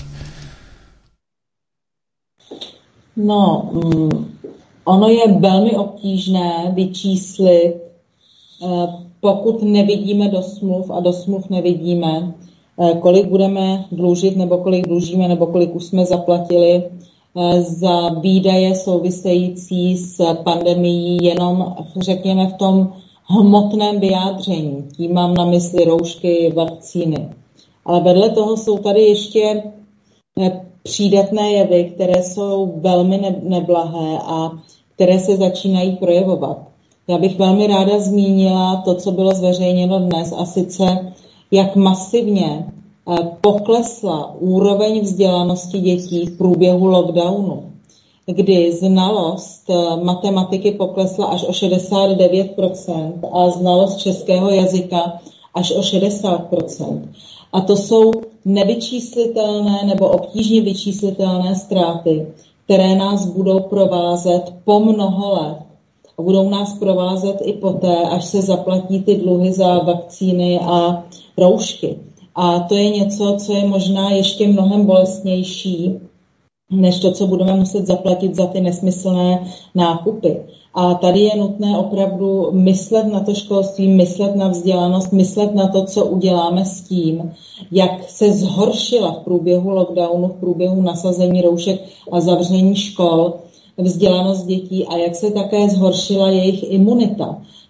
No, ono je velmi obtížné vyčíslit, pokud nevidíme do smluv a do smluv nevidíme, kolik budeme dlužit, nebo kolik dlužíme, nebo kolik už jsme zaplatili za výdaje související s pandemií, jenom řekněme v tom hmotném vyjádření. Tím mám na mysli roušky, vakcíny. Ale vedle toho jsou tady ještě přídatné jevy, které jsou velmi neblahé a které se začínají projevovat. Já bych velmi ráda zmínila to, co bylo zveřejněno dnes, a sice jak masivně poklesla úroveň vzdělanosti dětí v průběhu lockdownu, kdy znalost matematiky poklesla až o 69% a znalost českého jazyka až o 60%. A to jsou nevyčíslitelné nebo obtížně vyčíslitelné ztráty, které nás budou provázet po mnoho let. A budou nás provázet i poté, až se zaplatí ty dluhy za vakcíny a roušky. A to je něco, co je možná ještě mnohem bolestnější, než to, co budeme muset zaplatit za ty nesmyslné nákupy. A tady je nutné opravdu myslet na to školství, myslet na vzdělanost, myslet na to, co uděláme s tím, jak se zhoršila v průběhu lockdownu, v průběhu nasazení roušek a zavření škol vzdělanost dětí a jak se také zhoršila jejich imunita.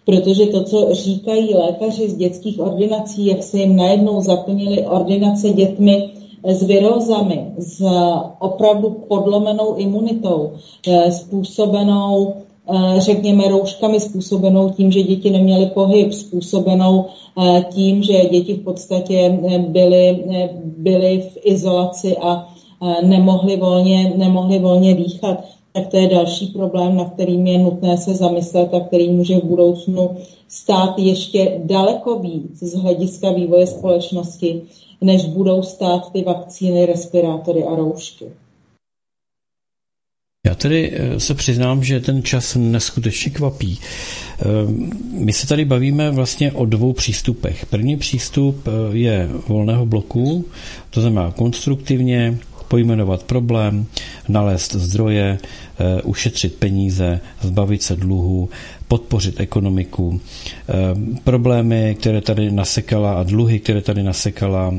protože to, co říkají lékaři z dětských ordinací, jak se jim najednou zaplnily ordinace dětmi s virózami, s opravdu podlomenou imunitou, způsobenou, řekněme, rouškami, způsobenou tím, že děti neměly pohyb, způsobenou tím, že děti v podstatě byly v izolaci a nemohly volně dýchat, tak to je další problém, na kterým je nutné se zamyslet a který může v budoucnu stát ještě daleko víc z hlediska vývoje společnosti, než budou stát ty vakcíny, respirátory a roušky. Já tedy se přiznám, že ten čas neskutečně kvapí. My se tady bavíme vlastně o dvou přístupech. První přístup je volného bloku, to znamená konstruktivně pojmenovat problém, nalézt zdroje, ušetřit peníze, zbavit se dluhů, podpořit ekonomiku. Problémy, které tady nasekala a dluhy, které tady nasekala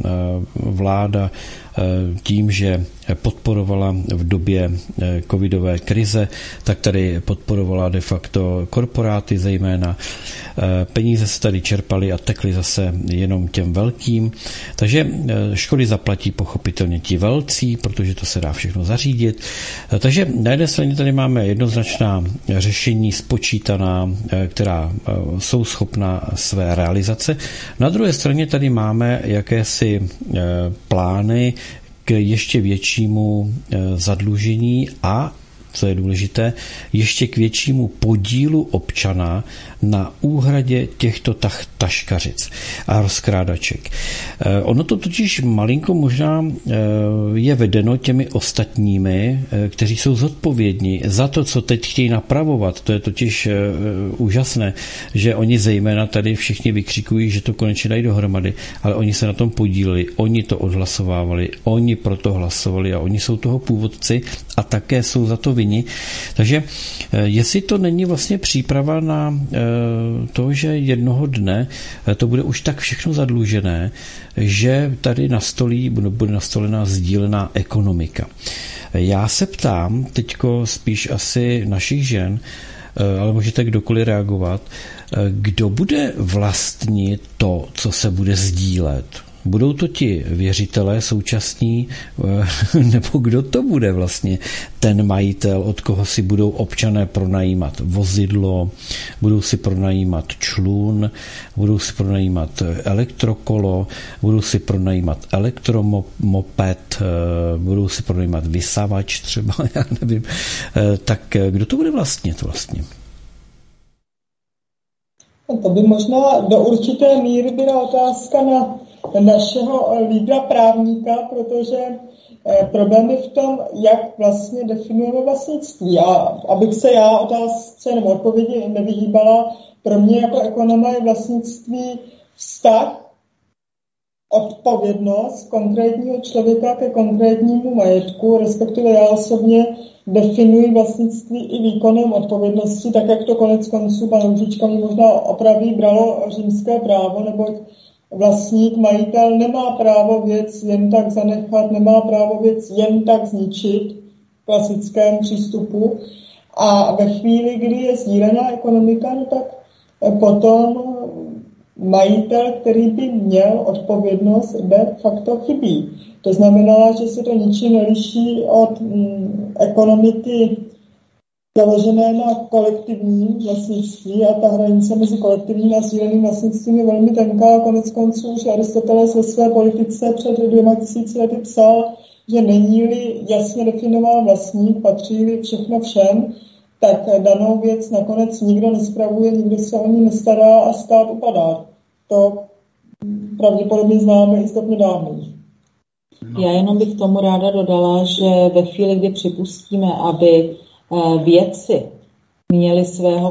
vláda tím, že podporovala v době covidové krize, tak tady podporovala de facto korporáty zejména. Peníze se tady čerpaly a tekly zase jenom těm velkým. Takže škody zaplatí pochopitelně ti velcí, protože to se dá všechno zařídit. Takže na jedné straně tady máme jednoznačná řešení spočítaná, která jsou schopná své realizace. Na druhé straně tady máme jakési plány k ještě většímu zadlužení a, co je důležité, ještě k většímu podílu občana na úhradě těchto taškařic a rozkrádaček. Ono to totiž malinko možná je vedeno těmi ostatními, kteří jsou zodpovědní za to, co teď chtějí napravovat. To je totiž úžasné, že oni zejména tady všichni vykřikují, že to konečně dají dohromady, ale oni se na tom podíleli, oni to odhlasovávali, oni proto hlasovali a oni jsou toho původci a také jsou za to vinni. Takže jestli to není vlastně příprava na to, že jednoho dne to bude už tak všechno zadlužené, že tady bude nastolená sdílená ekonomika. Já se ptám teďko spíš asi našich žen, ale můžete kdokoliv reagovat, kdo bude vlastnit to, co se bude sdílet? Budou to ti věřitelé současní, nebo kdo to bude vlastně ten majitel, od koho si budou občané pronajímat vozidlo, budou si pronajímat člun, budou si pronajímat elektrokolo, budou si pronajímat elektromoped, budou si pronajímat vysavač třeba, já nevím. Tak kdo to bude vlastnit vlastně? To by možná do určité míry byla otázka na našeho lídra právníka, protože problém je v tom, jak vlastně definujeme vlastnictví. A abych se já otázce nebo odpovědi nevyhýbala, pro mě jako ekonoma je vlastnictví vztah, odpovědnost konkrétního člověka ke konkrétnímu majetku, respektive já osobně definuji vlastnictví i výkonem odpovědnosti, tak jak to konec konců pan Růžička mi možná opraví bralo římské právo, neboť vlastník, majitel nemá právo věc jen tak zanechat, nemá právo věc jen tak zničit v klasickém přístupu. A ve chvíli, kdy je sdílená ekonomika, no tak potom majitel, který by měl odpovědnost, de facto chybí. To znamená, že se to ničím neliší od ekonomiky založené na kolektivním vlastnictví a ta hranice mezi kolektivním a sdíleným vlastnictvím je velmi tenká. Konec konců už Aristoteles ve své politice před 2000 lety psal, že není-li jasně definován vlastník, patří-li všechno všem, tak danou věc nakonec nikdo nespravuje, nikdo se o ní nestará a stát upadá. To pravděpodobně známe i z dob nedávných. Já jenom bych tomu ráda dodala, že ve chvíli, kdy připustíme, aby věci měly svého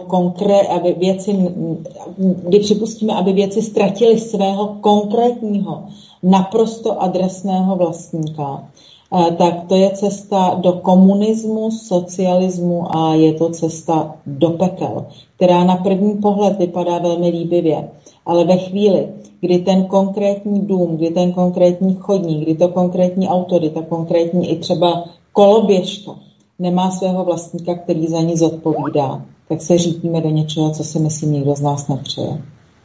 kdy připustíme, aby věci ztratily svého konkrétního, naprosto adresného vlastníka, tak to je cesta do komunismu, socialismu a je to cesta do pekel, která na první pohled vypadá velmi líbivě. Ale ve chvíli, kdy ten konkrétní dům, kdy ten konkrétní chodník, kdy to konkrétní auto, kdy ta konkrétní i třeba koloběžka nemá svého vlastníka, který za ní zodpovídá, tak se řítíme do něčeho, co si myslím nikdo z nás nepřeje.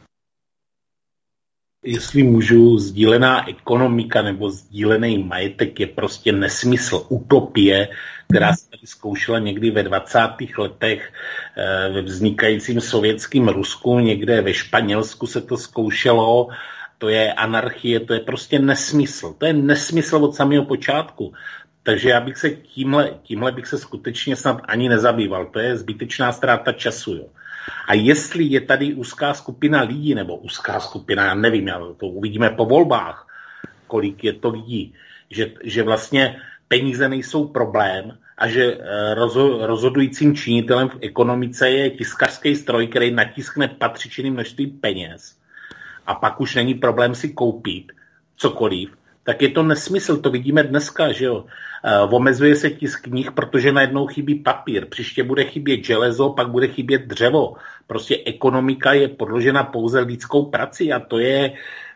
Jestli můžu, sdílená ekonomika nebo sdílený majetek je prostě nesmysl, utopie, která se tady zkoušela někdy ve 20. letech ve vznikajícím sovětském Rusku, někde ve Španělsku se to zkoušelo, to je anarchie, to je prostě nesmysl. To je nesmysl od samého počátku. Takže já bych se tímhle bych se skutečně snad ani nezabýval. To je zbytečná ztráta času. Jo. A jestli je tady úzká skupina lidí, nebo úzká skupina, já nevím, to uvidíme po volbách, kolik je to lidí, že vlastně peníze nejsou problém a že rozhodujícím činitelem v ekonomice je tiskařský stroj, který natiskne patřičné množství peněz a pak už není problém si koupit cokoliv, tak je to nesmysl, to vidíme dneska, že jo. Omezuje se tisk knih, protože najednou chybí papír, příště bude chybět železo, pak bude chybět dřevo. Prostě ekonomika je podložena pouze lidskou prací a to je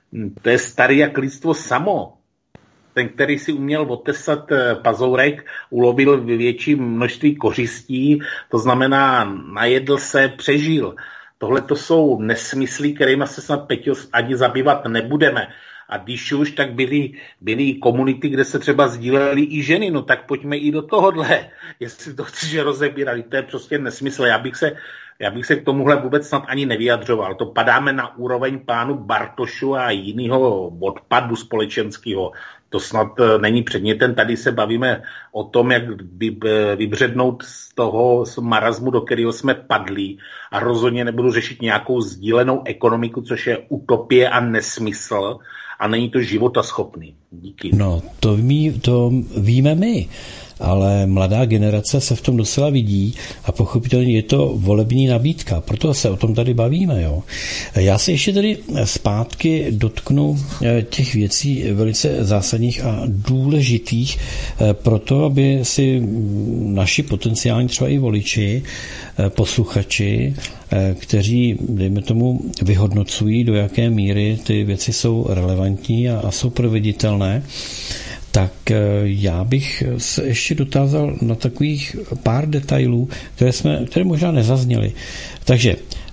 starý jak lidstvo samo. Ten, který si uměl otesat pazourek, ulovil větší množství kořistí, to znamená najedl se, přežil. Tohle to jsou nesmysly, kterými se snad, Peťo, ani zabývat nebudeme. A když už, tak byly komunity, kde se třeba sdílely i ženy, no tak pojďme i do tohohle, jestli to chceš rozebírat, to je prostě nesmysl. Já bych se k tomuhle vůbec snad ani nevyjadřoval. To padáme na úroveň pánu Bartošu a jiného odpadu společenského. To snad není předmětem, tady se bavíme o tom, jak vybřednout z toho marazmu, do kterého jsme padli, a rozhodně nebudu řešit nějakou sdílenou ekonomiku, což je utopie a nesmysl a není to životaschopný. Díky. No, to víme my, ale mladá generace se v tom docela vidí a pochopitelně je to volební nabídka, proto se o tom tady bavíme. Jo. Já se ještě tady zpátky dotknu těch věcí velice zásadních a důležitých proto, aby si naši potenciální třeba i voliči, posluchači, kteří, dejme tomu, vyhodnocují, do jaké míry ty věci jsou relevantní a jsou proveditelné, tak já bych se ještě dotázal na takových pár detailů, které možná nezazněly. Takže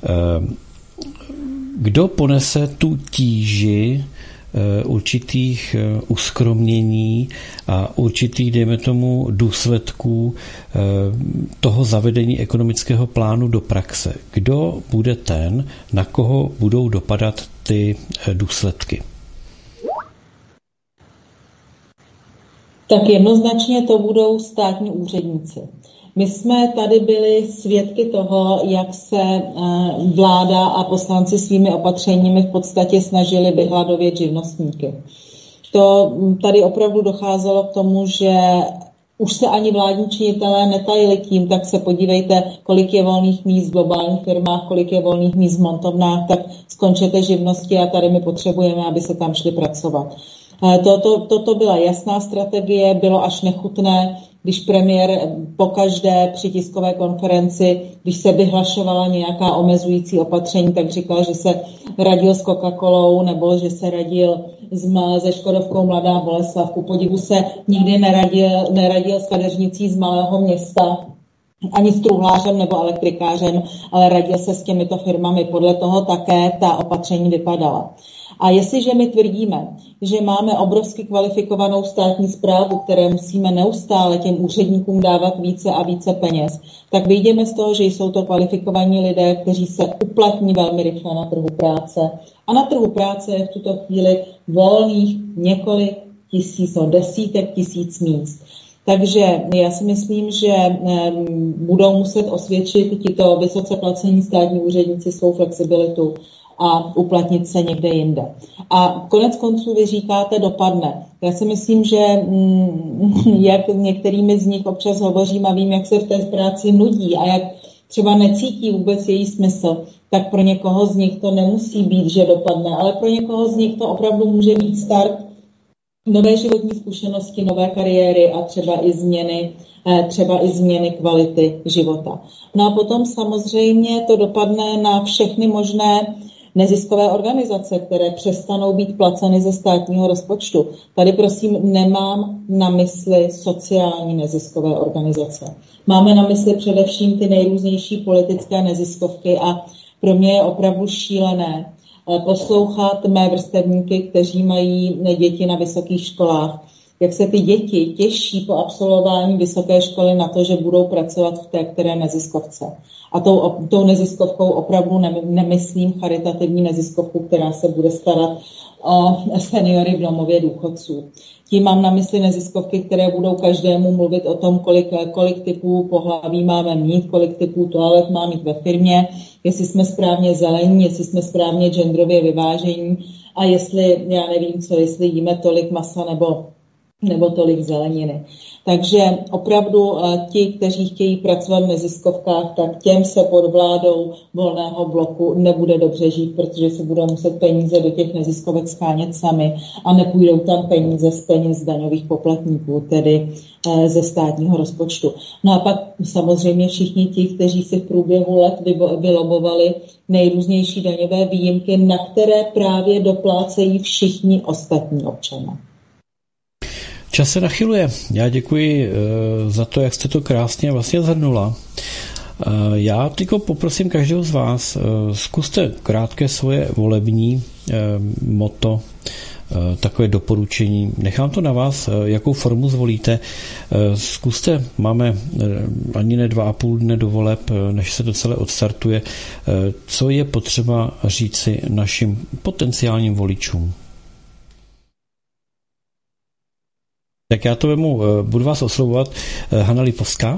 kdo ponese tu tíži určitých uskromnění a určitých, dejme tomu, důsledků toho zavedení ekonomického plánu do praxe? Kdo bude ten, na koho budou dopadat ty důsledky? Tak jednoznačně to budou státní úředníci. My jsme tady byli svědky toho, jak se vláda a poslanci svými opatřeními v podstatě snažili vyhladovět živnostníky. To tady opravdu docházelo k tomu, že už se ani vládní činitelé netajili tím, tak se podívejte, kolik je volných míst v globálních firmách, kolik je volných míst v montovnách, tak skončete živnosti a tady my potřebujeme, aby se tam šli pracovat. Toto byla jasná strategie, bylo až nechutné, když premiér pokaždé při tiskové konferenci, když se vyhlašovala nějaká omezující opatření, tak říkal, že se radil s Coca-Colou nebo že se radil se Škodovkou Mladá Boleslav. Ku podivu se nikdy neradil s kadeřnicí z malého města, ani s truhlářem nebo elektrikářem, ale radil se s těmito firmami. Podle toho také ta opatření vypadala. A jestliže my tvrdíme, že máme obrovsky kvalifikovanou státní správu, které musíme neustále těm úředníkům dávat více a více peněz, tak vyjdeme z toho, že jsou to kvalifikovaní lidé, kteří se uplatní velmi rychle na trhu práce. A na trhu práce je v tuto chvíli volných několik tisíc, desítek tisíc míst. Takže já si myslím, že budou muset osvědčit tito vysoce placení státní úředníci svou flexibilitu a uplatnit se někde jinde. A konec konců vy říkáte dopadne. Já si myslím, že jak některými z nich občas hovořím a vím, jak se v té práci nudí a jak třeba necítí vůbec její smysl, tak pro někoho z nich to nemusí být, že dopadne, ale pro někoho z nich to opravdu může být start nové životní zkušenosti, nové kariéry a třeba i změny kvality života. No a potom samozřejmě to dopadne na všechny možné Neziskové organizace, které přestanou být placeny ze státního rozpočtu. Tady prosím nemám na mysli sociální neziskové organizace. Máme na mysli především ty nejrůznější politické neziskovky a pro mě je opravdu šílené poslouchat mé vrstevníky, kteří mají děti na vysokých školách, jak se ty děti těší po absolvování vysoké školy na to, že budou pracovat v té které neziskovce. A tou neziskovkou opravdu nemyslím charitativní neziskovku, která se bude starat o seniory v domově důchodců. Tím mám na mysli neziskovky, které budou každému mluvit o tom, kolik typů pohlaví máme mít, kolik typů toalet má mít ve firmě, jestli jsme správně zelení, jestli jsme správně genderově vyvážení a jestli, já nevím co, jestli jíme tolik masa nebo tolik zeleniny. Takže opravdu ti, kteří chtějí pracovat v neziskovkách, tak těm se pod vládou Volného bloku nebude dobře žít, protože se budou muset peníze do těch neziskovek shánět sami a nepůjdou tam peníze z peněz daňových poplatníků, tedy ze státního rozpočtu. No a pak samozřejmě všichni ti, kteří si v průběhu let vylobovali nejrůznější daňové výjimky, na které právě doplácejí všichni ostatní občané. Čas se nachyluje. Já děkuji za to, jak jste to krásně vlastně zhrnula. Já tyko poprosím každého z vás, zkuste krátké svoje volební motto, takové doporučení. Nechám to na vás, jakou formu zvolíte. Zkuste, máme ani ne 2,5 dne do voleb, než se to celé odstartuje. Co je potřeba říci našim potenciálním voličům? Tak já to vemu, budu vás oslovovat. Hana Lipovská.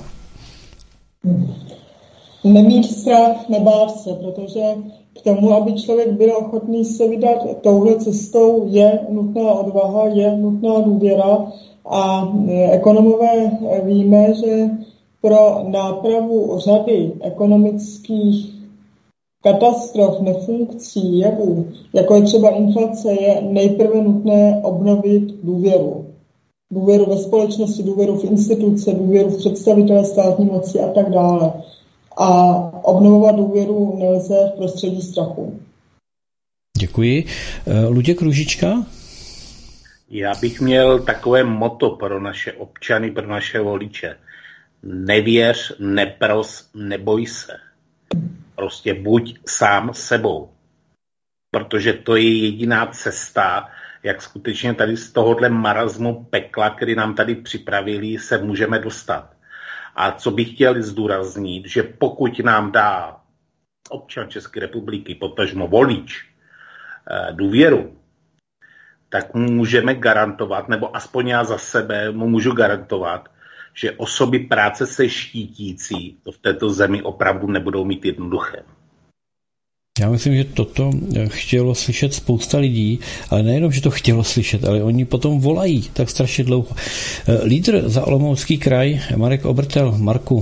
Nemít strach, nebát se, protože k tomu, aby člověk byl ochotný se vydat touhle cestou, je nutná odvaha, je nutná důvěra a ekonomové víme, že pro nápravu řady ekonomických katastrof, nefunkcí, jevů, jako je třeba inflace, je nejprve nutné obnovit důvěru. Důvěru ve společnosti, důvěru v instituce, důvěru v představitele státní moci a tak dále. A obnovovat důvěru nelze v prostředí strachu. Děkuji. Luděk Růžička? Já bych měl takové motto pro naše občany, pro naše voliče. Nevěř, nepros, neboj se. Prostě buď sám sebou. Protože to je jediná cesta, jak skutečně tady z tohohle marazmu pekla, který nám tady připravili, se můžeme dostat. A co bych chtěl zdůraznit, že pokud nám dá občan České republiky, potažmo volič, důvěru, tak mu můžeme garantovat, nebo aspoň já za sebe mu můžu garantovat, že osoby práce se štítící to v této zemi opravdu nebudou mít jednoduché. Já myslím, že toto chtělo slyšet spousta lidí, ale nejenom, že to chtělo slyšet, ale oni potom volají tak strašně dlouho. Lídr za Olomoucký kraj, Marek Obertel. Marku.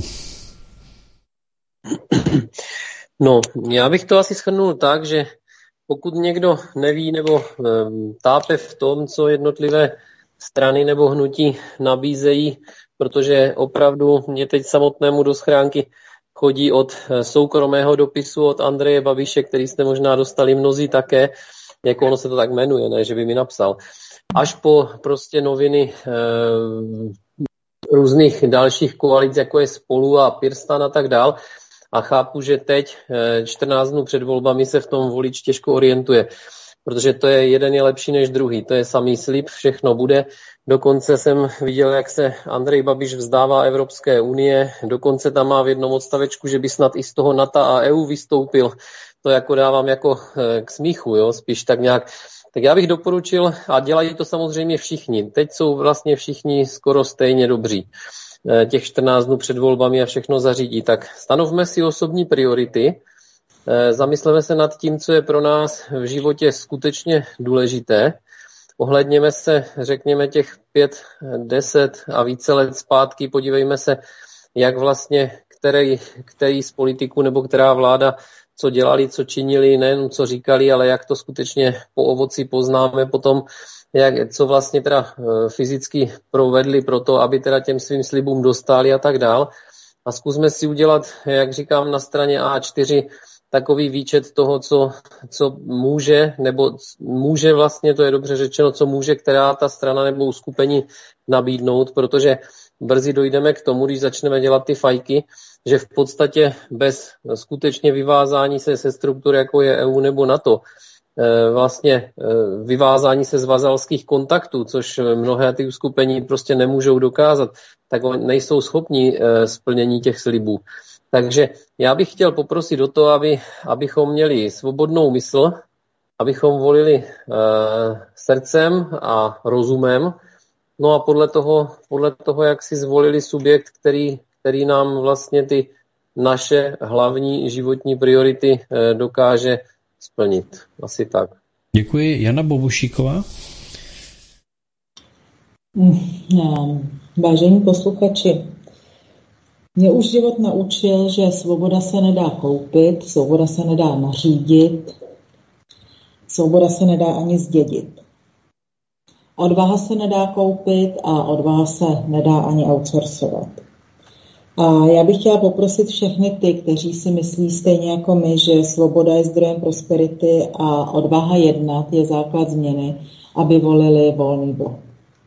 No, já bych to asi shrnul tak, že pokud někdo neví nebo tápe v tom, co jednotlivé strany nebo hnutí nabízejí, protože opravdu mě teď samotnému do schránky chodí od soukromého dopisu od Andreje Babiše, který jste možná dostali mnozí také, jako ono se to tak jmenuje, ne, že by mi napsal, až po prostě noviny různých dalších koalic, jako je Spolu a Pirstan a tak dál. A chápu, že teď, 14 dnů před volbami, se v tom volič těžko orientuje, protože to je jeden je lepší než druhý, to je samý slib, všechno bude. Dokonce jsem viděl, jak se Andrej Babiš vzdává Evropské unie, dokonce tam má v jednom odstavečku, že by snad i z toho NATO a EU vystoupil. To jako dávám jako k smíchu, jo, spíš tak nějak. Tak já bych doporučil, a dělají to samozřejmě všichni, teď jsou vlastně všichni skoro stejně dobří, těch 14 dnů před volbami a všechno zařídí, tak stanovme si osobní priority, zamysleme se nad tím, co je pro nás v životě skutečně důležité, ohledněme se, řekněme, těch 5, 10 a více let zpátky, podívejme se, jak vlastně který z politiků nebo která vláda co dělali, co činili, nejenom co říkali, ale jak to skutečně po ovoci poznáme potom, co vlastně teda fyzicky provedli pro to, aby teda těm svým slibům dostali a tak dál. A zkusme si udělat, jak říkám, na straně A4 takový výčet toho, co může, nebo může vlastně, to je dobře řečeno, co může která ta strana nebo uskupení nabídnout, protože brzy dojdeme k tomu, když začneme dělat ty fajky, že v podstatě bez skutečně vyvázání se struktur, jako je EU nebo NATO, vlastně vyvázání se z vazalských kontaktů, což mnohé ty uskupení prostě nemůžou dokázat, tak nejsou schopni splnění těch slibů. Takže já bych chtěl poprosit o to, abychom měli svobodnou mysl, abychom volili srdcem a rozumem, no a podle toho, jak si zvolili subjekt, který nám vlastně ty naše hlavní životní priority dokáže splnit. Asi tak. Děkuji. Jana Bobošíková. Vážení posluchači, mě už život naučil, že svoboda se nedá koupit, svoboda se nedá nařídit, svoboda se nedá ani zdědit. Odvaha se nedá koupit a odvaha se nedá ani outsourcovat. A já bych chtěla poprosit všechny ty, kteří si myslí stejně jako my, že svoboda je zdrojem prosperity a odvaha jednat je základ změny, aby volili Volný blok.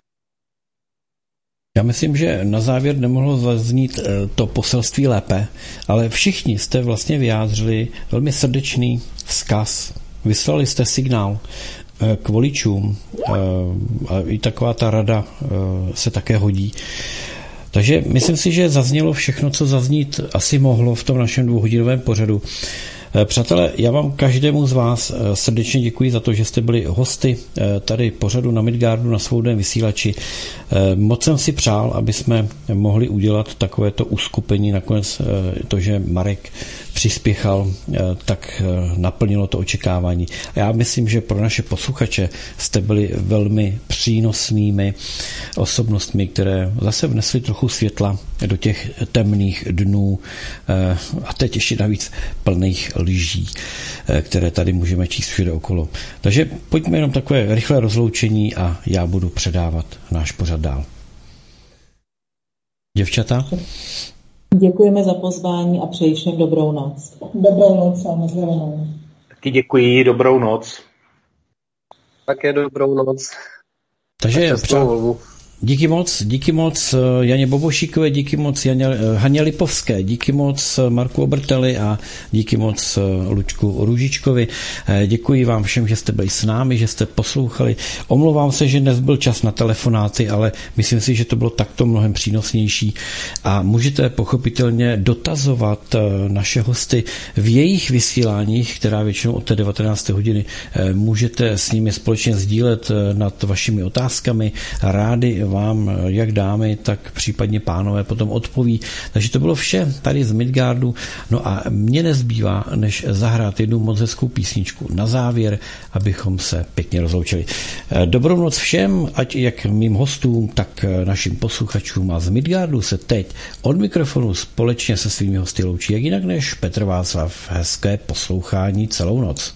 Já myslím, že na závěr nemohlo zaznít to poselství lépe, ale všichni jste vlastně vyjádřili velmi srdečný vzkaz. Vyslali jste signál k voličům a i taková ta rada se také hodí. Takže myslím si, že zaznělo všechno, co zaznít asi mohlo v tom našem 2hodinovém pořadu. Přátelé, já vám každému z vás srdečně děkuji za to, že jste byli hosty tady pořadu na Midgardu na Svobodném vysílači. Moc jsem si přál, aby jsme mohli udělat takovéto uskupení. Nakonec to, že Marek přispěchal, tak naplnilo to očekávání. A já myslím, že pro naše posluchače jste byli velmi přínosnými osobnostmi, které zase vnesly trochu světla do těch temných dnů a teď ještě navíc plných lží, které tady můžeme číst všude okolo. Takže pojďme jenom takové rychlé rozloučení a já budu předávat náš pořad dál. Děvčata? Děkujeme za pozvání a přeji všem dobrou noc. Dobrou noc a nashledanou. Taky děkuji, dobrou noc. Také dobrou noc. Takže díky moc Janě Bobošíkové, díky moc Haně Lipovské, díky moc Marku Oberteli a díky moc Luďku Růžičkovi. Děkuji vám všem, že jste byli s námi, že jste poslouchali. Omlouvám se, že dnes byl čas na telefonáty, ale myslím si, že to bylo takto mnohem přínosnější a můžete pochopitelně dotazovat naše hosty v jejich vysíláních, která většinou od té 19. hodiny můžete s nimi společně sdílet nad vašimi otázkami. Rádi vám, jak dámy, tak případně pánové potom odpoví. Takže to bylo vše tady z Midgardu. No a mně nezbývá, než zahrát jednu moc hezkou písničku na závěr, abychom se pěkně rozloučili. Dobrou noc všem, ať jak mým hostům, tak našim posluchačům, a z Midgardu se teď od mikrofonu společně se svými hosty loučí, jak jinak než Petr Václav. Hezké poslouchání celou noc.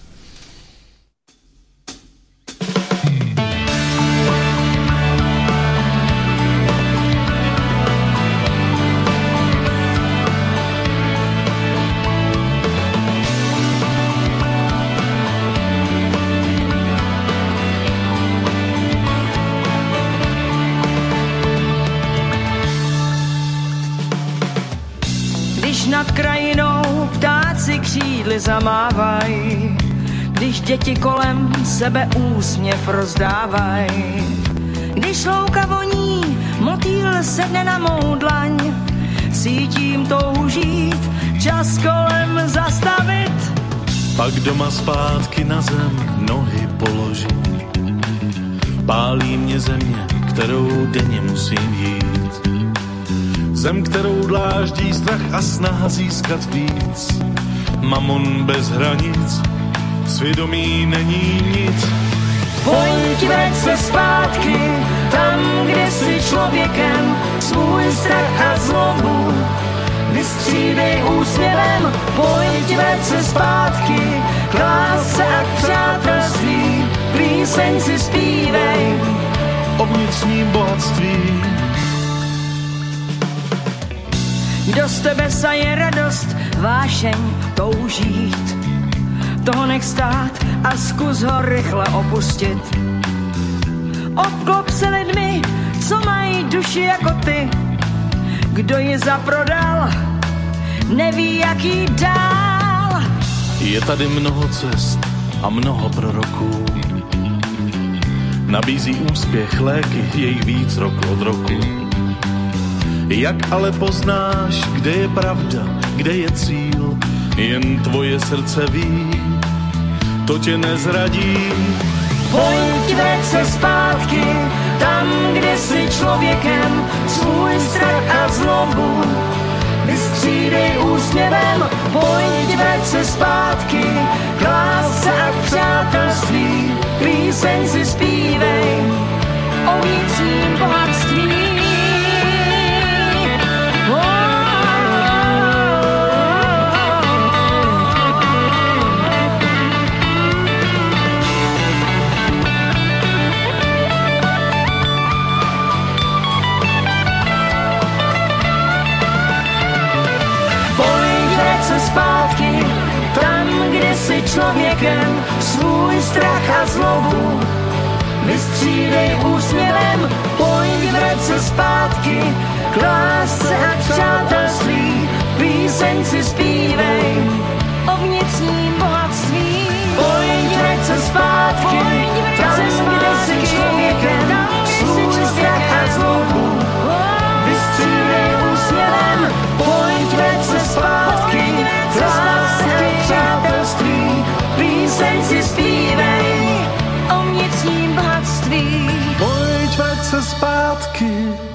Nad krajinou ptáci křídly zamávají, když děti kolem sebe úsměv rozdávají. Když louka voní, motýl sedne na mou dlaň, cítím toužít, čas kolem zastavit. Pak doma zpátky na zem nohy položit. Pálí mě země, kterou denně musím jít. Zem, kterou dláždí strach a snaha získat víc. Mamon bez hranic, svědomí není nic. Pojď, vrať se zpátky, tam, kde jsi člověkem, svůj strach a zlobu vystřídej úsměvem. Pojď, vrať se zpátky, k lásce a k přátelství, píseň si zpívej o vnitřním bohatství. Kdo z tebe saje radost, vášeň toužít, toho nech stát a zkus ho rychle opustit. Obklop se lidmi, co mají duši jako ty. Kdo ji zaprodal, neví, jak jí dál. Je tady mnoho cest a mnoho proroků. Nabízí úspěch, léky, jej víc rok od roku. Jak ale poznáš, kde je pravda, kde je cíl? Jen tvoje srdce ví, to tě nezradí. Pojď, vrať se zpátky, tam, kde jsi člověkem, svůj strach a zlobu vystřídej úsměvem. Pojď, vrať se zpátky, k lásce a k přátelství, píseň si zpívej o vnitřním bohatství. Zpátky, tam, kde jsi člověkem, svůj strach a zlobu vystřídej úsměvem. Pojď, vrať se zpátky, k lásce a k přátelství, píseň si zpívej o vnitřním bohatství. Pojď, vrať se zpátky, tam, kde jsi člověkem, svůj strach a zlobu vystřídej úsměvem. Pojď, vrať se zpátky, přátelství, píseň si zpívej o vnitřním bohatství. Pojď, vrať se zpátky,